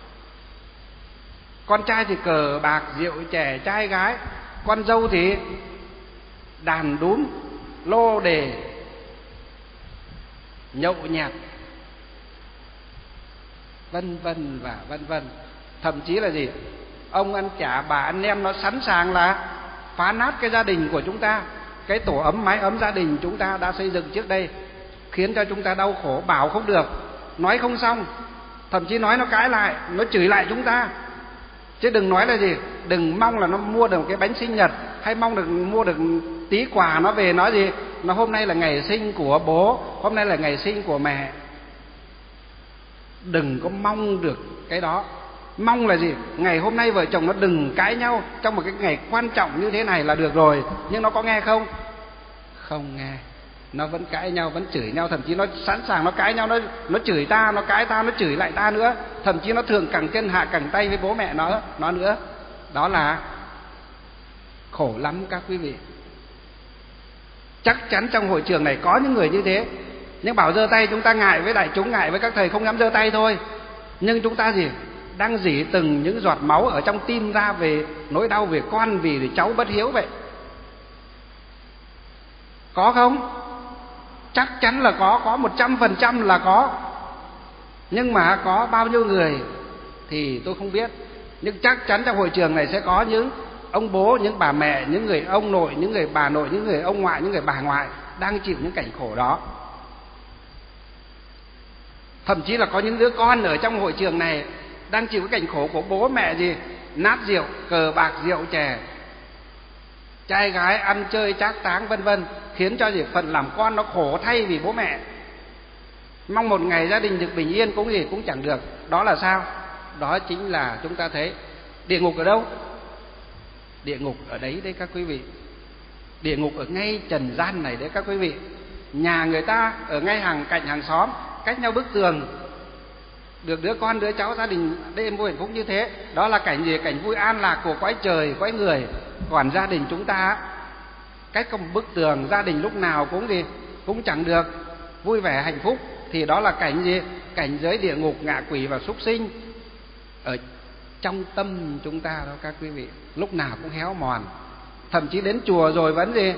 Con trai thì cờ bạc rượu chè trai gái, con dâu thì đàn đúm lô đề nhậu nhẹt, vân vân và vân vân. Thậm chí là gì? Ông ăn chả, bà ăn nem, nó sẵn sàng là phá nát cái gia đình của chúng ta. Cái tổ ấm, mái ấm gia đình chúng ta đã xây dựng trước đây, khiến cho chúng ta đau khổ, bảo không được, nói không xong, thậm chí nói nó cãi lại, nó chửi lại chúng ta. Chứ đừng nói là gì? Đừng mong là nó mua được cái bánh sinh nhật, hay mong được mua được tí quà nó về nói gì? Nó hôm nay là ngày sinh của bố, hôm nay là ngày sinh của mẹ. Đừng có mong được cái đó. Mong là gì? Ngày hôm nay vợ chồng nó đừng cãi nhau trong một cái ngày quan trọng như thế này là được rồi. Nhưng nó có nghe không? Không nghe. Nó vẫn cãi nhau, vẫn chửi nhau, thậm chí nó sẵn sàng nó cãi nhau, nó nó chửi ta, nó cãi ta, nó chửi lại ta nữa, thậm chí nó thường cẳng chân hạ cẳng tay với bố mẹ nó nó nữa. Đó là khổ lắm các quý vị. Chắc chắn trong hội trường này có những người như thế. Nhưng bảo giơ tay, chúng ta ngại với đại chúng, ngại với các thầy, không dám giơ tay thôi. Nhưng chúng ta gì? Đang rỉ từng những giọt máu ở trong tim ra về nỗi đau về con, vì cháu bất hiếu vậy. Có không? Chắc chắn là có, có một trăm phần trăm là có. Nhưng mà có bao nhiêu người thì tôi không biết. Nhưng chắc chắn trong hội trường này sẽ có những ông bố, những bà mẹ, những người ông nội, những người bà nội, những người ông ngoại, những người bà ngoại đang chịu những cảnh khổ đó. Thậm chí là có những đứa con ở trong hội trường này đang chịu cái cảnh khổ của bố mẹ gì? Nát rượu, cờ bạc, rượu chè, trai gái ăn chơi trác táng vân vân, khiến cho gì? Phần làm con nó khổ thay vì bố mẹ. Mong một ngày gia đình được bình yên cũng gì cũng chẳng được. Đó là sao? Đó chính là chúng ta thấy địa ngục ở đâu? Địa ngục ở đấy đấy các quý vị. Địa ngục ở ngay trần gian này đấy các quý vị. Nhà người ta ở ngay hàng cạnh hàng xóm, cách nhau bức tường, được đứa con đứa cháu gia đình đêm vui hạnh phúc như thế. Đó là cảnh gì? Cảnh vui an lạc của cõi trời cõi người. Còn gia đình chúng ta cách có một bức tường, gia đình lúc nào cũng gì cũng chẳng được vui vẻ hạnh phúc. thì đó là cảnh gì? Cảnh giới địa ngục, ngạ quỷ và súc sinh ở trong tâm chúng ta đó các quý vị, lúc nào cũng héo mòn. Thậm chí đến chùa rồi vẫn gì?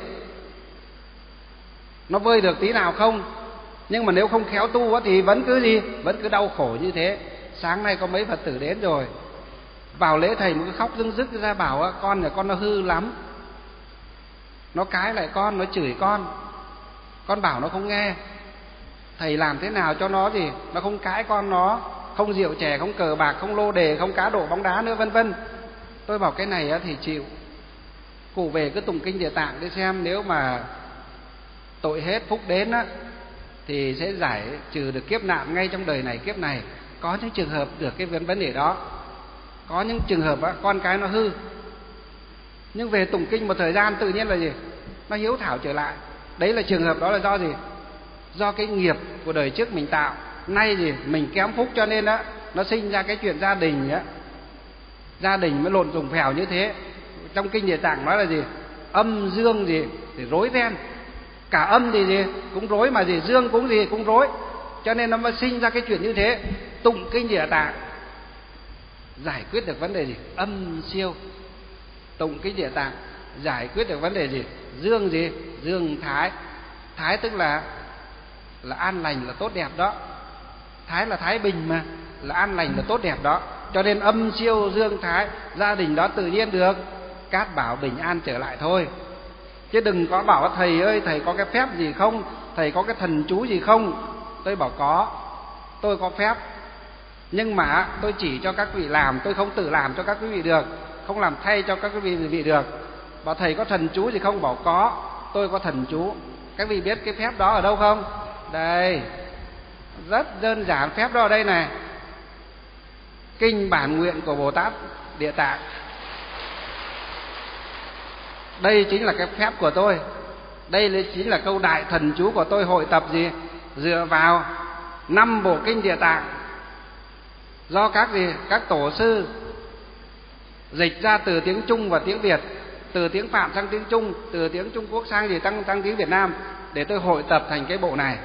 Nó vơi được tí nào không? Nhưng mà nếu không khéo tu thì vẫn cứ gì? Vẫn cứ đau khổ như thế. Sáng nay có mấy Phật tử đến rồi, vào lễ thầy một cái khóc rưng rức ra bảo con nhà con nó hư lắm. Nó cãi lại con, nó chửi con. Con bảo nó không nghe. Thầy làm thế nào cho nó gì? Nó không cãi con nó, không rượu chè, không cờ bạc, không lô đề, không cá độ bóng đá nữa vân vân. Tôi bảo cái này thì chịu. Cụ về cứ tụng kinh Địa Tạng để xem, nếu mà tội hết phúc đến á thì sẽ giải trừ được kiếp nạn ngay trong đời này kiếp này. Có những trường hợp được cái vấn đề đó. Có những trường hợp á, con cái nó hư, nhưng về tụng kinh một thời gian tự nhiên là gì? Nó hiếu thảo trở lại. Đấy là trường hợp đó là do gì? Do cái nghiệp của đời trước mình tạo. Nay gì? Mình kém phúc cho nên á nó sinh ra cái chuyện gia đình á. Gia đình mới lộn dùng phèo như thế. Trong kinh Địa Tạng nói là gì? Âm dương gì? Thì rối ren. Cả âm thì gì? Cũng rối, mà gì? Dương cũng gì? Cũng rối. Cho nên nó mới sinh ra cái chuyện như thế. Tụng kinh Địa Tạng giải quyết được vấn đề gì? Âm siêu. Tụng kinh Địa Tạng giải quyết được vấn đề gì? Dương gì? Dương thái. Thái tức là là an lành, là tốt đẹp đó. Thái là thái bình mà, là an lành, là tốt đẹp đó. Cho nên âm siêu dương thái, gia đình đó tự nhiên được cát bảo bình an trở lại thôi. Chứ đừng có bảo thầy ơi, thầy có cái phép gì không? Thầy có cái thần chú gì không? Tôi bảo có. Tôi có phép, nhưng mà tôi chỉ cho các vị làm, tôi không tự làm cho các quý vị được, không làm thay cho các quý vị được. Bảo thầy có thần chú gì không? Bảo có, tôi có thần chú. Các vị biết cái phép đó ở đâu không? Đây, rất đơn giản, phép đó ở đây này. Kinh Bản Nguyện của Bồ Tát Địa Tạng. Đây chính là cái phép của tôi. Đây chính là câu đại thần chú của tôi hội tập gì? Dựa vào năm bộ kinh Địa Tạng do các gì? Các tổ sư dịch ra từ tiếng Trung và tiếng Việt, từ tiếng Phạm sang tiếng Trung, từ tiếng Trung Quốc sang gì tăng tăng tiếng Việt Nam, để tôi hội tập thành cái bộ này.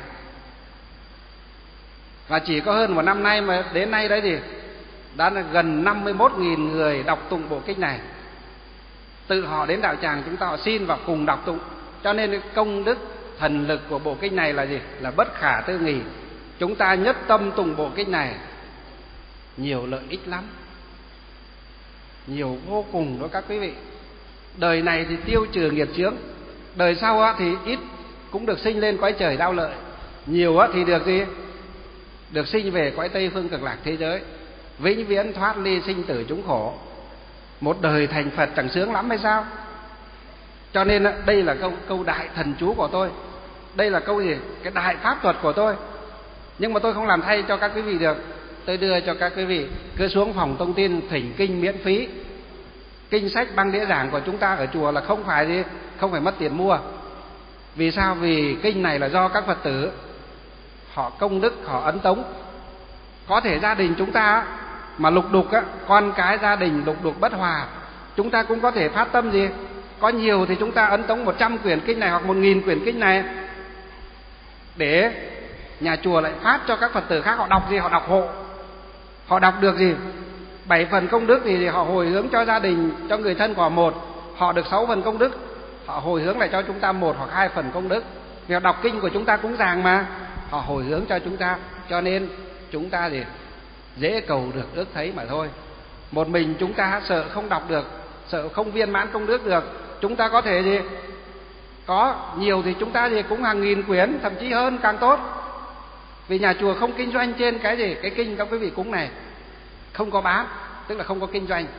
Và chỉ có hơn một năm nay mà đến nay đấy thì đã là gần năm mươi mốt nghìn người đọc tụng bộ kinh này. Tự họ đến đạo tràng chúng ta họ xin và cùng đọc tụng. Cho nên công đức thần lực của bộ kinh này là gì? Là bất khả tư nghì. Chúng ta nhất tâm tụng bộ kinh này, nhiều lợi ích lắm, nhiều vô cùng đó các quý vị. Đời này thì tiêu trừ nghiệp chướng, đời sau thì ít cũng được sinh lên cõi trời đau lợi, nhiều thì được gì? Được sinh về cõi Tây Phương Cực Lạc thế giới, vĩnh viễn thoát ly sinh tử chúng khổ. Một đời thành Phật chẳng sướng lắm hay sao? Cho nên đây là câu câu đại thần chú của tôi. Đây là câu gì? Cái đại pháp thuật của tôi. Nhưng mà tôi không làm thay cho các quý vị được. Tôi đưa cho các quý vị cứ xuống phòng thông tin thỉnh kinh miễn phí. Kinh sách băng đĩa giảng của chúng ta ở chùa là không phải gì, không phải mất tiền mua. Vì sao? Vì kinh này là do các Phật tử họ công đức, họ ấn tống. Có thể gia đình chúng ta mà lục đục á, con cái gia đình lục đục bất hòa, chúng ta cũng có thể phát tâm gì? Có nhiều thì chúng ta ấn tống một trăm quyển kinh này hoặc một nghìn quyển kinh này, để nhà chùa lại phát cho các Phật tử khác họ đọc gì? Họ đọc hộ. Họ đọc được gì? Bảy phần công đức thì họ hồi hướng cho gia đình, cho người thân của họ một, họ được sáu phần công đức. Họ hồi hướng lại cho chúng ta một hoặc hai phần công đức. Vì họ đọc kinh của chúng ta cũng ràng mà, họ hồi hướng cho chúng ta. Cho nên chúng ta thì dễ cầu được ước thấy mà thôi. Một mình chúng ta sợ không đọc được, sợ không viên mãn công đức được. Chúng ta có thể gì? Có nhiều thì chúng ta thì cũng hàng nghìn quyển, thậm chí hơn càng tốt. Vì nhà chùa không kinh doanh trên cái gì? Cái kinh các quý vị cúng này không có bán, tức là không có kinh doanh.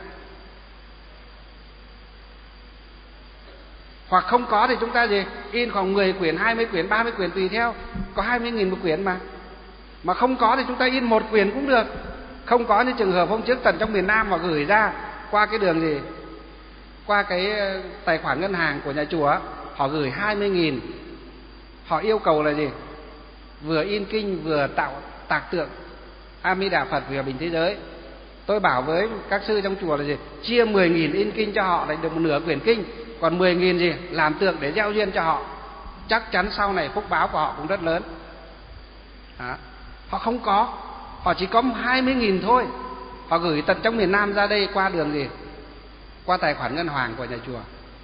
Hoặc không có thì chúng ta gì? In khoảng mười quyển, hai mươi quyển, ba mươi quyển tùy theo. Có hai mươi nghìn một quyển mà. Mà không có thì chúng ta in một quyển cũng được. Không có như trường hợp hôm trước tận trong miền Nam họ gửi ra qua cái đường gì? Qua cái tài khoản ngân hàng của nhà chùa, họ gửi hai mươi nghìn. Họ yêu cầu là gì? Vừa in kinh vừa tạo tạc tượng A Di Đà Phật vì hòa bình thế giới. Tôi bảo với các sư trong chùa là gì? Chia mười nghìn in kinh cho họ, lại được một nửa quyển kinh. Còn mười nghìn gì? Làm tượng để gieo duyên cho họ. Chắc chắn sau này phúc báo của họ cũng rất lớn. À, họ không có, họ chỉ có hai mươi nghìn thôi. Họ gửi tận trong miền Nam ra đây qua đường gì? Qua tài khoản ngân hàng của nhà chùa.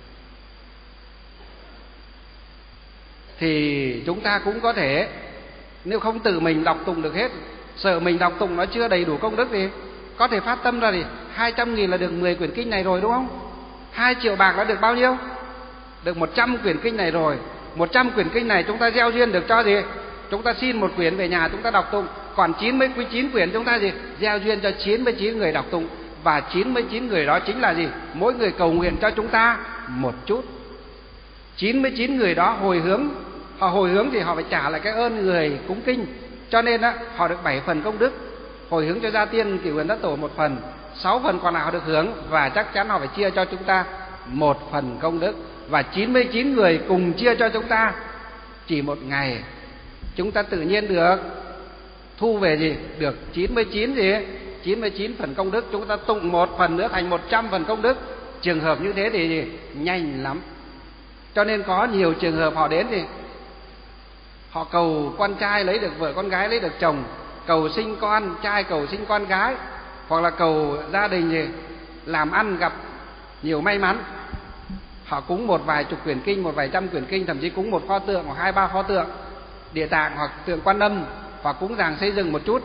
Thì chúng ta cũng có thể, nếu không tự mình đọc tụng được hết, sợ mình đọc tụng nó chưa đầy đủ công đức thì có thể phát tâm ra thì hai trăm nghìn là được mười quyển kinh này rồi, đúng không? Hai triệu bạc đã được bao nhiêu? Được một trăm quyển kinh này rồi. Một trăm quyển kinh này chúng ta gieo duyên được cho gì? Chúng ta xin một quyển về nhà chúng ta đọc tụng. Còn chín mươi chín quyển chúng ta gì? Gieo duyên cho chín mươi chín người đọc tụng. Và chín mươi chín người đó chính là gì? Mỗi người cầu nguyện cho chúng ta một chút. chín mươi chín người đó hồi hướng. Họ hồi hướng thì họ phải trả lại cái ơn người cúng kinh. Cho nên á, họ được bảy phần công đức. Hồi hướng cho gia tiên Cửu Huyền Thất Tổ một phần, sáu phần còn lại họ được hưởng. Và chắc chắn họ phải chia cho chúng ta một phần công đức. Và chín mươi chín người cùng chia cho chúng ta chỉ một ngày, chúng ta tự nhiên được thu về gì? Được chín mươi chín gì? chín mươi chín phần công đức. Chúng ta tụng một phần nữa thành một trăm phần công đức. Trường hợp như thế thì gì? Nhanh lắm. Cho nên có nhiều trường hợp họ đến thì họ cầu con trai lấy được vợ, con gái lấy được chồng, cầu sinh con trai, cầu sinh con gái, hoặc là cầu gia đình gì làm ăn gặp nhiều may mắn. Họ cúng một vài chục quyển kinh, một vài trăm quyển kinh, thậm chí cúng một pho tượng hoặc hai ba pho tượng Địa Tạng hoặc tượng Quan Âm, hoặc cúng giàng xây dựng một chút,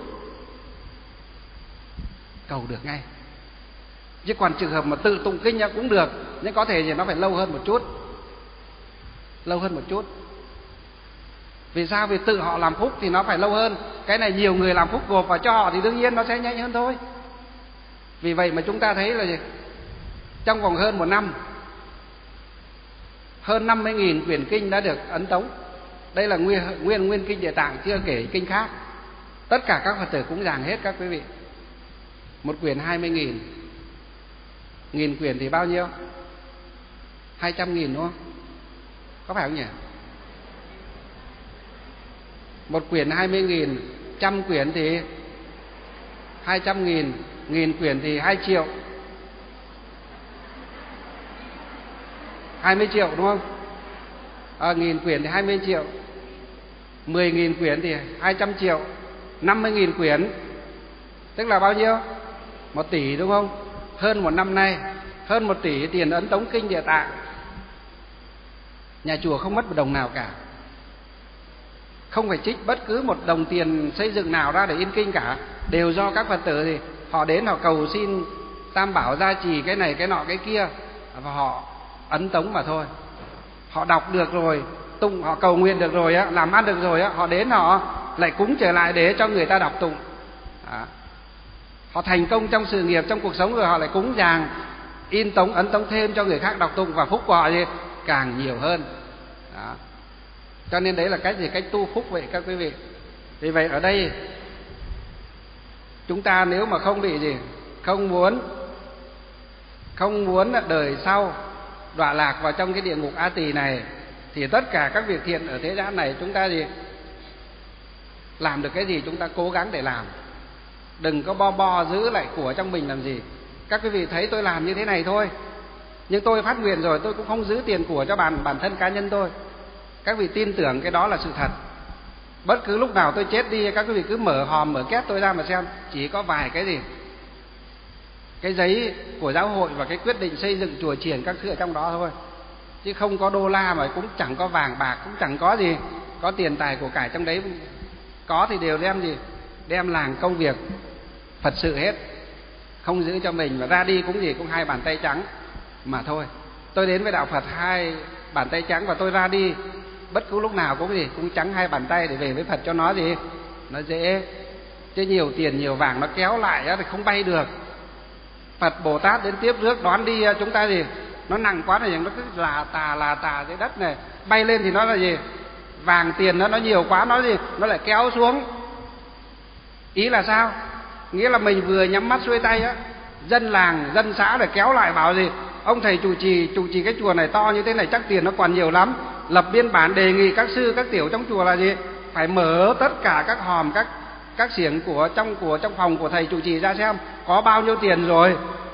cầu được ngay. Chứ còn trường hợp mà tự tụng kinh cũng được, nhưng có thể thì nó phải lâu hơn một chút. Lâu hơn một chút. Vì sao? Vì tự họ làm phúc thì nó phải lâu hơn. Cái này nhiều người làm phúc gộp vào cho họ thì đương nhiên nó sẽ nhanh hơn thôi. Vì vậy mà chúng ta thấy là gì? Trong vòng hơn một năm, hơn năm mươi nghìn quyển kinh đã được ấn tống. Đây là nguyên, nguyên nguyên kinh Địa Tạng, chưa kể kinh khác. Tất cả các Phật tử cúng dường hết các quý vị. Một quyển hai mươi nghìn. Nghìn quyển thì bao nhiêu? Hai trăm nghìn đúng không? Có phải không nhỉ? Một quyển hai mươi nghìn, trăm quyển thì hai trăm nghìn, nghìn quyển thì hai triệu. Hai mươi triệu đúng không? À, nghìn quyển thì hai mươi triệu. Mười nghìn quyển thì hai trăm triệu. Năm mươi nghìn quyển tức là bao nhiêu? Một tỷ đúng không? Hơn một năm nay, hơn một tỷ tiền ấn tống kinh Địa Tạng. Nhà chùa không mất một đồng nào cả. Không phải trích bất cứ một đồng tiền xây dựng nào ra để in kinh cả. Đều do các Phật tử thì họ đến họ cầu xin Tam Bảo gia trì cái này cái nọ cái kia, và họ ấn tống mà thôi. Họ đọc được rồi, tụng, họ cầu nguyện được rồi á, làm ăn được rồi á, họ đến họ lại cúng trở lại để cho người ta đọc tụng. Đó. Họ thành công trong sự nghiệp, trong cuộc sống rồi họ lại cúng dường, in tống, ấn tống thêm cho người khác đọc tụng, và phúc của họ thì càng nhiều hơn. Đó. Cho nên đấy là cách gì? Cách tu phúc vậy các quý vị. Vì vậy ở đây chúng ta nếu mà không bị gì, không muốn không muốn đời sau đọa lạc vào trong cái địa ngục A Tỳ này, thì tất cả các việc thiện ở thế gian này chúng ta gì làm được cái gì chúng ta cố gắng để làm. Đừng có bo bo giữ lại của trong mình làm gì. Các quý vị thấy tôi làm như thế này thôi, nhưng tôi phát nguyện rồi, tôi cũng không giữ tiền của cho bản bản thân cá nhân tôi. Các vị tin tưởng cái đó là sự thật. Bất cứ lúc nào tôi chết đi, các quý vị cứ mở hòm, mở két tôi ra mà xem, chỉ có vài cái gì, cái giấy của giáo hội và cái quyết định xây dựng chùa chiền các thứ ở trong đó thôi. Chứ không có đô la, mà cũng chẳng có vàng bạc, cũng chẳng có gì, có tiền tài của cải trong đấy. Có thì đều đem gì, đem làm công việc Phật sự hết, không giữ cho mình. Và ra đi cũng gì, cũng hai bàn tay trắng mà thôi. Tôi đến với đạo Phật hai bàn tay trắng, và tôi ra đi bất cứ lúc nào cũng gì, cũng trắng hai bàn tay để về với Phật cho nó gì, nó dễ. Chứ nhiều tiền nhiều vàng nó kéo lại thì không bay được. Phật Bồ Tát đến tiếp rước đón đi chúng ta gì, nó nặng quá này, nó cứ là tà là tà dưới đất này, bay lên thì nó là gì, vàng tiền nó nó nhiều quá, nó gì, nó lại kéo xuống. Ý là sao? Nghĩa là mình vừa nhắm mắt xuôi tay á, dân làng dân xã để kéo lại bảo gì, ông thầy chủ trì chủ trì cái chùa này to như thế này chắc tiền nó còn nhiều lắm, lập biên bản đề nghị các sư các tiểu trong chùa là gì, phải mở tất cả các hòm, các các xiềng của trong của trong phòng của thầy chủ trì ra xem có bao nhiêu tiền rồi.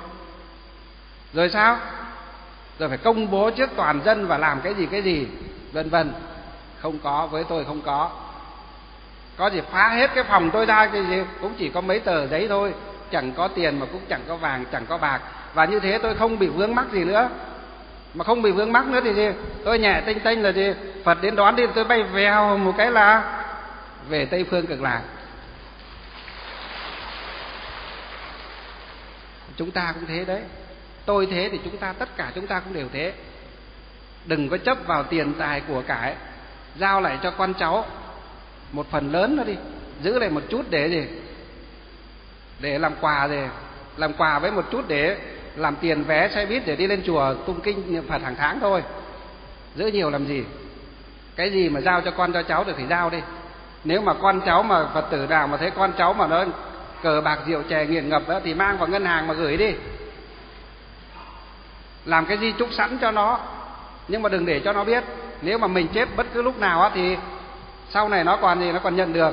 Rồi sao? Rồi phải công bố trước toàn dân và làm cái gì cái gì, vân vân. Không có, với tôi không có. Có gì phá hết cái phòng tôi ra, cái gì cũng chỉ có mấy tờ giấy thôi, chẳng có tiền mà cũng chẳng có vàng, chẳng có bạc. Và như thế tôi không bị vướng mắc gì nữa. Mà không bị vướng mắc nữa thì gì? Tôi nhẹ tênh tênh là gì? Phật đến đón đi, tôi bay vèo một cái là về Tây Phương Cực Lạc. Chúng ta cũng thế đấy. Tôi thế thì chúng ta, tất cả chúng ta cũng đều thế. Đừng có chấp vào tiền tài của cải, giao lại cho con cháu một phần lớn nó đi, giữ lại một chút để gì? Để làm quà gì? Làm quà với một chút để làm tiền vé xe buýt để đi lên chùa tụng kinh niệm Phật hàng tháng thôi. Giữ nhiều làm gì? Cái gì mà giao cho con cho cháu thì phải giao đi. Nếu mà con cháu mà Phật tử nào mà thấy con cháu mà nó cờ bạc rượu chè nghiện ngập đó, thì mang vào ngân hàng mà gửi đi. Làm cái di chúc sẵn cho nó, nhưng mà đừng để cho nó biết. Nếu mà mình chết bất cứ lúc nào á thì sau này nó còn gì, nó còn nhận được.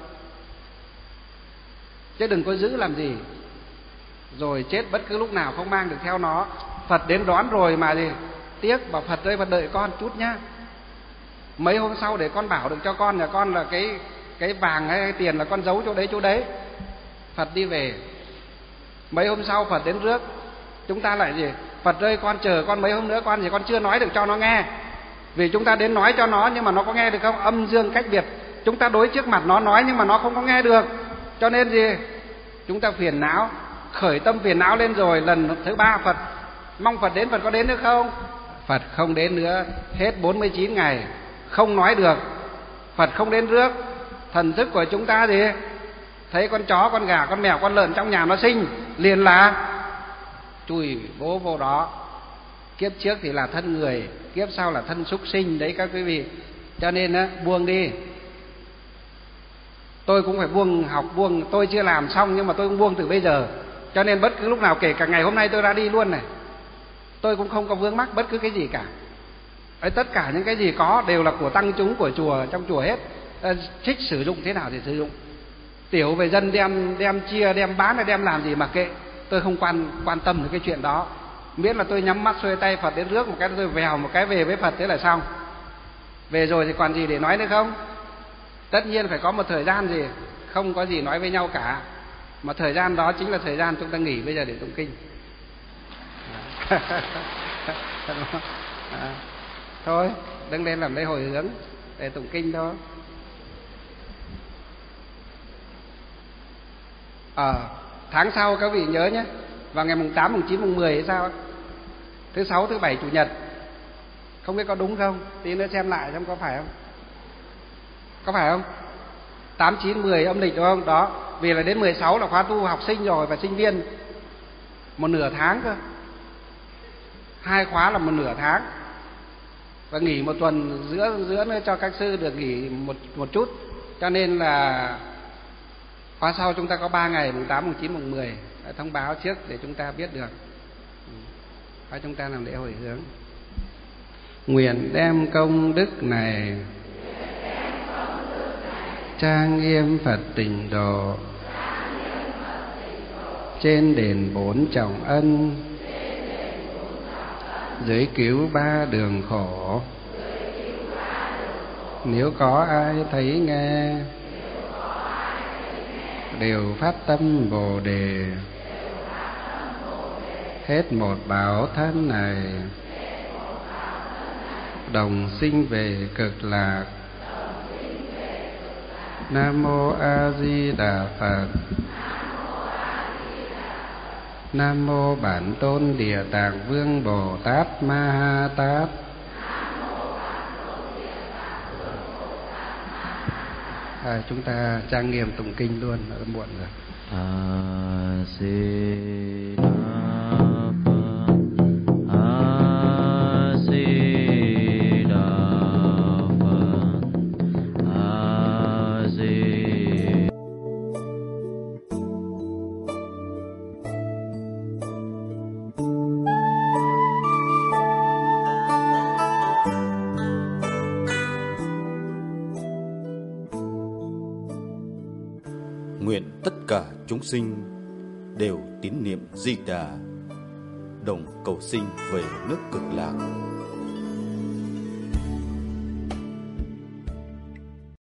Chứ đừng có giữ làm gì. Rồi chết bất cứ lúc nào không mang được theo nó. Phật đến đón rồi mà gì tiếc, bảo Phật ơi, Phật đợi con chút nhá, mấy hôm sau để con bảo được cho con nhà con là cái cái vàng hay cái tiền là con giấu chỗ đấy chỗ đấy. Phật đi về. Mấy hôm sau Phật đến rước, chúng ta lại gì? Phật ơi, con chờ con mấy hôm nữa, con gì con chưa nói được cho nó nghe. Vì chúng ta đến nói cho nó nhưng mà nó có nghe được không? Âm dương cách biệt. Chúng ta đối trước mặt nó nói nhưng mà nó không có nghe được. Cho nên gì? Chúng ta phiền não, khởi tâm phiền não lên rồi. Lần thứ ba Phật mong Phật đến, Phật có đến nữa không? Phật không đến nữa. Hết bốn mươi chín ngày không nói được, Phật không đến rước. Thần thức của chúng ta gì? Thấy con chó, con gà, con mèo, con lợn trong nhà nó sinh, liền là chùi bố vô đó. Kiếp trước thì là thân người, kiếp sau là thân súc sinh đấy các quý vị. Cho nên á, buông đi. Tôi cũng phải buông, học buông. Tôi chưa làm xong nhưng mà tôi cũng buông từ bây giờ. Cho nên bất cứ lúc nào, kể cả ngày hôm nay tôi ra đi luôn này, tôi cũng không có vướng mắc bất cứ cái gì cả. Ấy, tất cả những cái gì có đều là của tăng chúng, của chùa, trong chùa hết. À, thích sử dụng thế nào thì sử dụng. Tiểu về dân đem đem chia, đem bán hay đem làm gì mà kệ. Tôi không quan quan tâm đến cái chuyện đó. Miễn là tôi nhắm mắt xuôi tay, Phật đến rước một cái tôi vèo một cái về với Phật, thế là xong. Về rồi thì còn gì để nói nữa không? Tất nhiên phải có một thời gian gì không có gì nói với nhau cả. Mà thời gian đó chính là thời gian chúng ta nghỉ bây giờ để tụng kinh. À, thôi đứng lên làm lễ hồi hướng để tụng kinh thôi. Ờ, à, tháng sau các vị nhớ nhé, vào ngày mùng tám, mùng chín, mùng mười hay sao? Thứ sáu, thứ bảy, chủ nhật. Không biết có đúng không? Tí nữa xem lại xem có phải không? Có phải không? tám, chín, mười âm lịch đúng không? Đó, vì là đến mười sáu là khóa tu học sinh rồi và sinh viên. Một nửa tháng cơ. Hai khóa là một nửa tháng. Và nghỉ một tuần giữa giữa nữa cho các sư được nghỉ một một chút. Cho nên là khóa sau chúng ta có ba ngày, mùng tám, mùng chín, mùng mười. Đã thông báo trước để chúng ta biết được. Và chúng ta làm lễ hồi hướng. Nguyện đem công đức này trang nghiêm Phật tịnh độ, trên đền bốn trọng ân, dưới cứu ba đường khổ. Nếu có ai thấy nghe, đều phát tâm Bồ Đề, hết một báo thân này, đồng sinh về cực lạc. Nam mô A Di Đà Phật. Nam mô Bản Tôn Địa Tạng Vương Bồ Tát Ma Ha Tát. À, chúng ta trang nghiêm tụng kinh luôn, đã muộn rồi. A Di Đà Phật. A Di Đà Phật. A Di. Nguyện tất cả chúng sinh đều tín niệm Di Đà, đồng cầu sinh về nước Cực Lạc.